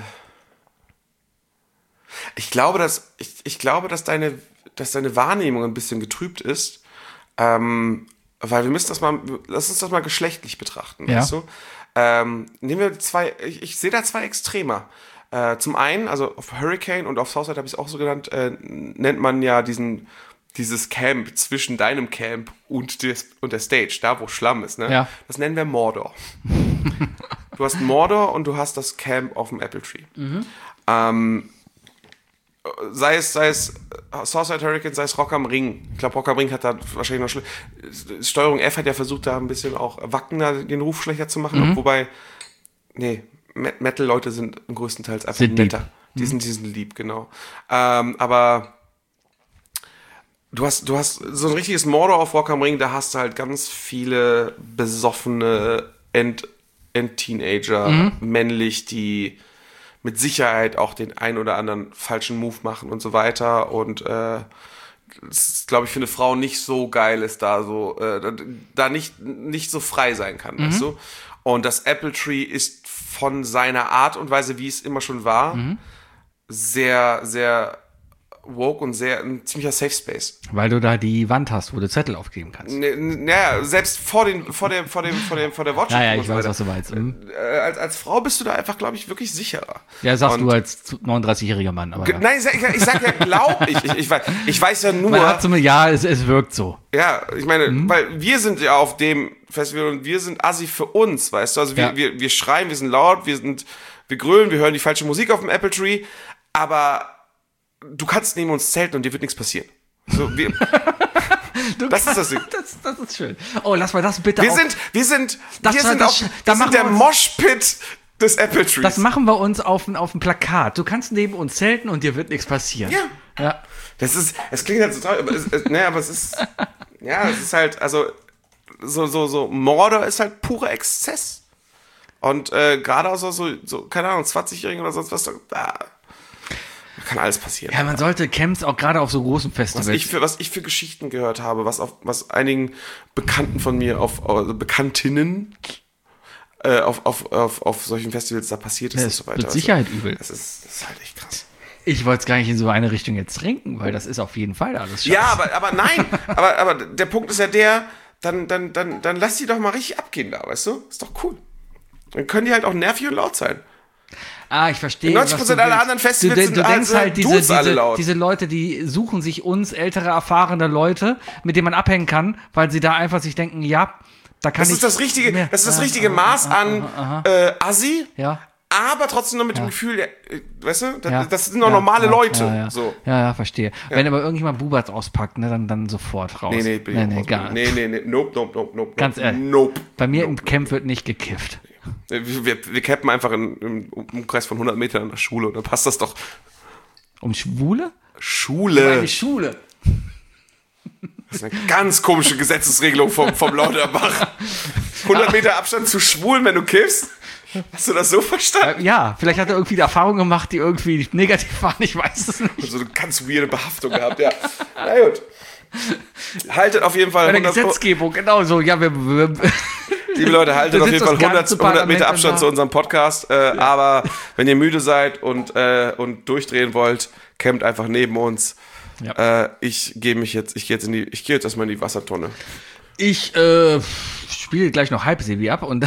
ich glaube, dass, ich, ich glaube, dass deine, dass deine Wahrnehmung ein bisschen getrübt ist, ähm, weil wir müssen das mal, lass uns das mal geschlechtlich betrachten, ja. weißt du? Ähm, nehmen wir zwei, ich, ich sehe da zwei Extremer. Äh, zum einen, also auf Hurricane und auf Southside habe ich es auch so genannt, äh, nennt man ja diesen, dieses Camp zwischen deinem Camp und, des, und der Stage, da wo Schlamm ist, ne? Ja. Das nennen wir Mordor. Du hast Mordor und du hast das Camp auf dem Apple Tree. Mhm. Ähm, sei es, sei es Southside Hurricane, sei es Rock am Ring. Ich glaube, Rock am Ring hat da wahrscheinlich noch schlimm. Steuerung F hat ja versucht, da ein bisschen auch Wacken den Ruf schlechter zu machen, mhm. wobei, nee, Metal-Leute sind größtenteils einfach sind netter. Lieb. Die sind, die sind lieb, genau. Ähm, aber du hast, du hast so ein richtiges Mordor auf Rock am Ring, da hast du halt ganz viele besoffene End, End-Teenager, mhm. männlich, die mit Sicherheit auch den ein oder anderen falschen Move machen und so weiter. Und äh, das ist, glaube ich, für eine Frau nicht so geil ist, da so, äh, da nicht, nicht so frei sein kann, mhm. weißt du? Und das Apple Tree ist von seiner Art und Weise, wie es immer schon war, mhm. sehr, sehr woke und sehr ein ziemlicher Safe Space. Weil du da die Wand hast, wo du Zettel aufgeben kannst. Naja, selbst vor den, vor dem, vor dem, vor dem, vor der Watch. Ja, ja, ich weiß, was du meinst. Mhm. Als, als Frau bist du da einfach, glaube ich, wirklich sicherer. Ja, sagst und du als neununddreißigjähriger Mann. Aber ge- nein, ich sag, ich sag ja, glaub ich. Ich, ich, weiß, ich weiß ja nur. Man hat so eine, ja, es, es wirkt so. Ja, ich meine, mhm. weil wir sind ja auf dem Festival und wir sind assi für uns, weißt du? Also wir, ja. wir, wir schreien, wir sind laut, wir sind, wir grölen, wir hören die falsche Musik auf dem Apple Tree, aber du kannst neben uns zelten und dir wird nichts passieren. So, wir, du das ist das Ding. Das ist, das ist schön. Oh, lass mal das bitte Wir auf. sind, wir sind, Das wir war sind, das- auch, da wir machen sind der wir uns- Moshpit des Apple Trees. Das machen wir uns auf, ein- auf ein Plakat. Du kannst neben uns zelten und dir wird nichts passieren. Ja. Ja. Das ist, es klingt halt so traurig, aber es, es, ne, aber es ist, ja, es ist halt, also, so, so, so, Mordor ist halt purer Exzess. Und äh, gerade auch so, so, so, keine Ahnung, zwanzigjährigen oder sonst was, da, da kann alles passieren. Ja, man sollte Camps auch gerade auf so großen Festivals. Was ich, für, was ich für Geschichten gehört habe, was auf was einigen Bekannten von mir, auf, also Bekanntinnen, äh, auf, auf, auf, auf solchen Festivals da passiert ist Ja, und es so weiter. mit Also, Sicherheit übel. Das ist, das ist halt echt krass. Ich wollte es gar nicht in so eine Richtung jetzt trinken, weil das ist auf jeden Fall alles scheiße. Ja, aber, aber nein, aber, aber der Punkt ist ja der, dann, dann, dann, dann lass die doch mal richtig abgehen da, weißt du? Ist doch cool. Dann können die halt auch nervig und laut sein. Ah, ich verstehe. neunzig Prozent was du aller willst. anderen Festivals du, sind du denkst also halt, diese, Dudes alle diese, laut. diese Leute, die suchen sich uns, ältere, erfahrene Leute, mit denen man abhängen kann, weil sie da einfach sich denken, ja, da kann Das ich... ist das richtige, mehr- das ist das Ah, richtige ah, Maß ah, an ah, ah, äh, Assi, Ja. aber trotzdem noch mit dem Gefühl, ja, äh, weißt du, das, Ja. das sind noch Ja, normale ja, Leute. Ja, ja. So. ja, ja, verstehe. Wenn aber irgendjemand Bubatz auspackt, ne, dann, dann sofort raus. Nee, nee, bin nee, ich nee, raus. gar nee, nee, nee, nope, nope, nope, nope. Ganz ehrlich. Nope. Bei mir nope. im Camp wird nicht gekifft. Wir, wir, wir cappen einfach in, im Umkreis von hundert Metern an der Schule und dann passt das doch. Um Schwule? Schule. Eine Schule. Das ist eine ganz komische Gesetzesregelung vom, vom Lauterbach. hundert Meter Abstand zu Schwulen, wenn du kiffst? Hast du das so verstanden? Ja, vielleicht hat er irgendwie eine Erfahrung gemacht, die irgendwie negativ waren, ich weiß es nicht. So eine ganz weirde Behaftung gehabt, ja. Na gut. Haltet auf jeden Fall Bei der hundert, Gesetzgebung, genau so. Ja, wir, wir, liebe Leute, haltet Da auf jeden sitzt Fall das hundert, ganze hundert Meter Parlament Abstand da. zu unserem Podcast. Äh, Aber wenn ihr müde seid und, äh, und durchdrehen wollt, campt einfach neben uns. Ja. Äh, ich gehe mich jetzt, ich gehe jetzt in die, ich gehe jetzt erstmal in die Wassertonne. ich äh, spiele gleich noch Halbserie ab und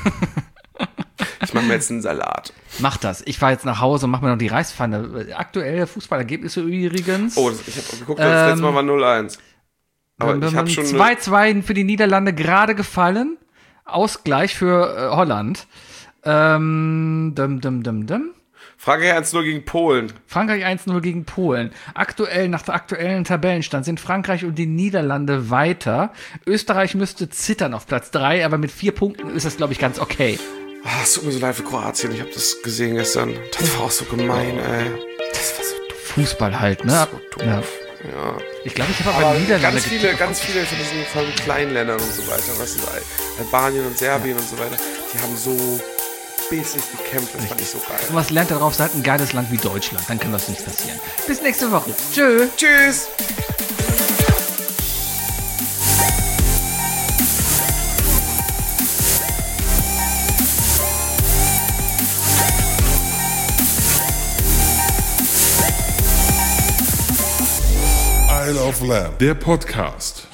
Ich mache mir jetzt einen Salat. mach das. Ich fahre jetzt nach Hause und mache mir noch die Reispfanne. Aktuelle Fußballergebnisse übrigens. Oh, das, ich habe geguckt, das Ähm, letzte Mal war null eins. Aber ich habe schon eine- zwei zwei für die Niederlande gerade gefallen. Ausgleich für äh, Holland. Ähm, dum, dum, dum, dum. Frage eins null gegen Polen. Frankreich eins null gegen Polen. Aktuell, nach dem aktuellen Tabellenstand sind Frankreich und die Niederlande weiter. Österreich müsste zittern auf Platz drei, aber mit vier Punkten ist das, glaube ich, ganz okay. Ah, es tut mir so leid für Kroatien. Ich habe das gesehen gestern. Das war auch so gemein, ey. Das war so doof. Fußball halt, ne? So doof. Ja. Ja. Ich glaube, ich habe aber, Aber die Niederlande ganz viele, ganz viele von diesen von den kleinen Ländern und so weiter, was ist Albanien und Serbien und so weiter, die haben so bissig gekämpft, das fand ich so geil. Und was lernt darauf, seid ein geiles Land wie Deutschland, dann kann das nicht passieren. Bis nächste Woche. Tschö. Tschüss! Isle of Lamb, der Podcast.